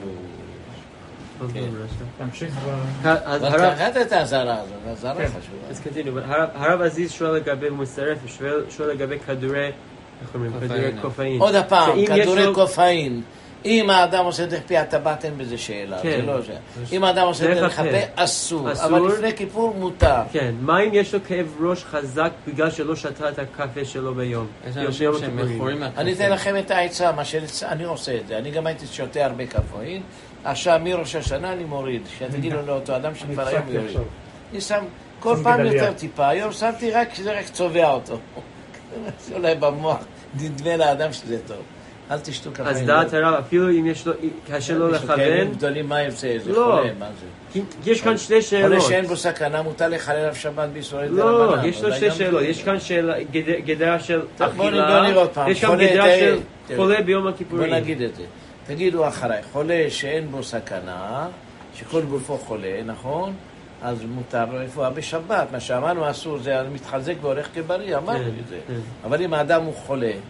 תמשיך. אבל קחת את הזרה הזאת, הזרה חשובה. הרב עזיז שואל לגבי, הוא מצטרף, שואל לגבי כדורי קופאין. עוד הפעם, כדורי קופאין. אם האדם עושה דרך פי הטבעת אין בזה שאלה, זה לא זה. אם האדם עושה דרך הפה אסור, אבל לפני כיפור מותר. כן, מה אם יש לו כאב ראש חזק בגלל שלא שתה את הקפה שלו ביום? אני אתן לכם את העצה, מה שאני עושה את זה, אני גם הייתי שותה הרבה קפאין, עכשיו מראש השנה אני מוריד, שתגיד לו לאותו אדם שכבר היום יוריד. אני שם כל פעם יותר טיפה, היום שמתי רק שזה רק צובע אותו. זה אולי במוח, נדמה לאדם שזה טוב. אל תשתו קפאין. אז דעת הרב, אפילו אם יש לו, קשה לו לכוון... כאבים גדולים, מה יוצא? זה חולה, מה זה? יש כאן שתי שאלות. חולה שאין בו סכנה, מותר לחלל עליו שבת בישראל. לא, יש לו שתי שאלות. יש כאן גדרה של אכילה, יש כאן גדרה של חולה ביום הכיפורים. בוא נגיד את זה. תגידו אחריי, חולה שאין בו סכנה, שכל גופו חולה, נכון? אז מותר לו לפגוע בשבת. מה שאמרנו אסור, זה מתחזק והולך כבריא, אמרנו את זה. אבל אם האדם הוא חולה,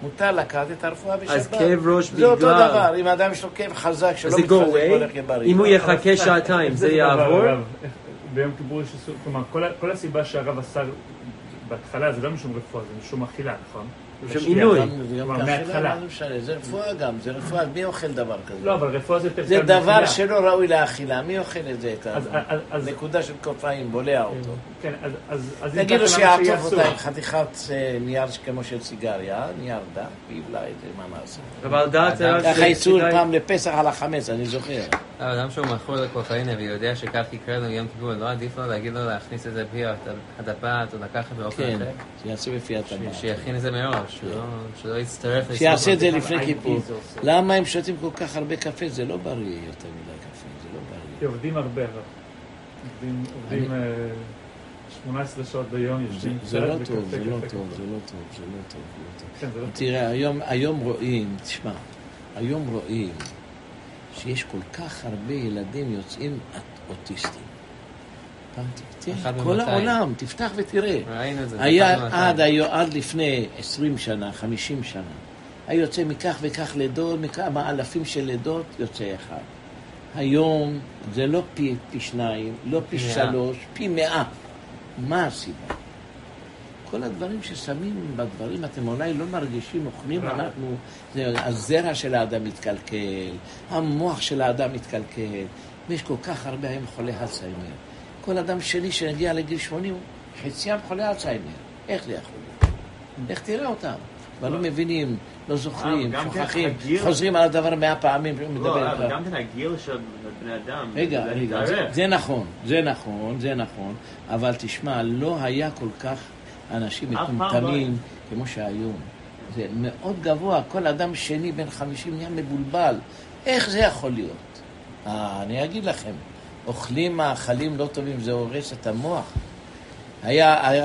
מותר לקחת את הרפואה בשבת. אז כאב ראש בגלל... זה אותו דבר, אם האדם יש לו כאב חזק שלא מתחזק הולך יבריא. אם הוא יחכה שעתיים, זה יעבור? ביום כיפור יש איסור, כלומר, כל הסיבה שהרב עשה בהתחלה זה לא משום רפואה, זה משום אכילה, נכון? משום עינוי. מההתחלה. זה רפואה גם, זה רפואה, מי אוכל דבר כזה? לא, אבל רפואה זה יותר... זה דבר שלא ראוי לאכילה, מי אוכל את זה? את הנקודה של קופאים, בולע אותו. כן, אז... תגידו שיעטוף אותה עם חתיכת נייר כמו של סיגריה, נייר דק, ויבלע את זה, מה נעשה? אבל דעת... ככה יצאו פעם לפסח על החמץ, אני זוכר. האדם שהוא מכור לקוקאינה ויודע שכך יקרה לו יום כיפור, לא עדיף לו להגיד לו להכניס את זה בפי הדפת או לקחת באופן אחר? כן, שיעשה בפי הטבעת. שיכין את זה מראש, שלא יצטרף... שיעשה את זה לפני כיפור. למה הם שותים כל כך הרבה קפה? זה לא בריא יותר מדי קפה, זה לא בריא. כי עובדים הרבה, עובדים שמונה עשרה שעות ביום, יושבים... זה לא טוב, זה לא טוב, זה לא טוב, זה לא טוב. תראה, היום רואים, תשמע, היום רואים שיש כל כך הרבה ילדים יוצאים אוטיסטים. תראה, כל העולם, תפתח ותראה. היה עד לפני עשרים שנה, חמישים שנה, היה יוצא מכך וכך לידות, מכמה אלפים של לידות, יוצא אחד. היום זה לא פי, פי שניים, לא פי שלוש, פי מאה. מה הסיבה? כל הדברים ששמים בדברים, אתם אולי לא מרגישים, אוכלים, אנחנו, זה, הזרע של האדם מתקלקל, המוח של האדם מתקלקל, ויש כל כך הרבה היום חולי אלצהיימר. כל אדם שלי שנגיע לגיל שמונים, חציים חולי אלצהיימר. איך זה יכול להיות? איך תראה אותם? אבל לא מבינים, לא זוכרים, שוכחים, חוזרים על הדבר מאה פעמים. לא, אבל גם כן הגיל של בני אדם. רגע, זה נכון, זה נכון, זה נכון, אבל תשמע, לא היה כל כך אנשים מטומטמים כמו שהיום. זה מאוד גבוה, כל אדם שני בן חמישים נהיה מבולבל. איך זה יכול להיות? אה, אני אגיד לכם, אוכלים מאכלים לא טובים, זה הורס את המוח. היה, היה,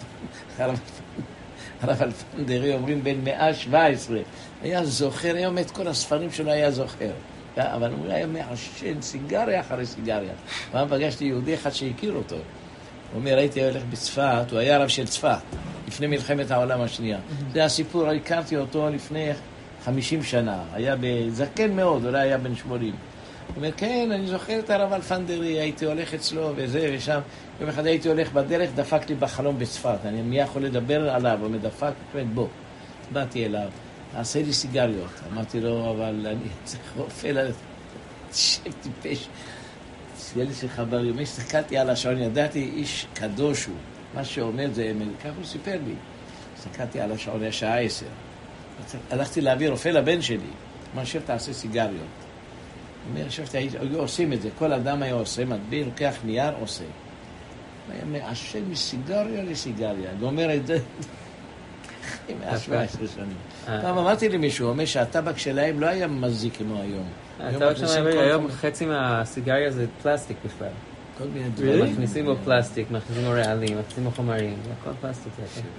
הרב אלפנדרי אומרים בין מאה שבע עשרה, היה זוכר, היום את כל הספרים שלו היה זוכר. אבל הוא היה מעשן סיגריה אחרי סיגריה. פעם פגשתי יהודי אחד שהכיר אותו. הוא אומר, הייתי הולך בצפת, הוא היה רב של צפת, לפני מלחמת העולם השנייה. זה הסיפור, הכרתי אותו לפני חמישים שנה. היה בזקן מאוד, אולי היה בן שמונים. הוא אומר, כן, אני זוכר את הרב אלפנדרי, הייתי הולך אצלו וזה ושם. יום אחד הייתי הולך בדרך, דפק לי בחלום בצפת. אני מי יכול לדבר עליו, הוא מדפק, בוא. באתי אליו, עשה לי סיגריות. אמרתי לו, אבל אני צריך רופא ללכת. שב טיפש. יהיה לי שחבר יומי, הסתכלתי על השעון, ידעתי, איש קדוש הוא. מה שאומר זה, כך הוא סיפר לי. הסתכלתי על השעון, היה שעה עשר. הלכתי להביא רופא לבן שלי. מה שב תעשה סיגריות. הוא אומר, שבתי, היו עושים את זה. כל אדם היה עושה, מדביר, לוקח נייר, עושה. היה מעשן מסיגריה לסיגריה. הוא אומר את זה, מאה שבע עשרה שנים. פעם אמרתי למישהו, הוא אומר שהטבק שלהם לא היה מזיק כמו היום. הטבק שלהם היום חצי מהסיגריה זה פלסטיק בכלל. כל מיני דברים. מכניסים בו פלסטיק, מכניסים בו רעלים, מכניסים בו חומרים, הכל פלסטיק.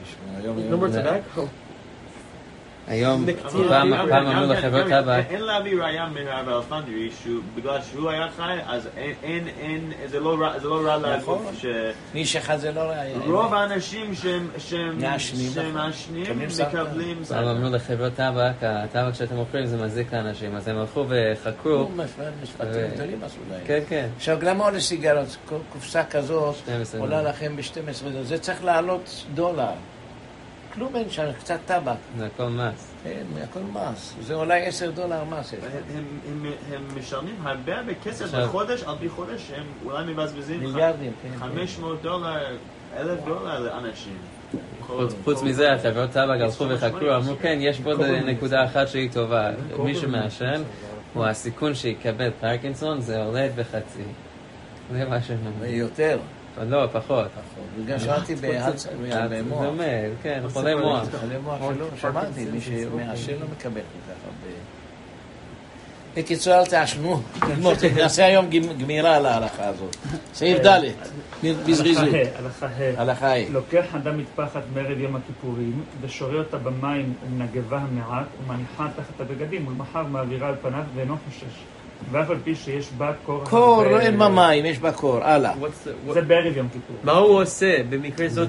היום, פעם אמרו לחברות טבק. אין להביא ראיה מהרב אלפנדרי, בגלל שהוא היה חי, אז אין, זה לא רע להגוף. מיש אחד זה לא ראיה. רוב האנשים שהם מעשנים מקבלים... פעם אמרו לחברות טבק, הטבק שאתם אוכלים זה מזיק לאנשים, אז הם הלכו וחקרו. משפטים גדולים עשו להם. כן, כן. עכשיו, למה עולה סיגרות? קופסה כזאת עולה לכם ב-שתים עשרה, זה צריך לעלות דולר. כלום אין שם, קצת טבק. זה הכל מס. כן, הכל מס. זה אולי עשר דולר מס. הם משלמים הרבה הרבה כסף בחודש, על פי חודש, הם אולי מבזבזים מיליארדים, חמש מאות דולר, אלף דולר לאנשים. חוץ מזה, החברות טבק הלכו וחקרו, אמרו, כן, יש פה נקודה אחת שהיא טובה. מי שמעשן, הוא הסיכון שיקבל פרקינסון, זה עולה בחצי. זה מה שהם אמרו. יותר. לא, פחות. בגלל שמעתי במוח. כן, חולי מוח. חולי מוח שלא, שמעתי, מי שמעשן לא מקבל כל כך הרבה. בקיצור, אל תעשנו, נעשה היום גמירה על ההלכה הזאת. סעיף ד' בזריזות. הלכה ה' לוקח אדם מטפחת בערב יום הכיפורים, ושורה אותה במים ומנגבה המעט, ומניחה תחת הבגדים, ולמחר מעבירה על פניו ואינו חושש. ואף על פי שיש בה קור... קור, לא אין במים, יש בה קור, הלאה. זה בערב יום כיפור. מה הוא עושה במקרה זאת?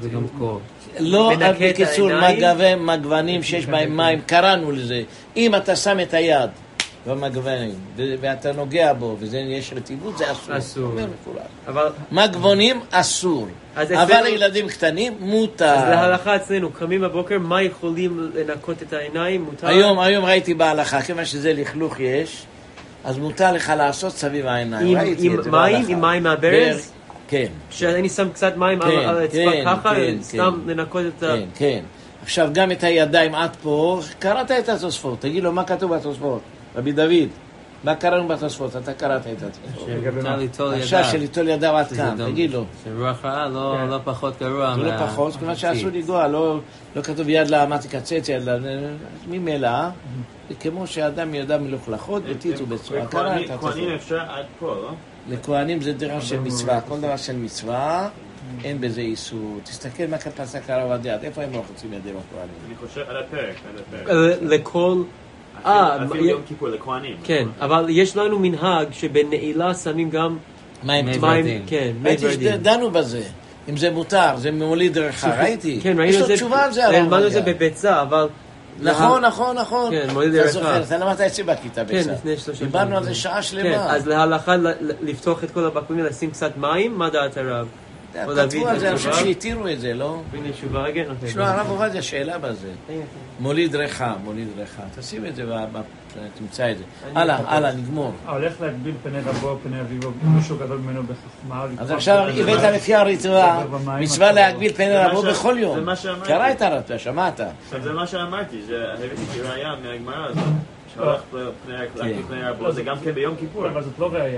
לא, בקיצור, מגוונים שיש בהם מים, קראנו לזה. אם אתה שם את היד במגוונים, ואתה נוגע בו, ויש רטיבות, זה אסור. אסור. אבל מגוונים אסור. אבל ילדים קטנים, מותר. אז להלכה אצלנו, קמים בבוקר, מה יכולים לנקות את העיניים? מותר? היום, היום ראיתי בהלכה, כיוון שזה לכלוך יש, אז מותר לך לעשות סביב העיניים. עם מים? עם מים מהברז? כן. שאני שם קצת מים על האצבע ככה, סתם לנקות את ה... כן, כן. עכשיו גם את הידיים עד פה, קראת את התוספות, תגיד לו מה כתוב בתוספות, רבי דוד, מה קראנו בתוספות, אתה קראת את התוספות. עכשיו של ליטול ידיו עד כאן, תגיד לו. שרוח רעה לא פחות גרוע. זה לא פחות, כיוון שאסור לגוע, לא כתוב יד לאמת קצץ, יד ממילא, כמו שאדם ידע מלוכלכות וטיטו בצורה, קרא את התוספות. לכהנים אפשר עד פה, לא? לכהנים זה דרך של מצווה, כל דבר של מצווה, אין בזה איסור. תסתכל מה פסק הרב עובדיה, איפה הם רוחצים ידיהם הכהנים? אני חושב על הפרק, על הפרק. לכל... אפילו יום כיפור לכהנים. כן, אבל יש לנו מנהג שבנעילה שמים גם מים, כן, ראיתי שדנו בזה. אם זה מותר, זה מוליד דרך, ראיתי. יש לו תשובה על זה. למדנו את זה בביצה, אבל... נכון, נכון, נכון. כן, מוליד דרך. אתה זוכר, אתה למדת אצלי בכיתה ביצה. כן, לפני שלושה. דיברנו על זה שעה שלמה. אז להלכה לפתוח את כל הבקבוקים ולשים קצת מים, מה דעת הרב? כתבו על זה, אני חושב שהתירו את זה, לא? הנה תשובה רגע. יש לו הרב עובדיה שאלה בזה. מוליד ריחה, מוליד ריחה. תשים את זה, תמצא את זה. הלאה, הלאה, נגמור. הולך להגביל פני רבו, פני אביבו, מישהו גדול ממנו בחוכמה. אז עכשיו הבאת לפי הריטואל, מצווה להגביל פני רבו בכל יום. קרא את הרטה, שמעת. זה מה שאמרתי, שהבאתי כראיה מהגמרא הזאת. שהולך להגביל פני רבו, זה גם כן ביום כיפור. אבל זאת לא ראיה.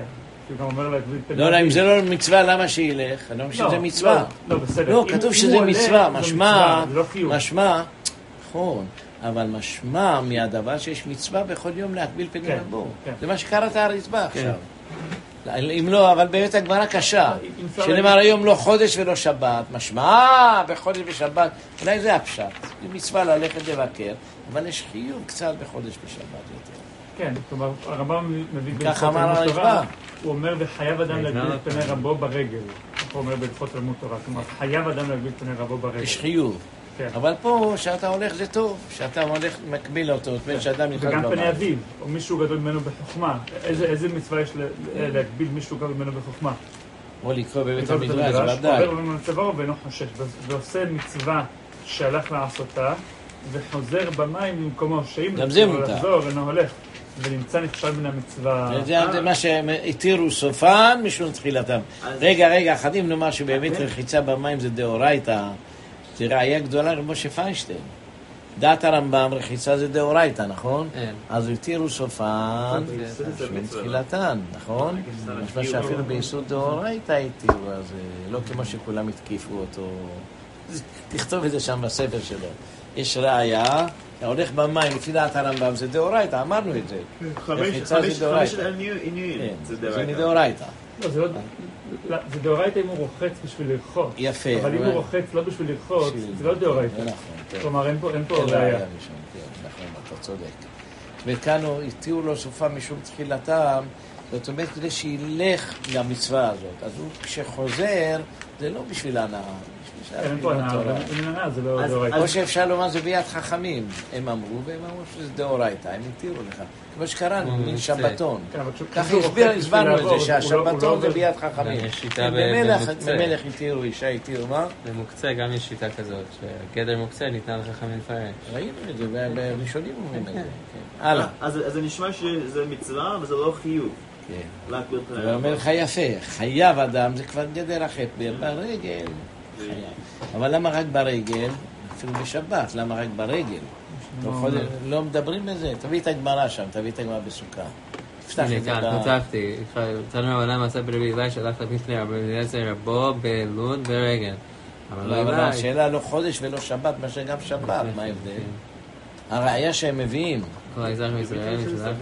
לא, לא, אם זה לא מצווה, למה שילך? אני לא חושב שזה מצווה. לא, בסדר. לא, כתוב שזה מצווה, משמע, משמע, נכון, אבל משמע מהדבר שיש מצווה בכל יום להגביל פני רבו. זה מה שקראת הרצפה עכשיו. אם לא, אבל באמת הגמרא קשה, שנאמר היום לא חודש ולא שבת, משמע בחודש ושבת, אולי זה הפשט, זה מצווה ללכת לבקר, אבל יש חיוב קצת בחודש ושבת יותר. כן, כלומר, הרמב"ם מביא ככה אמר הרצפה. הוא אומר, וחייב אדם להגביל פני רבו ברגל. הוא אומר בהלכות תלמוד תורה, כלומר, חייב אדם להגביל פני רבו ברגל. יש חיוב. אבל פה, שאתה הולך זה טוב, שאתה הולך מקביל אותו, שאדם נכנס במים. וגם פני אביו, או מישהו גדול ממנו בחוכמה. איזה מצווה יש להגביל מישהו גדול ממנו בחוכמה? או לקרוא בבית המדרש, ודאי. עובר במצבו ואינו חושש, ועושה מצווה שהלך לעשותה, וחוזר במים במקומו, שאם הוא לחזור אינו הולך. ונמצא נכשל מן המצווה. זה מה שהתירו סופן משום תחילתם. רגע, רגע, אחדים נאמר שבאמת רחיצה במים זה דאורייתא. זה ראייה גדולה למשה פיינשטיין. דעת הרמב"ם רחיצה זה דאורייתא, נכון? אז התירו סופן משום תחילתן, נכון? משמע שאפילו ביסוד דאורייתא התירו, אז לא כמו שכולם התקיפו אותו. תכתוב את זה שם בספר שלו. יש ראייה, אתה הולך במים, לפי דעת הרמב"ם, זה דאורייתא, אמרנו את זה. חמשת עינויים, זה מדאורייתא. לא, זה דאורייתא אם הוא רוחץ בשביל לרחוץ. יפה. אבל אם הוא רוחץ לא בשביל לרחוץ, זה לא דאורייתא. כלומר, אין פה ראייה. נכון, אתה צודק. וכאן התירו לו סופה משום תחילתם, זאת אומרת, כדי שילך למצווה הזאת. אז הוא, כשחוזר, זה לא בשביל ההנאה. אין פה הנאה, אבל אין הנאה, זה לא דאורייתא. או שאפשר לומר זה ביד חכמים. הם אמרו, והם אמרו שזה דאורייתא, הם התירו לך. כמו שקראנו, מין שבתון. ככה הסברנו את זה, שהשבתון זה ביד חכמים. במלך התירו, אישה התירו, מה? במוקצה גם יש שיטה כזאת, שגדר מוקצה ניתנה לחכמים לפעמים. ראינו את זה, בראשונים אומרים את זה. הלאה. אז זה נשמע שזה מצווה, וזה לא חיוב. כן. הוא אומר לך יפה, חייב אדם, זה כבר גדר החטא, ברגל. אבל למה רק ברגל? אפילו בשבת, למה רק ברגל? לא מדברים בזה, תביא את הגמרא שם, תביא את הגמרא בסוכה. תפתח את זה. כאן, כתבתי, תנו רבנן מעשה ברבי אלי שהלך לפני רבו בלוד ורגל. אבל השאלה לא חודש ולא שבת, מה שגם שבת, מה ההבדל? הראייה שהם מביאים. כל האזרח מישראל שלך.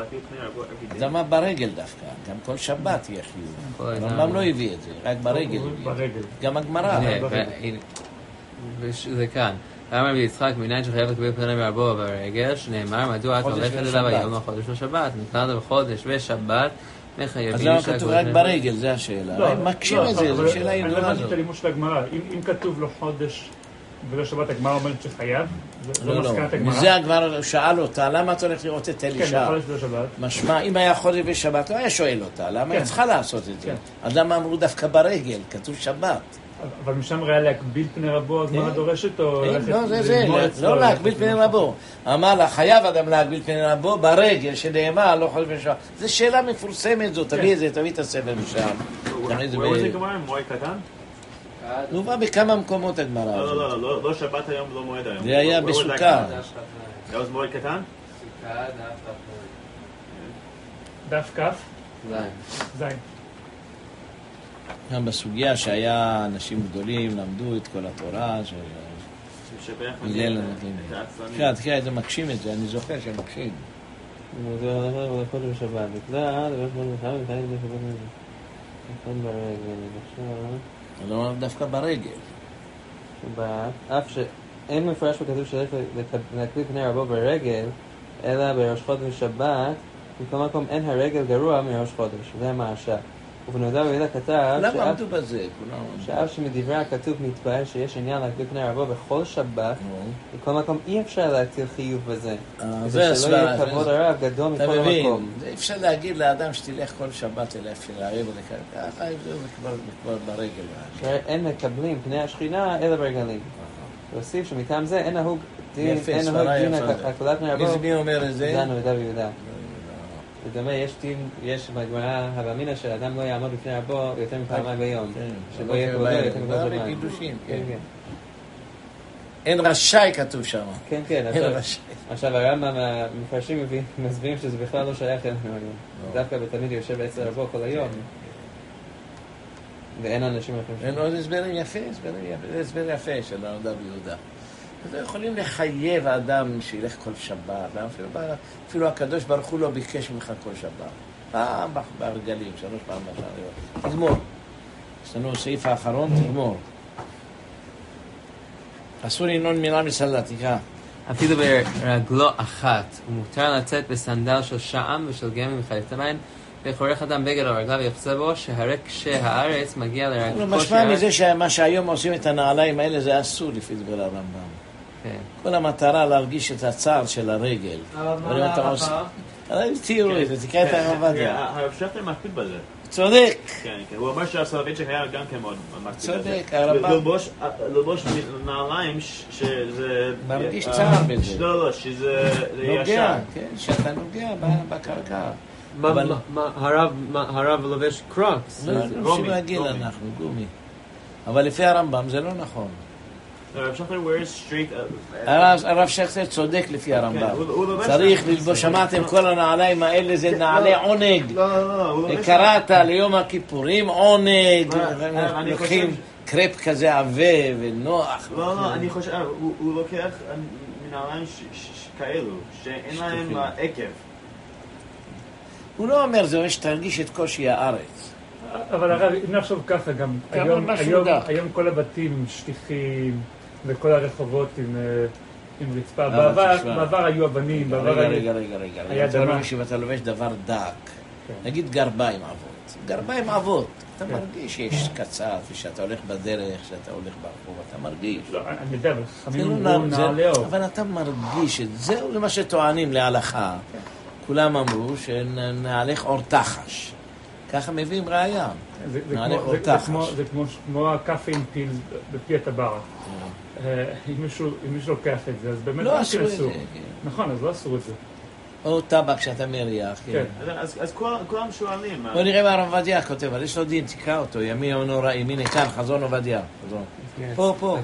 אז למה ברגל דווקא? גם כל שבת יהיה חיוב. הרמב"ם לא הביא את זה, רק ברגל הביא. גם הגמרא. זה כאן. אמר רבי יצחק, מניין שחייב לקבל פני מרבו ברגל, שנאמר, מדוע את הולכת אליו היום החודש ושבת, נקרא לו בחודש ושבת, מחייבים... אז למה כתוב רק ברגל, זה השאלה. הם מקשים את זה, זו שאלה ידועה. אני לא הבנתי את הלימוד של הגמרא. אם כתוב לו חודש ולא שבת, הגמרא אומרת שחייב? לא, לא. מזה הגמרא שאל אותה, למה אתה הולך לראות את אלישע? כן, בחודש ושבת. משמע, אם היה חודש ושבת, לא היה שואל אותה, למה היא צריכה לעשות את זה? אז למה אמרו דווקא ברגל, כתוב שבת? אבל משם ראה להקביל פני רבו, הגמרא דורשת או... לא, זה זה, לא להקביל פני רבו. אמר לה, חייב אדם להקביל פני רבו ברגל, שנאמר, לא חודש ושבת. זו שאלה מפורסמת זו, תביא את זה, תביא את הספר משם. זה גמרא, מועד קטן? הוא בא בכמה מקומות הגמרא. לא, לא, לא שבת היום, לא מועד היום. זה היה בסוכה. זה was מועד קטן? סוכה, דף כף. דף כף? זין. זין. גם בסוגיה שהיה אנשים גדולים, למדו את כל התורה, הלל הנותנים. תראה, תראה, זה מקשים את זה, אני זוכר שמקשים. זה הולך לחודש ושבת. בגלל, ויש מאוד מחר, וכאלה זה שבת נזה. נכון ברגל, עכשיו... אני לא אומר דווקא ברגל. שבת, אף שאין מפרש בכתוב שהולך להקביל פני רבו ברגל, אלא בראש חודש ושבת, בכל מקום אין הרגל גרוע מראש חודש, זה המעשה. ובנודע ויהודה כתב למה עמדו בזה? שאף שמדברי הכתוב מתפעל שיש עניין להקביל פני רבו בכל שבת, בכל מקום אי אפשר להטיל חיוב בזה. זה שלא יהיה כבוד הרב גדול מכל המקום. זה אפשר להגיד לאדם שתלך כל שבת אל אפשר להריב ולכך, ככה זה כבר ברגל. אין מקבלים פני השכינה אלא ברגלים. להוסיף שמטעם זה אין נהוג דין הקבלת פני רבו. מי אומר את זה? זה נודע ויהודה. בדומה, יש דין, יש בגמרא הבאמינה שאדם לא יעמוד בפני רבו יותר מפעמיים ביום. שלא יהיה כבודו יותר מפעמיים ביום. קידושים, כן. אין רשאי כתוב שם. כן, כן. עכשיו הרמב"ם המפרשים מסבירים שזה בכלל לא שייך אלינו היום. דווקא בתלמיד יושב אצל רבו כל היום. ואין אנשים אחרים. אין עוד הסברים יפה, זה הסבר יפה של הנודע ויהודה. אז לא יכולים לחייב האדם שילך כל שבת, אפילו, אפילו הקדוש ברוך הוא לא ביקש ממך כל שבת. פעם ברגלים, שלוש פעם בשעה. תגמור. יש לנו סעיף האחרון, תגמור. אסור לנעול מילה מסנדל, תקרא. אפילו ברגלו אחת, הוא מותר לצאת בסנדל של שעם ושל גמל מחליפת המים, וחורך אדם בגד על רגליו ויחצה בו, שהרי כשהארץ מגיע לרגלו... משמע מזה שמה שהיום עושים את הנעליים האלה זה אסור לפי דבר הרמב"ם. כל המטרה להרגיש את הצער של הרגל. אבל מה אתה עושה? תראו את זה, תקרא את הרב עובדיה. הרב שכטר מקפיד בזה. צודק. כן, כן. הוא אומר שהסולובייצ'יק היה גם כן מאוד מקפיד בזה. צודק, הרב... ללבוש נעליים שזה... מרגיש צער בזה. לא, לא, שזה ישר. נוגע, כן, שאתה נוגע בקרקע. הרב לובש קרוקס. לא, לא להגיד אנחנו, גומי. אבל לפי הרמב"ם זה לא נכון. הרב שכטר צודק לפי הרמב"ם. צריך ללבוש, שמעתם כל הנעליים האלה זה נעלי עונג. קראת ליום הכיפורים עונג, לוקחים קרפ כזה עבה ונוח. לא, לא, אני חושב, הוא לוקח נעליים כאלו, שאין להם עקב. הוא לא אומר זה, יש תרגיש את קושי הארץ. אבל הרב, אם נחשוב ככה גם, היום כל הבתים עם שטיחים, וכל הרחובות עם, עם רצפה. בעבר, בעבר היו אבנים, בעבר רגע, רגע, רגע, רגע. היה דמה. אם אתה לובש דבר דק, נגיד גרביים עבות. גרביים עבות. אתה מרגיש שיש קצת, ושאתה הולך בדרך, שאתה הולך ברחוב, אתה מרגיש. לא, אני יודע, אבל חמים אמרו נעלי אור. אבל אתה מרגיש את זה, זה מה שטוענים להלכה. כולם אמרו שנעלך אור תחש. ככה מביאים ראייה. זה כמו הקפה עם פיל בפי הטבעת. אם מישהו לוקח את זה, אז באמת לא אסור את זה. נכון, אז לא אסור את זה. או טבק שאתה מריח. אז כולם שואלים. בוא נראה מה הרב עובדיה כותב, אבל יש לו דין, תקרא אותו, ימין או נוראים, הנה כאן, חזון עובדיה. פה, פה.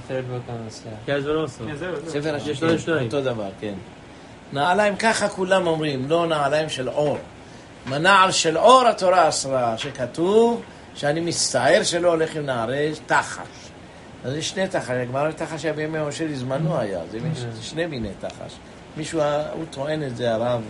ספר השני, אותו דבר, כן. נעליים ככה כולם אומרים, לא נעליים של אור. מנעל של אור התורה אסרה, שכתוב שאני מצטער שלא הולך עם נערי תחש. אז יש שני תחש, הגמרא תחש היה בימי משה לזמנו היה, זה שני מיני תחש. מישהו, הוא טוען את זה, הרב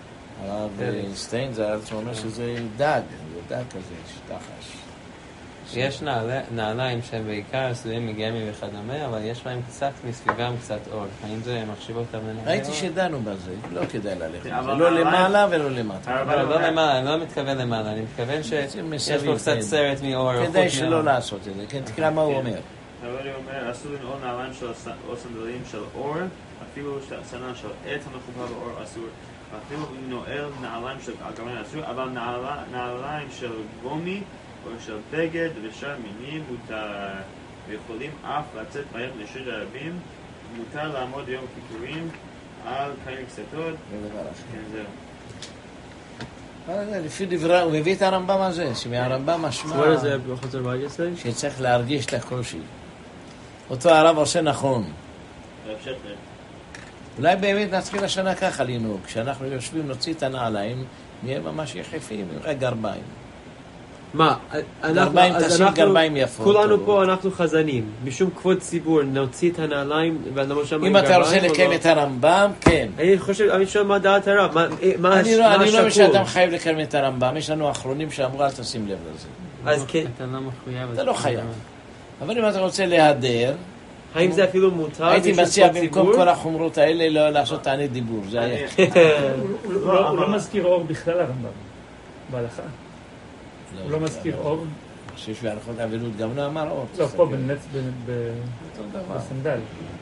הרב סטיין, זה אומר שזה דג, זה דג כזה, תחש. יש נעליים שהם בעיקר עשויים מגמי וכדומה, אבל יש בהם קצת מסביבם קצת אור. האם זה מחשיב אותם לנעליים? ראיתי שדנו בזה, לא כדאי ללכת. לא למעלה ולא למטה. אבל לא למעלה, אני לא מתכוון למעלה, אני מתכוון שיש פה קצת סרט מאור. כדאי שלא לעשות את זה, כן, תקרא מה הוא אומר. הרבי אומר, אסור לנעול נעליים או סנדלים של אור, אפילו סנדל של עץ המחובר באור אסור. אפילו אם נועל נעליים של הגרמן אסור, אבל נעליים של גומי או של בגד ושאר מינים מותר, ויכולים אף לצאת בהם לשיר הרבים, מותר לעמוד יום כיפורים על קיים קסתות. כן, זהו. לפי דברי, הוא מביא את הרמב"ם הזה, שמהרמב"ם משמע שצריך להרגיש את הקושי. אותו הרב עושה נכון. אולי באמת נתחיל השנה ככה לנהוג, כשאנחנו יושבים נוציא את הנעליים, נהיה ממש יחפים, רק גרביים. מה? גרביים, תשים גרביים יפות. כולנו פה אנחנו חזנים, משום כבוד ציבור נוציא את הנעליים. אם אתה רוצה לקיים את הרמב"ם, כן. אני חושב, אני חושב מה דעת הרב, מה השקול? אני לא חושב שאדם חייב לקיים את הרמב"ם, יש לנו האחרונים שאמרו אל תשים לב לזה. אז כן. אתה לא חייב. אבל אם אתה רוצה להיעדר, האם זה אפילו מותר? הייתי מציע במקום כל החומרות האלה לא לעשות תענית דיבור, זה היה. הוא לא מזכיר אור בכלל הרמב"ם, בהלכה. הוא לא מזכיר אור. אני חושב שבהלכות אבלות גם לא אמר אור. לא, פה בנץ, בסנדל.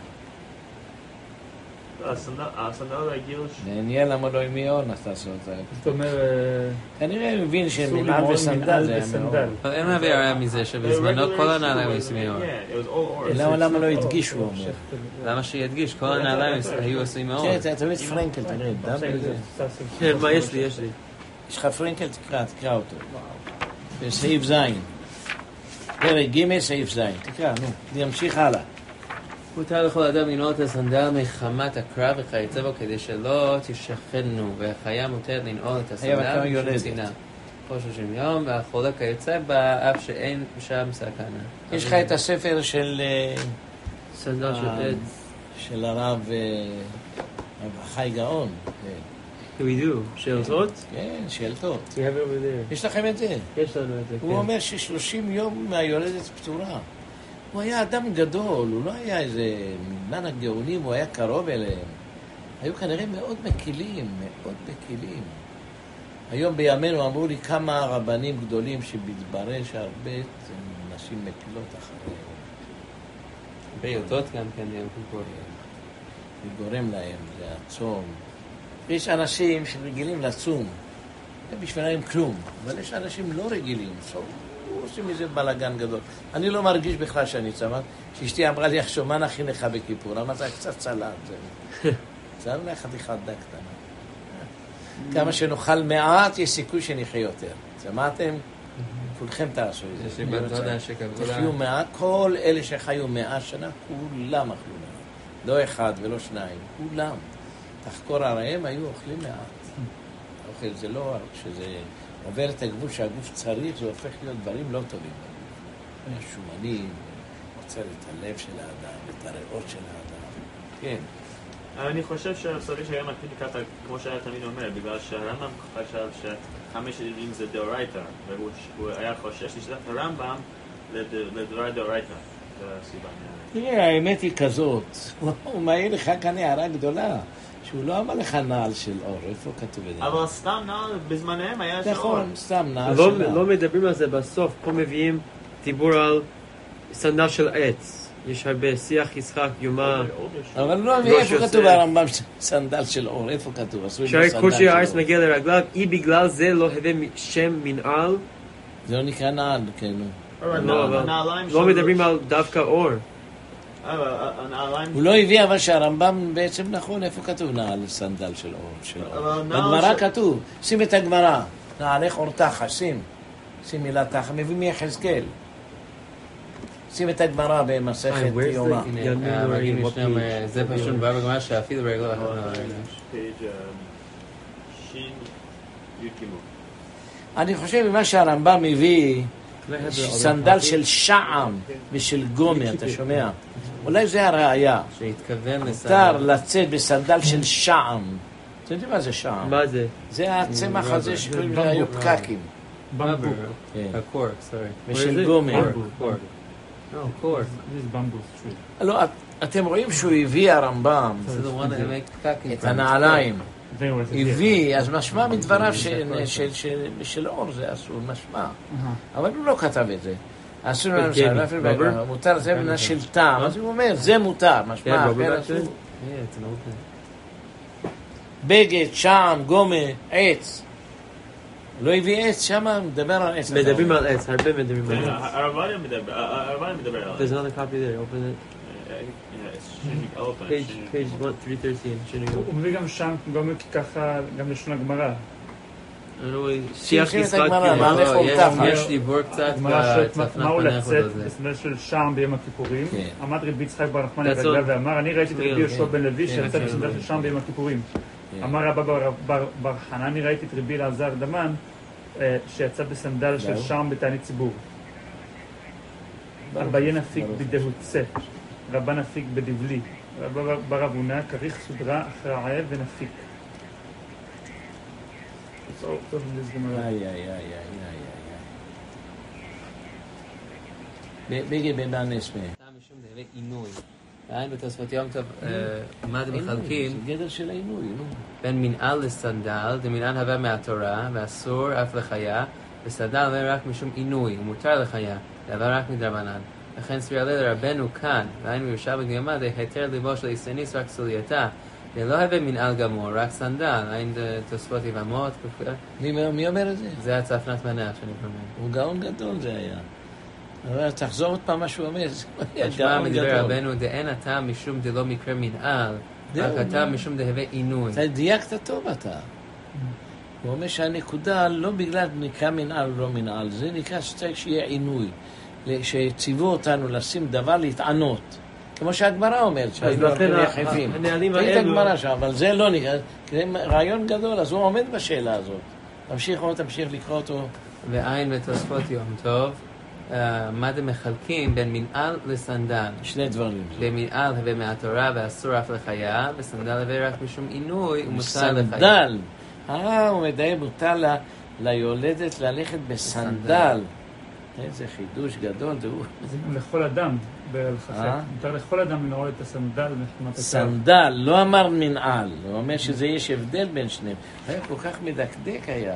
הסנדל הרגיל... מעניין למה לא עם אור נתעשו אותה. זאת אומרת... כנראה הוא מבין שמנעל וסנדל זה היה מאור. אבל אין להביא הרעיה מזה שבזמנו כל הנעליים היו מאור. למה לא הדגישו אומר? למה שידגיש? כל הנעליים היו עושים מאור. כן, תמיד פרנקל, תראה, דם בזה. כן, מה יש לי? יש לי. יש לך פרנקל, תקרא, תקרא אותו. בסעיף זין. פרק ג' סעיף זין. תקרא, נו, נמשיך הלאה. מותר לכל אדם לנעול את הסנדל מחמת הקרב וכיוצא בו כדי שלא תשחדנו, והחיה מותרת לנעול את הסנדל משום צנעה. או שלושים יום, והחולה כיוצא בה אף שאין שם סכנה. יש לך את הספר של... סנדל של עץ. של הרב חי גאון. We do. שאלתות? כן, שאלתות. We have it over there. יש לכם את זה? יש לנו את זה, כן. הוא אומר ששלושים יום מהיולדת פטורה. הוא היה אדם גדול, הוא לא היה איזה ממן הגאונים, הוא היה קרוב אליהם. היו כנראה מאוד מקילים, מאוד מקילים. היום בימינו אמרו לי כמה רבנים גדולים שבתברר שהרבה נשים מקילות אחריהם. ביותות גם כן, זה גורם להם, זה הצום. יש אנשים שרגילים לצום, בשבילם כלום, אבל יש אנשים לא רגילים, עושים מזה בלגן גדול. אני לא מרגיש בכלל שאני צמת, שאשתי אמרה לי, עכשיו, מה נכין לך בכיפור? אמרת, קצת צלעת, זהו. צלע לך חתיכת דק קטנה. כמה שנאכל מעט, יש סיכוי שנחיה יותר. שמעתם? כולכם תעשו את זה. יש לי בת דודה שקבלה. תחיו מעט, כל אלה שחיו מאה שנה, כולם אכלו מעט. לא אחד ולא שניים, כולם. תחקור הרעם, היו אוכלים מעט. אוכל זה לא, כשזה עובר את הגבול שהגוף צריך, זה הופך להיות דברים לא טובים. השומנים, עוצר את הלב של האדם, את הריאות של האדם. כן. אני חושב שהסורי שהיה מתחיל לקראת, כמו שהיה תמיד אומר, בגלל שהרמב"ם חשב שחמש ימים זה דאורייתא, והוא היה חושש לשלח את הרמב"ם לדברי דאורייתא. זה הסיבה. תראה, האמת היא כזאת, הוא מעיר לך כאן הערה גדולה. שהוא לא אמר לך נעל של אור, איפה כתוב את זה? אבל סתם נעל בזמניהם היה של אור. נכון, סתם נעל של אור. לא מדברים על זה בסוף, פה מביאים דיבור על סנדל של עץ. יש הרבה שיח, ישחק, יומא. אבל לא מבין איפה כתוב הרמב"ם סנדל של אור, איפה כתוב? שהרי קושי הארץ מגיע לרגליו, אי בגלל זה לא הביא שם מנעל. זה לא נקרא נעל, כן. לא מדברים על דווקא אור. הוא לא הביא אבל שהרמב"ם בעצם נכון, איפה כתוב נעל סנדל של אור? בגמרא כתוב, שים את הגמרא, נעלך אור תחה, שים, שים מילה תחה, מביא מיחזקאל. שים את הגמרא במסכת יומא. זה פשוט בא בגמרא שאפילו ברגלו אחת אני חושב במה שהרמב"ם מביא סנדל של שעם ושל גומי, אתה שומע? אולי זה הראייה. שהתכוון מותר לצאת בסנדל של שעם. אתה יודע מה זה שעם? מה זה? זה הצמח הזה שקוראים לה היו פקקים. Bamboo. A cork, sorry. ושל גומי. No, cork. This is bamboo tree. לא, אתם רואים שהוא הביא הרמב"ם So the one that make kaki. את הנעליים. They were הביא, אז משמע מדבריו של אור זה אסור, משמע. אבל הוא לא כתב את זה. אסור לנו למשל, מותר זה מנה של טעם, אז הוא אומר, זה מותר, משמע, אחר אסור. בגד, שם, גומה, עץ. לא הביא עץ, שם מדבר על עץ. מדברים על עץ, הרבה מדברים על עץ. הרבניה מדבר על עץ. There's another copy there, open it. Page, page three thirteen. הוא מביא גם שם, גם ככה, גם לשון הגמרא. שיח ישחק, יש דיבור קצת, מה הוא לצאת בסמל של שם ביום הכיפורים? עמד רבי יצחק בר נחמני הגדול ואמר, אני ראיתי את רבי יהושע בן לוי שיצא בסמל של שם ביום הכיפורים. אמר רבא בר חנן, אני ראיתי את רבי אלעזר דמן שיצא בסנדל של שם בתענית ציבור. אביי נפיק בדהוצה, רבא נפיק בדבלי, רבא בר אבונה, כריך סודרה אחרעה ונפיק. טוב, איי, איי, איי, איי, איי. בגי בנס מי. טעם משום דהווה עינוי. העין בתוספות יום טוב, מה אתם מחלקים? זה גדר של העינוי, נו. בין מנעל לסנדל, דמנעל הווה מהתורה, ואסור אף לחיה, וסנדל הווה רק משום עינוי, ומותר לחיה, והווה רק מדרבנן. לכן סביר עלי לרבנו כאן, והעין מיושב בגמרא, היתר ליבו של איסטניס רק סולייתה. זה לא הווה מנעל גמור, רק סנדל, אין תוספות יבמות. מי אומר את זה? זה הצפנת מנח שאני אומר. הוא גאון גדול זה היה. אבל תחזור עוד פעם מה שהוא אומר. תשמע מדבר רבנו, דאין הטעם משום דלא מקרה מנעל, רק הטעם משום דהווה עינוי. אתה דייקת טוב אתה. הוא אומר שהנקודה לא בגלל נקרא מנעל או לא מנעל, זה נקרא שצריך שיהיה עינוי. שציוו אותנו לשים דבר להתענות. כמו שהגמרא אומרת, שהיינו הרבה יחפים. תגיד את הגמרא שם, אבל זה לא נקרא, זה רעיון גדול, אז הוא עומד בשאלה הזאת. תמשיך או תמשיך לקרוא אותו. ועין ותוספות יום טוב, מה אתם מחלקים בין מנעל לסנדל? שני דברים. במנעל הווה מהתורה ואסור אף לחיה, וסנדל הווה רק משום עינוי ומותר לחיה. סנדל. אה, הוא מדייק, מותר ליולדת ללכת בסנדל. איזה חידוש גדול זה הוא. זה גם לכל אדם בהלכה. מותר לכל אדם לנעול את הסנדל מחמת הצו. סנדל, לא אמר מנעל. הוא אומר שזה יש הבדל בין שניהם. היה כל כך מדקדק היה.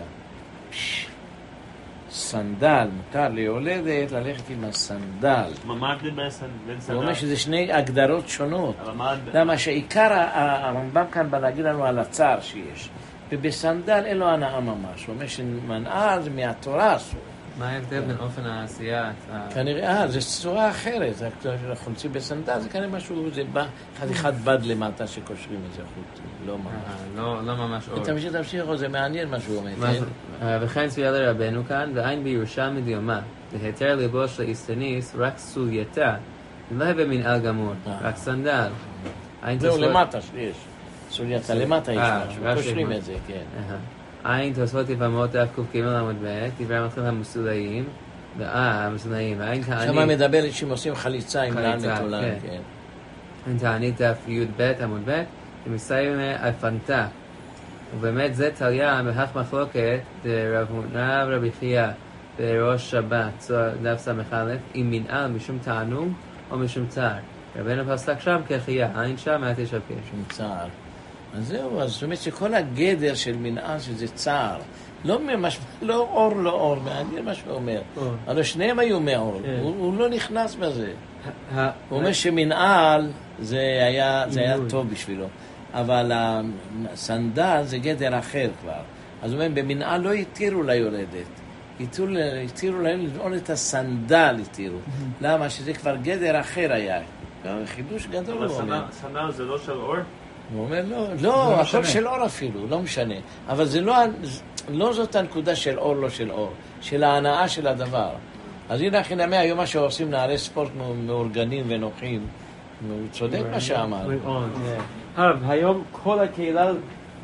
סנדל, מותר ליולדת ללכת עם הסנדל. מה ההבדל בין סנדל? הוא אומר שזה שני הגדרות שונות. למה שעיקר הרמב"ם כאן בא להגיד לנו על הצער שיש. ובסנדל אין לו הנאה ממש. הוא אומר שמנעל זה מהתורה אסור. מה ההבדל בין אופן העשייה? כנראה, אה, זה צורה אחרת. החולצים בסנדל, זה כנראה משהו, זה בא אחד אחד בד למטה שקושרים את זה חוט. לא ממש. לא ממש אור. תמשיך, תמשיך, זה מעניין מה שהוא אומר. וכן צביעה לרבנו כאן, ועין בירושלמי דיומה, והיתר ליבו של איסטניס רק סולייתה, לא הווה מנעל גמור, רק סנדל. זהו, למטה שיש. סולייתה, למטה יש משהו, קושרים את זה, כן. עין תוספות יבמות דף ק"ג עמוד ב', דברי המתחיל המסולאים, אה, המסולאים, ועין תענית... שמה מדבר שהם עושים חליצה עם לען מתולן, כן. עין תענית דף י"ב עמוד ב', ומסיים אלפנתה. ובאמת זה תליה מהך מחלוקת דרב הונא ורבי חייא בראש שבת, דף ס"א, עם מנעל משום תענוג או משום צער. רבנו פסק שם כחייא, עין שם מעט יש הפיר. משום צער. אז זהו, אז זאת אומרת שכל הגדר של מנעל שזה צער, לא ממש, לא אור, לא אור, מעניין מה שהוא אומר. אבל שניהם היו מאור, הוא לא נכנס בזה. הוא אומר שמנעל זה היה טוב בשבילו, אבל הסנדל זה גדר אחר כבר. אז הוא אומר, במנעל לא התירו ליולדת, התירו להם לנעול את הסנדל, התירו. למה? שזה כבר גדר אחר היה. חידוש גדול הוא אומר. אבל סנדל זה לא של אור? הוא אומר, לא, לא, הכל של אור אפילו, לא משנה. אבל זה לא, לא זאת הנקודה של אור, לא של אור, של ההנאה של הדבר. אז הנה הכי נמי, היום מה שעושים נערי ספורט מאורגנים ונוחים, הוא צודק מה שאמר. הרב, היום כל הקהילה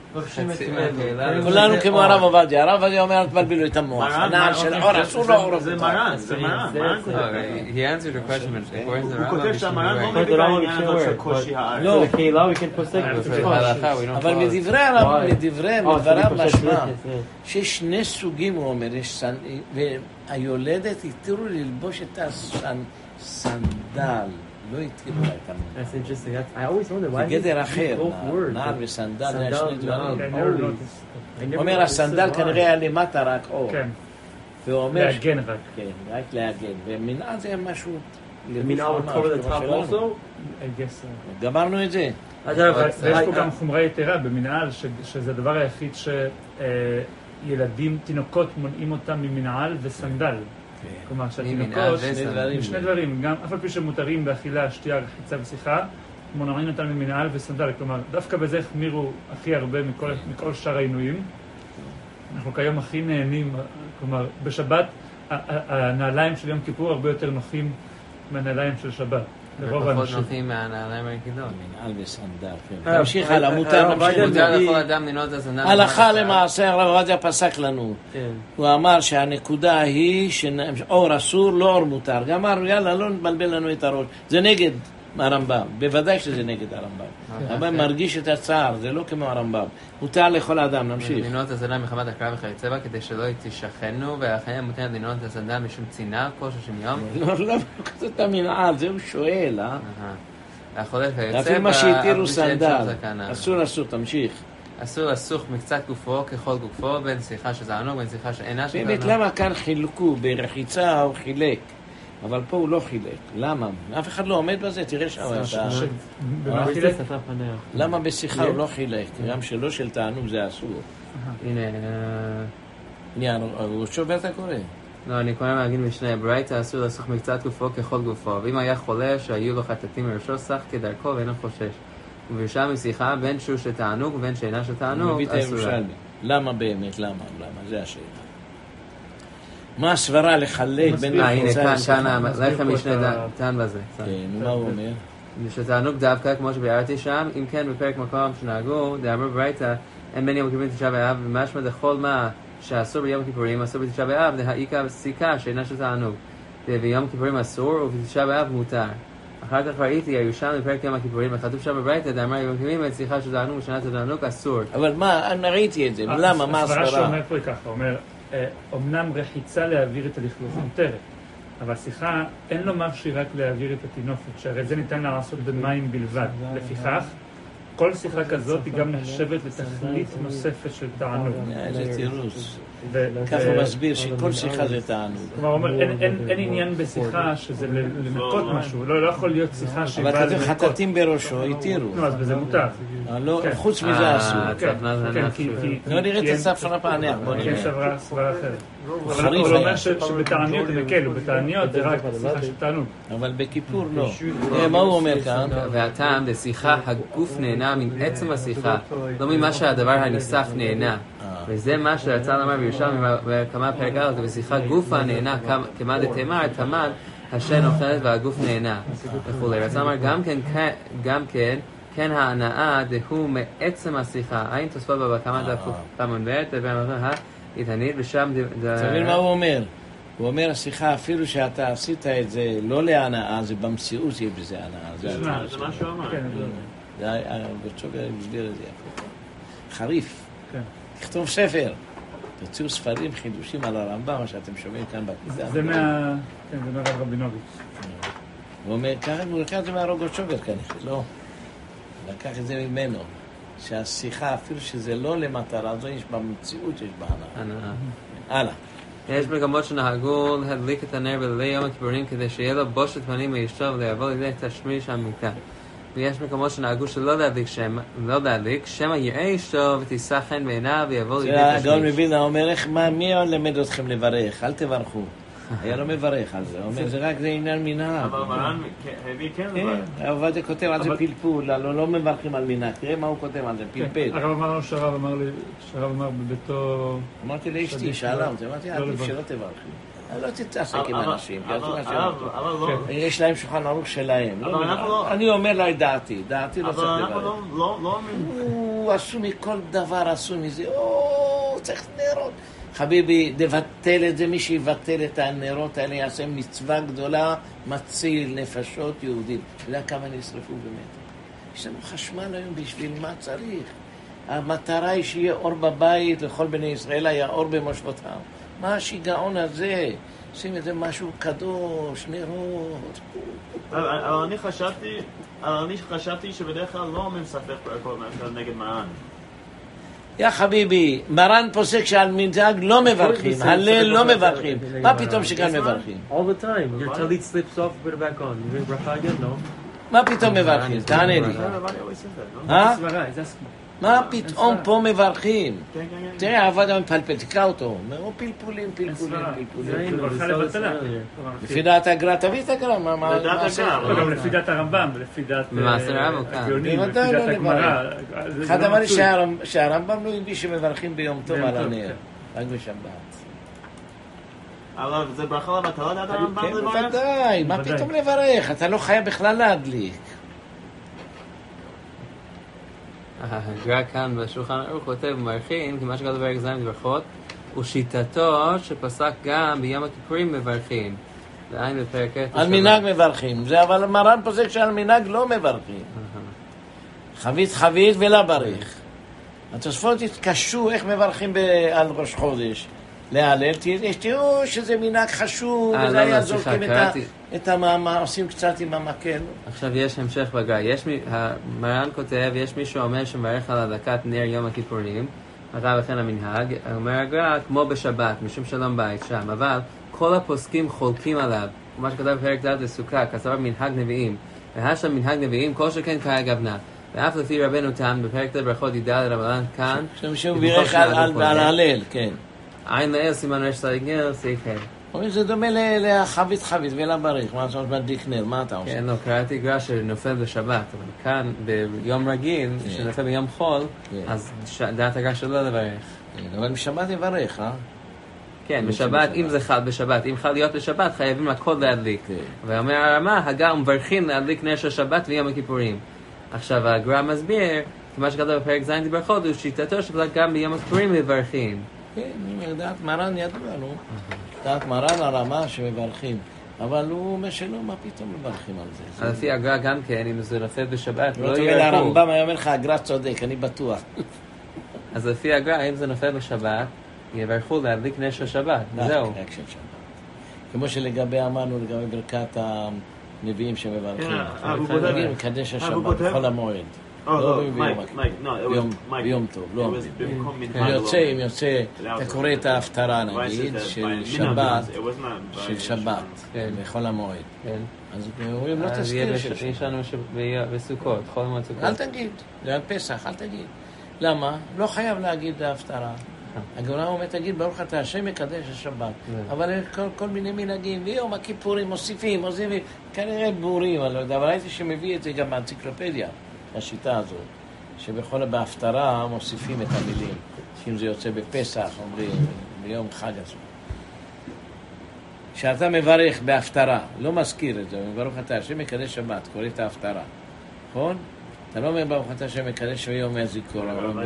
כולנו כמו הרב עובדיה, הרב עובדיה אומר, תבלבלו את המוח, הנעל של אור אסור לא אור. זה מרן, זה מרן. He answered your question, but according to the הוא Rambam, כותב שהמרן לא מביא בעניין הזאת של קושי הארץ. לא, בהלכה, we don't אבל follow. מדברי הרב, מדברי, מדבריו משמע, שיש שני סוגים, הוא אומר, יש סנ... והיולדת התירו ללבוש את הסנדל, לא התירו לה את המון. That's interesting. That's, I always wonder why זה גדר he אחר, both words. נעל וסנדל, זה Sandal, שני דברים. na'am, I never always. noticed. I never אומר, understood הסנדל why. כנראה היה למטה רק אור. כן, והוא אומר, להגן רק. כן, רק להגן. ומנעל זה משהו... The minal would cover the top also? I guess so. גמרנו את זה. אז הרב, ויש פה I- גם חומרה יתרה במנהל, ש- שזה הדבר היחיד שילדים, תינוקות מונעים אותם ממנהל וסנדל. כלומר ממנהל שהתינוקות, וסנדל. שני דברים, גם אף על פי שמותרים באכילה, שתייה, רחיצה ושיחה, מונעים אותם ממנהל וסנדל. כלומר, דווקא בזה החמירו הכי הרבה מכל, מכל שאר העינויים. אנחנו כיום הכי נהנים, כלומר, בשבת ה- ה- הנעליים של יום כיפור הרבה יותר נוחים מהנעליים של שבת. לרוב פחות האנשים. נוחים מהנעליים הרגילות. מנעל וסנדל. אה, תמשיך אה, הלאה, אה, מותר אה, להמשיך. אה, מותר אה, לכל אדם לנעול את הסנדל. הלכה למעשה, הרב עובדיה פסק לנו. כן. הוא אמר שהנקודה היא שאור אסור, לא אור מותר. גם אמר, יאללה, לא נבלבל לנו את הראש. זה נגד הרמב"ם, בוודאי שזה נגד הרמב"ם. הרמב"ם מרגיש את הצער, זה לא כמו הרמב"ם. מותר לכל האדם, נמשיך. לנעול את הסנדל מחמת הקרב וכיוצא בה, כדי שלא תשכנו, ולכן מותר לנעול את הסנדל משום צינה, כלשהו של יום. לא, לא, כזה את המנעל, זה הוא שואל, אה? אהה. החולל וכיוצא בה, אפילו מה שהתירו אף שאין שם סנדל. סכנה. אסור, אסור, תמשיך. אסור לסוך מקצת גופו ככל גופו, בין שיחה של זענוג, בין שיחה שאינה של באמת, זענוג. למה כאן חילקו? ברחיצה הוא חילק, אבל פה הוא לא חילק. למה? אף אחד לא עומד בזה, תראה שם אתה... במאכילת, שפה פניה. למה בשיחה הוא לא חילק? גם שלא של תענוג זה אסור. הנה, אה, הנה, הוא שובר את הקורא. לא, אני קורא מהגיד משנה, ברייתא אסור לסוך מקצת גופו ככל גופו, ואם היה חולה שהיו לו חטאתים מראשו, סך כדרכו ואינו חושש. וברשם משיחה בין שהוא של תענוג ובין שאינה של הוא תענוג, מביא את אסורה. הירושלמי. למה באמת? למה? למה? זה השאלה. מה הסברה לחלק בין אה, הנה, רחיצה כאן, לשיחה? כאן, הלחם פה משנה את ה- טען בזה. כן, מה הוא אומר? שתענוג דווקא, כמו שביארתי שם, אם כן בפרק מקום שנהגו, דאמרו ברייתא, אין בין יום הכיפורים לתשעה באב, ומשמע דכל מה שאסור ביום הכיפורים, אסור בתשעה באב, דהאיכא סיכה שאינה של תענוג. וביום הכיפורים אסור, ובתשעה באב מותר. אחר כך ראיתי, הירושלמי בפרק יום הכיפורים, וכתוב שם בברייתא, דאמר יום הכיפורים, את שיחה של תענוג ושאינה של תענוג אסור. אבל מה, אני ראיתי את זה, למה? מה הסברה הסברה? שאומר פה היא ככה, הוא אומר, אה, אמנם רחיצה להעביר את הלכלוך מותרת, אבל שיחה אין לו משהו רק להעביר את התינופת, שהרי זה ניתן לה לעשות במים בלבד. לפיכך, כל שיחה כזאת היא גם נחשבת לתכלית נוספת של תענוג. איזה תירוץ. ו- ככה ו- הוא מסביר שכל שיחה זה תענוג. כלומר, הוא אומר, אין- אין אין עניין בשיחה שזה ל- לנקות משהו, לא לא יכול להיות שיחה שהיא אבל באה כתוב לנקות. חטאתים בראשו, התירו. נו, אז בזה מותר. אבל לא- כן. חוץ מזה אה, אסור. כן, צפנה זה כן, נפשו. כי- כי- לא נראה את כי הספרה פענח, בוא אין נראה. סברה סברה אחרת. אבל חריף הוא אומר היה. ש- שבתעניות הם הקלו, בתעניות זה רק שיחה של תענוג. אבל בכיפור לא. אה, מה הוא אומר כאן? והטעם דשיחה הגוף נהנה מן עצם השיחה, לא ממה שהדבר הניסף נהנה. וזה מה שרצה לומר בירושלמי בכמה פרק א', בשיחה גופה נהנה כמה דתמר, תמד, השן אוכלת והגוף נהנה וכולי. רצה לומר גם כן, גם כן, כן ההנאה דהוא מעצם השיחה, עין תוספות בה בכמה דף כמון ב' ובאמרת התענית ושם תבין מה הוא אומר? הוא אומר, השיחה, אפילו שאתה עשית את זה לא להנאה, זה במציאות יהיה בזה הנאה. זה שמע, זה מה שהוא אמר. כן, זה הגורצ'ובר הסביר את זה יפה. חריף. כן. תכתוב ספר. תוציאו ספרים, חידושים על הרמב"ם, מה שאתם שומעים כאן בכיתה. זה מה... כן, זה מהרב רבינוביץ'. הוא אומר, ככה הוא לקח את זה מהרוגוצ'ובר כנראה, לא. לקח את זה ממנו. שהשיחה, אפילו שזה לא למטרה, זו יש במציאות, יש בה הנאה. הנאה. הלאה. יש מקומות שנהגו להדליק את הנר בלילי יום הכיפורים כדי שיהיה לו בושת פנים מאשתו ולעבור לידי תשמיש המיטה. ויש מקומות שנהגו שלא להדליק שם, לא להדליק, שמא יראה אשתו ותישא חן בעיניו ויבוא לידי זה תשמיש. הגאון מווילנה אומר, איך, מה, מי למד אתכם לברך? אל תברכו. היה לא מברך על זה, הוא אומר, זה רק זה עניין מנהג. אבל מרן הביא כן כן, לברך. הרב עובדיה כותב על זה אבל- פלפול, לא לא מברכים על מנהג, תראה מה הוא כותב על זה, פלפל. הרב אמר לו שהרב אמר לי, שהרב אמר בביתו... אמרתי לאשתי, עדיף שאלה לא- אותי, אמרתי, לא עדיף לברך. שלא תברכי. לא תתעסק עם אבל- אנשים, כי אבל- עשו מה שהם אבל- רוצים. אבל לא... כן. יש להם שולחן ערוך שלהם. לא אבל אנחנו מנהג. לא- אני אומר לה את דעתי, דעתי לא אבל צריך אנחנו לברך. לא... לא... לא... הוא כאילו עשו מכל דבר, עשו מזה, או, צריך נרות. חביבי, לבטל את זה, מי שיבטל את הנרות האלה יעשה מצווה גדולה, מציל נפשות יהודים. אתה יודע כמה נשרפו באמת? יש לנו חשמל היום, בשביל מה צריך? המטרה היא שיהיה אור בבית, לכל בני ישראל היה אור במושבותם. מה השיגעון הזה? שים את זה משהו קדוש, נרות. אבל אני חשבתי, אבל אני חשבתי שבדרך כלל לא אומרים ספק פרקות נגד מרן. יא חביבי, מרן פוסק שעל מנהג לא מברכים, הלל לא מברכים. מה פתאום שכאן מברכים? All the time. Your talit slips off, put it back on. You drink bracha again? No. מה פתאום מברכים? תענה לי. אה? מה פתאום פה מברכים? תראה, עבד המפלפל, תקרא אותו. הוא פלפולים, פלפולים, פלפולים. לפי דעת הגר"א, תביא את הגר"א. גם לפי דעת הרמב"ם, לפי דעת הגאונים, לפי דעת הגמרא. אחד אמר לי שהרמב"ם לא הביא שמברכים ביום טוב על הנר, רק בשבת. אבל זה ברכה לבטלה דעת הרמב"ם לברך? כן, בוודאי, מה פתאום לברך? אתה לא חייב בכלל להדליק. הגר"א כאן בשולחן ערוך כותב מברכים, כי מה שכתוב בפרק ז' בברכות, ושיטתו שפסק גם ביום הכיפורים מברכים. לעין בפרק ח' על מנהג מברכים, זה אבל מרן פוסק שעל מנהג לא מברכים. חבית חבית ולא ברך. התוספות התקשו איך מברכים על ראש חודש. להלל, תראו שזה מנהג חשוב, וזה היה זורקים את המאמר, עושים קצת עם המקל. עכשיו יש המשך בגר"א, מרן כותב, יש מישהו אומר שמברך על הדלקת נר יום הכיפורים, הרב וכן המנהג, אומר הגר"א כמו בשבת, משום שלום בית שם, אבל כל הפוסקים חולקים עליו, כמו שכתב בפרק ד' לסוכה, כסבר מנהג נביאים, והשם מנהג נביאים, כל שכן קרא גוונה. ואף לפי רבנו תם, בפרק ד' ברכות ידע לרבנן כאן, שמשום בירך על הלל, כן. עין לאל סימן רש צדיק ג' סעיף ה'. זה דומה לחבית חבית ולברך, מה אתה עושה מדליק נר, מה אתה עושה? כן, לא, קראתי גר"א שנופל בשבת, אבל כאן ביום רגיל, שנופל ביום חול, אז דעת הגר"א שלא לברך. אבל בשבת יברך, אה? כן, בשבת, אם זה חל בשבת, אם חל להיות בשבת, חייבים הכל להדליק. ואומר הרמה, הגר"א מברכים להדליק נר של שבת ויום הכיפורים. עכשיו הגר"א מסביר, מה שכתוב בפרק ז' ברכות, הוא שיטתו שגם ביום הכיפורים מברכים. כן, דעת מרן ידוע, נו. דעת מרן הרמה שמברכים. אבל הוא אומר שלא, מה פתאום מברכים על זה? אז לפי הגר"א גם כן, אם זה נופל בשבת, לא יערכו. לא הרמב"ם היה אומר לך, הגר"א צודק, אני בטוח. אז לפי הגר"א, אם זה נופל בשבת, יברכו להדליק נר של שבת, זהו. רק של שבת. כמו שלגבי אמרנו, לגבי ברכת הנביאים שמברכים. נגיד, מקדש השבת, בכל המועד. לא ביום טוב, לא אומרים. אם יוצא, אתה קורא את ההפטרה נגיד, של שבת, של שבת, בכל המועד. אז אומרים, לא תזכיר של שבת. יש לנו בסוכות, חול המועד סוכות. אל תגיד, זה על פסח, אל תגיד. למה? לא חייב להגיד ההפטרה. הגאולה אומרת, תגיד, ברוך אתה השם מקדש השבת. אבל כל מיני מנהגים, ויום הכיפורים מוסיפים, מוסיפים, כנראה בורים, אבל ראיתי שמביא את זה גם באנציקלופדיה. השיטה הזאת, שבכל בהפטרה מוסיפים את המילים, שאם זה יוצא בפסח, אומרים, ביום חג הזה. כשאתה מברך בהפטרה, לא מזכיר את זה, ברוך אתה השם מקדש שבת, קורא את ההפטרה, נכון? אתה לא אומר ברוך אתה השם מקדש ביום הזיכרון,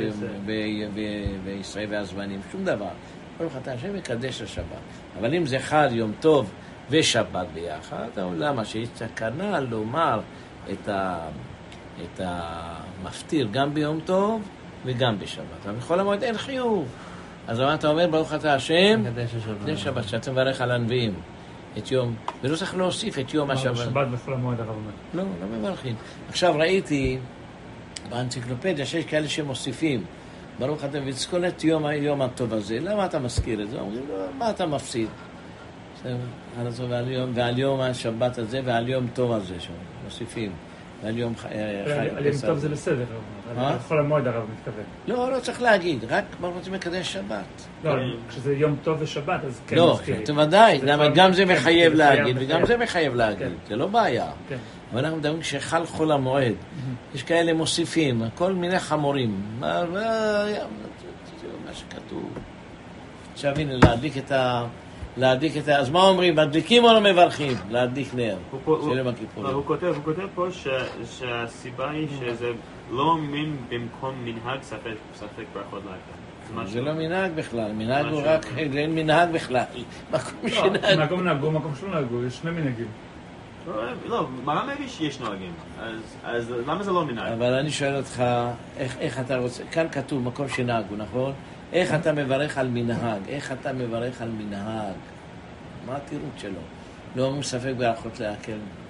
בישראל והזמנים, שום דבר. ברוך אתה השם מקדש השבת. אבל אם זה חל יום טוב ושבת ביחד, למה? שיש סכנה לומר את ה... את המפטיר גם ביום טוב וגם בשבת. אבל בכל המועד אין חיוב. אז אתה אומר, ברוך אתה השם, זה שבת, שאתה מברך על הנביאים. את יום, ולא צריך להוסיף את יום השבת. שבת בכל המועד הרב אומר. לא, לא מברכים. עכשיו ראיתי באנציקלופדיה שיש כאלה שמוסיפים, ברוך אתה ותזכור את יום, היום הטוב הזה. למה אתה מזכיר את זה? אומרים, לא, מה אתה מפסיד? ועל יום, ועל יום השבת הזה ועל יום טוב הזה שמוסיפים. על יום חי... על יום טוב זה בסדר, על כל המועד הרב מתכוון. לא, לא צריך להגיד, רק ברוך אתה מקדש שבת. לא, כשזה יום טוב ושבת, אז כן מזכירים. לא, ודאי, גם זה מחייב להגיד, וגם זה מחייב להגיד, זה לא בעיה. אבל אנחנו מדברים כשחל חול המועד, יש כאלה מוסיפים, כל מיני חמורים, מה שכתוב. עכשיו הנה, להדליק להדליק את ה... אז מה אומרים? מדליקים או לא מברכים? להדליק נר. של יום הכיפורים. הוא כותב, הוא כותב פה שהסיבה היא שזה לא מין במקום מנהג ספק ברכות להקה. זה לא מנהג בכלל, מנהג הוא רק... אין מנהג בכלל. מקום שנהג. מקום נהגו, מקום שלא נהגו, יש שני מנהגים. לא, מה מביא שיש נוהגים? אז למה זה לא מנהג? אבל אני שואל אותך, איך אתה רוצה... כאן כתוב מקום שנהגו, נכון? איך אתה מברך על מנהג? איך אתה מברך על מנהג? מה התירוץ שלו? לא אומרים ספק ברכות להקל.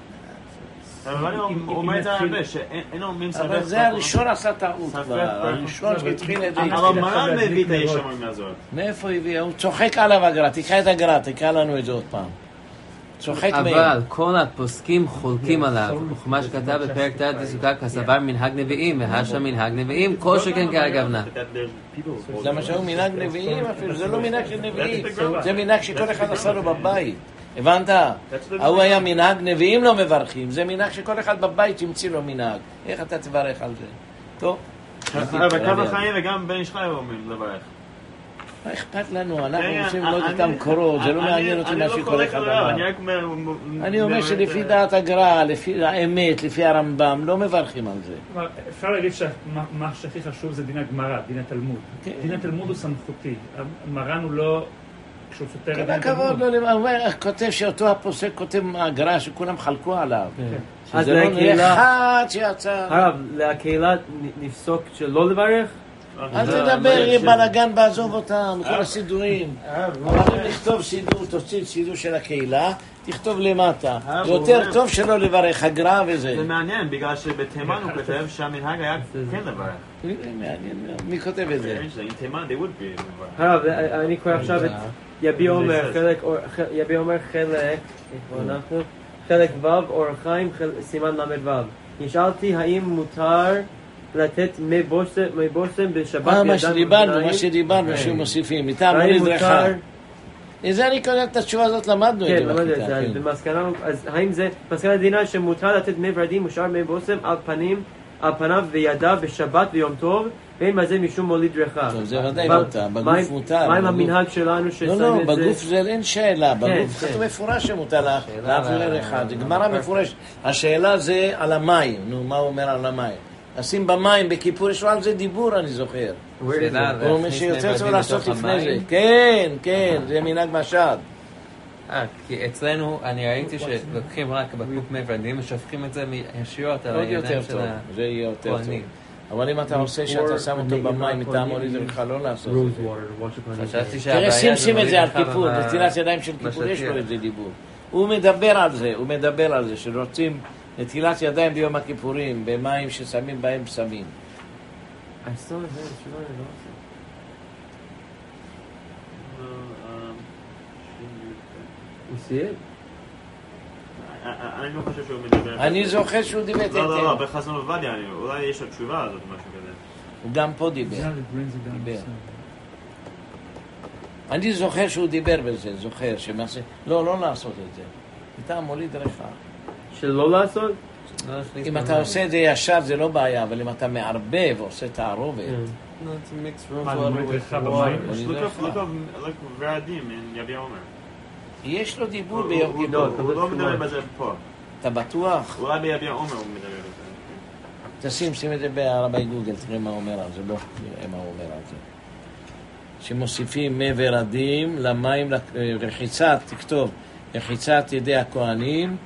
אבל אני אומר את זה הרבה, שאין אומרים ספק... אבל זה הראשון עשה טעות כבר, הראשון שהתחיל את זה... אבל מרן מביא את הישמרים מהזוהר. מאיפה הביא? הוא צוחק עליו הגר"א, תקרא את הגר"א, תקרא לנו את זה עוד פעם. צוחק מהם. אבל כל הפוסקים חולקים עליו, וכמה שכתב בפרק ת' בסוכה כסבר מנהג נביאים, והשם מנהג נביאים, כל שכן כהגוונה. זה מה שהוא מנהג נביאים אפילו, זה לא מנהג של נביאים, זה מנהג שכל אחד עשה לו בבית. הבנת? הוא היה מנהג נביאים לא מברכים, זה מנהג שכל אחד בבית ימציא לו מנהג. איך אתה תברך על זה? טוב. בקו החיים וגם בן איש חי אומרים לברך. מה אכפת לנו? אנחנו רוצים לראות את המקורות, זה לא מעניין אותי מה שכל אחד אמר. אני אומר שלפי דעת הגר"א, לפי האמת, לפי הרמב"ם, לא מברכים על זה. אפשר להגיד שמה שהכי חשוב זה דין הגמרא, דין התלמוד. דין התלמוד הוא סמכותי. מרן הוא לא... כשהוא סותר את דין התלמוד. הוא אומר, כותב שאותו הפוסק כותב הגר"א שכולם חלקו עליו. אז שזה לא נראה אחד שיצא. הרב, לקהילה נפסוק שלא לברך? אל תדבר, יהיה בלגן בעזוב אותם, כל הסידורים. אבל אם נכתוב סידור, תוציא סידור של הקהילה, תכתוב למטה. יותר טוב שלא לברך, הגר"א וזה. זה מעניין, בגלל שבתימן הוא כותב שהמנהג היה כן לברך. מעניין, מי כותב את זה? תימן, they would be לברך. הרב, אני קורא עכשיו את יביע אומר, יביע אומר חלק, חלק ו' אור החיים, סימן למד ו'. נשאלתי האם מותר לתת מי בושם בשבת בידם... מה שדיברנו, מה שדיברנו, שמוסיפים, מטעם לא נדרכה. איזה אני קודם את התשובה הזאת למדנו את זה. כן, למדנו את זה, במסקנה, אז האם זה, מסקנה דינה שמותר לתת מי ורדים ושאר מי בושם על פנים, על פניו וידיו בשבת ויום טוב, ואין בזה משום מוליד ריחה. טוב, זה ודאי מותר, בגוף מותר. מה עם המנהג שלנו ששמים את זה? לא, לא, בגוף זה אין שאלה, בגוף כתוב מפורש שמותר להפעיל ריחה, זה גמרא מפורש. השאלה זה על המים, נו, מה הוא אומר על המים? לשים במים בכיפור, יש לו על זה דיבור, אני זוכר. הוא אומר שיותר צריך לעשות לפני זה. כן, כן, זה מנהג משד. אה, כי אצלנו, אני ראיתי שלוקחים רק בקבוק מי ורדים, ושופכים את זה ישירות על הידיים של ה... זה יהיה יותר טוב. אבל אם אתה עושה שאתה שם אותו במים מטעם מוליד ריחה, לא לעשות את זה. תראה, שים שים את זה על כיפור, נטילת ידיים של כיפור, יש לו את זה דיבור. הוא מדבר על זה, הוא מדבר על זה, שרוצים נטילת ידיים ביום הכיפורים, במים ששמים בהם פסמים. I still have it, it's really awesome. You see it? אני לא חושב שהוא מדבר... אני זוכר שהוא דיבר... לא, לא, לא, בחזון עובדיה, אולי יש התשובה הזאת, משהו כזה. הוא גם פה דיבר. דיבר. אני זוכר שהוא דיבר בזה, זוכר שמעשה... לא, לא לעשות את זה. איתה מוליד ריחה. שלא לעשות? אם אתה עושה את זה ישר זה לא בעיה, אבל אם אתה מערבב ועושה תערובת... מה, מוליד ריחה במים? לוק ורדים, יביע אומר. יש לו דיבור ביום כיפור. הוא לא מדבר בזה פה. אתה בטוח? אולי ביביע אומר הוא מדבר בזה. תשים, שים את זה ברבי גוגל, תראה מה הוא אומר על זה, לא תראה מה הוא אומר על זה. שמוסיפים מי ורדים למים, רחיצת, תכתוב, רחיצת ידי הכהנים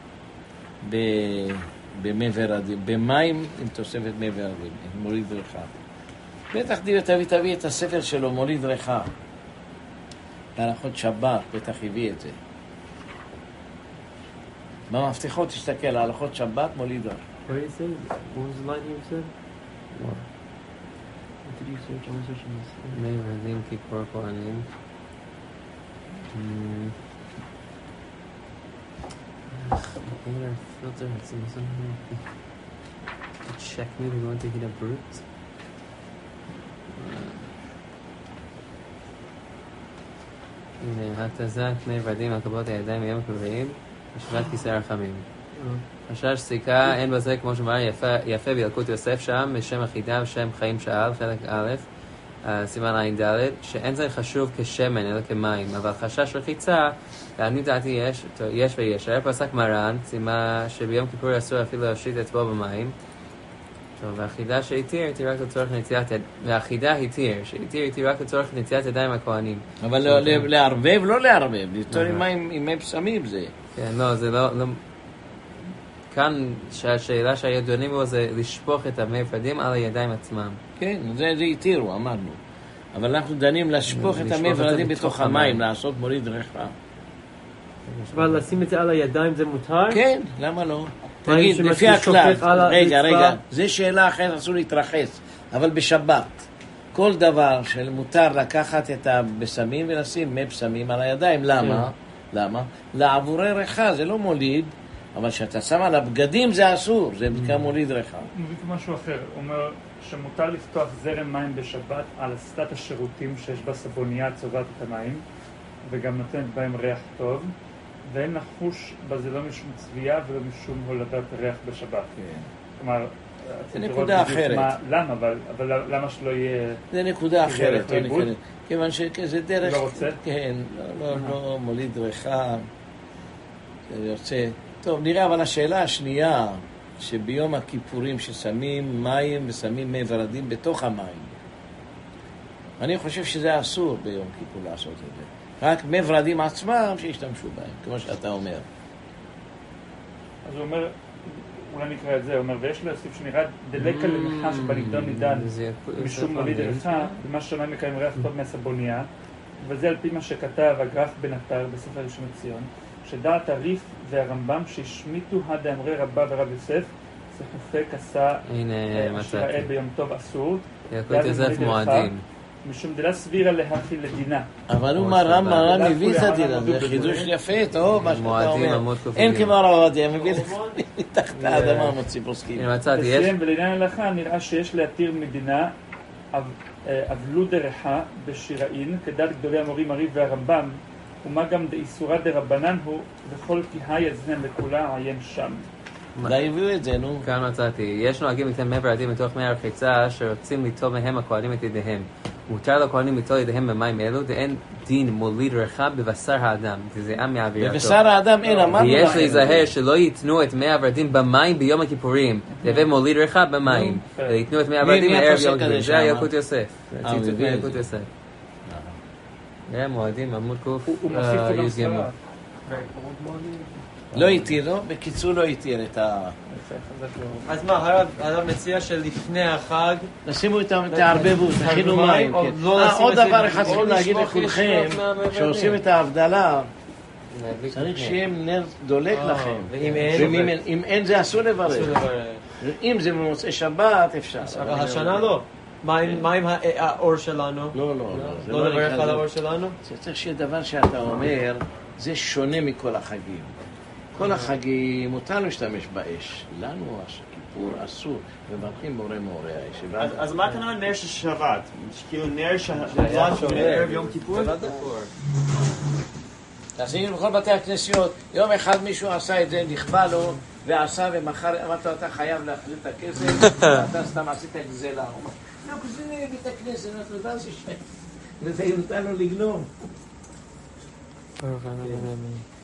במי ורדים, במים עם תוספת מי ורדים, מוליד ריחה. בטח תביא, תביא את הספר שלו, מוליד ריחה. להלכות שבת, בטח הביא את זה. במפתחות תסתכל, להלכות שבת, מוליד ריחה. What did you say? What was the line you said? What? What did you search? I'm searching this. מי ורדים כיפור כהנים. Maybe our filter has some something to check. Maybe we want to hit a brute. הנה, התזת מי ורדים על קבלות הידיים מיום הכיפורים, השבת כיסא רחמים. חשש סיכה, אין בזה כמו שאמר יפה בילקוט יוסף שם, בשם החידה ושם חיים שאל, חלק א', סימן עין ד', שאין זה חשוב כשמן אלא כמים, אבל חשש רחיצה, לעניות דעתי יש, יש ויש. היה פסק מרן, סימן שביום כיפור אסור אפילו להושיט אצבעו במים. טוב, והחידה שהתיר, התיר רק לצורך נטיית ידיים. והחידה התיר, שהתיר, התיר רק לצורך נטיית ידיים הכהנים. אבל לערבב, לא לערבב, ליצור עם מי פסמים זה. כן, לא, זה לא... כאן שהשאלה שהיו דונים בו זה לשפוך את המי ורדים על הידיים עצמם. כן, זה התירו, אמרנו. אבל אנחנו דנים לשפוך את המי ורדים בתוך המים, לעשות מוריד ריחה. אבל לשים את זה על הידיים זה מותר? כן, למה לא? תגיד, לפי הכלל, רגע, רגע, זה שאלה אחרת, אסור להתרחץ, אבל בשבת, כל דבר שמותר לקחת את הבשמים ולשים מי בשמים על הידיים, למה? למה? לעבורי ריחה, זה לא מוליד, אבל כשאתה שם על הבגדים זה אסור, זה נקרא מוליד ריחה. הוא מביא משהו אחר, הוא אומר שמותר לפתוח זרם מים בשבת על אסדת השירותים שיש בסבונייה צובעת את המים, וגם נותנת בהם ריח טוב, ואין לחוש בזה לא משום צביעה ולא משום הולדת ריח בשבת. כן. כלומר, זה נקודה אחרת. מה, למה? אבל, אבל למה שלא יהיה... זה נקודה אחרת. כיוון שזה דרך... לא רוצה? כן, לא, לא, לא מוליד ריחה. זה יוצא... טוב, נראה, אבל השאלה השנייה, שביום הכיפורים ששמים מים ושמים מי ורדים בתוך המים. אני חושב שזה אסור ביום כיפור לעשות את זה. רק מי ורדים עצמם שישתמשו בהם, כמו שאתה אומר. אז הוא אומר, אולי נקרא את זה, הוא אומר, ויש להוסיף שנראה דלקה למיכה שבנידון נידן משום מוליד ריחה, במה שהמים מקיים ריח טוב מהסבונייה, וזה על פי מה שכתב הגר"ח בן עטר בספר ראשון לציון, שדעת הריף והרמב"ם שהשמיטו הדאמרי רבה ורב יוסף, סחופק עשה השראה ביום טוב אסור, יקוד יוסף מועדים. משום דלה סבירה להכיל לדינה. אבל הוא מרם מרם מביא את הדינה, זה חידוש יפה, טוב, מה שאתה אומר. אין כמו הרב עובדיה, מביא מתחת האדמה מוציא פוסקים. וסיים, ולעניין ההלכה נראה שיש להתיר מדינה אבלו דרחה בשיראין, כדעת גדולי המורים הריף והרמב"ם, ומה גם דאיסורא דרבנן הוא, וכל כי יזנם לכולה עיין שם. די הביאו את זה, נו. כאן מצאתי, יש נוהגים ליטול מי ורדים מתוך מי הרחיצה שרוצים ליטול מהם הכהנים את ידיהם. מותר לכהנים ליטול ידיהם במים אלו, ואין דין מוליד ריחה בבשר האדם, זה עם מעבירתו. בבשר האדם אין, אמרנו. ויש להיזהר שלא ייתנו את מי הוורדים במים ביום הכיפורים, זה מוליד ריחה במים, ויתנו את מי הוורדים בערב יום הכיפורים. זה יקוד יוסף. ציטוט יקוד יוסף. זה מועדים, עמוד קוף, י"ג. לא התיר, לא? בקיצור לא התיר את ה... אז מה, הרב מציע שלפני החג... לשימו את הערבבות, תכינו מים. עוד דבר אחד צריכים להגיד לכולכם, שעושים את ההבדלה, צריך שיהיה נר דולק לכם. אם אין זה אסור לברך. אם זה במוצאי שבת אפשר. אבל השנה לא. מה עם האור שלנו? לא, לא. לא לברך על האור שלנו? זה צריך שיהיה דבר שאתה אומר, זה שונה מכל החגים. כל החגים מותר להשתמש באש. לנו כיפור אסור, ומברכים בורא מאורי האש. אז מה כאן נר של שבת? כאילו נר של ערב יום כיפור? תעשינו בכל בתי הכנסיות, יום אחד מישהו עשה את זה, נכבה לו, ועשה ומחר, אמרת לו, אתה חייב להחזיר את הכסף, ואתה סתם עשית גזלה. הוא אומר, לא, כזה בית הכנסת, אתה יודע שזה, וזה נותן לו לגנוב.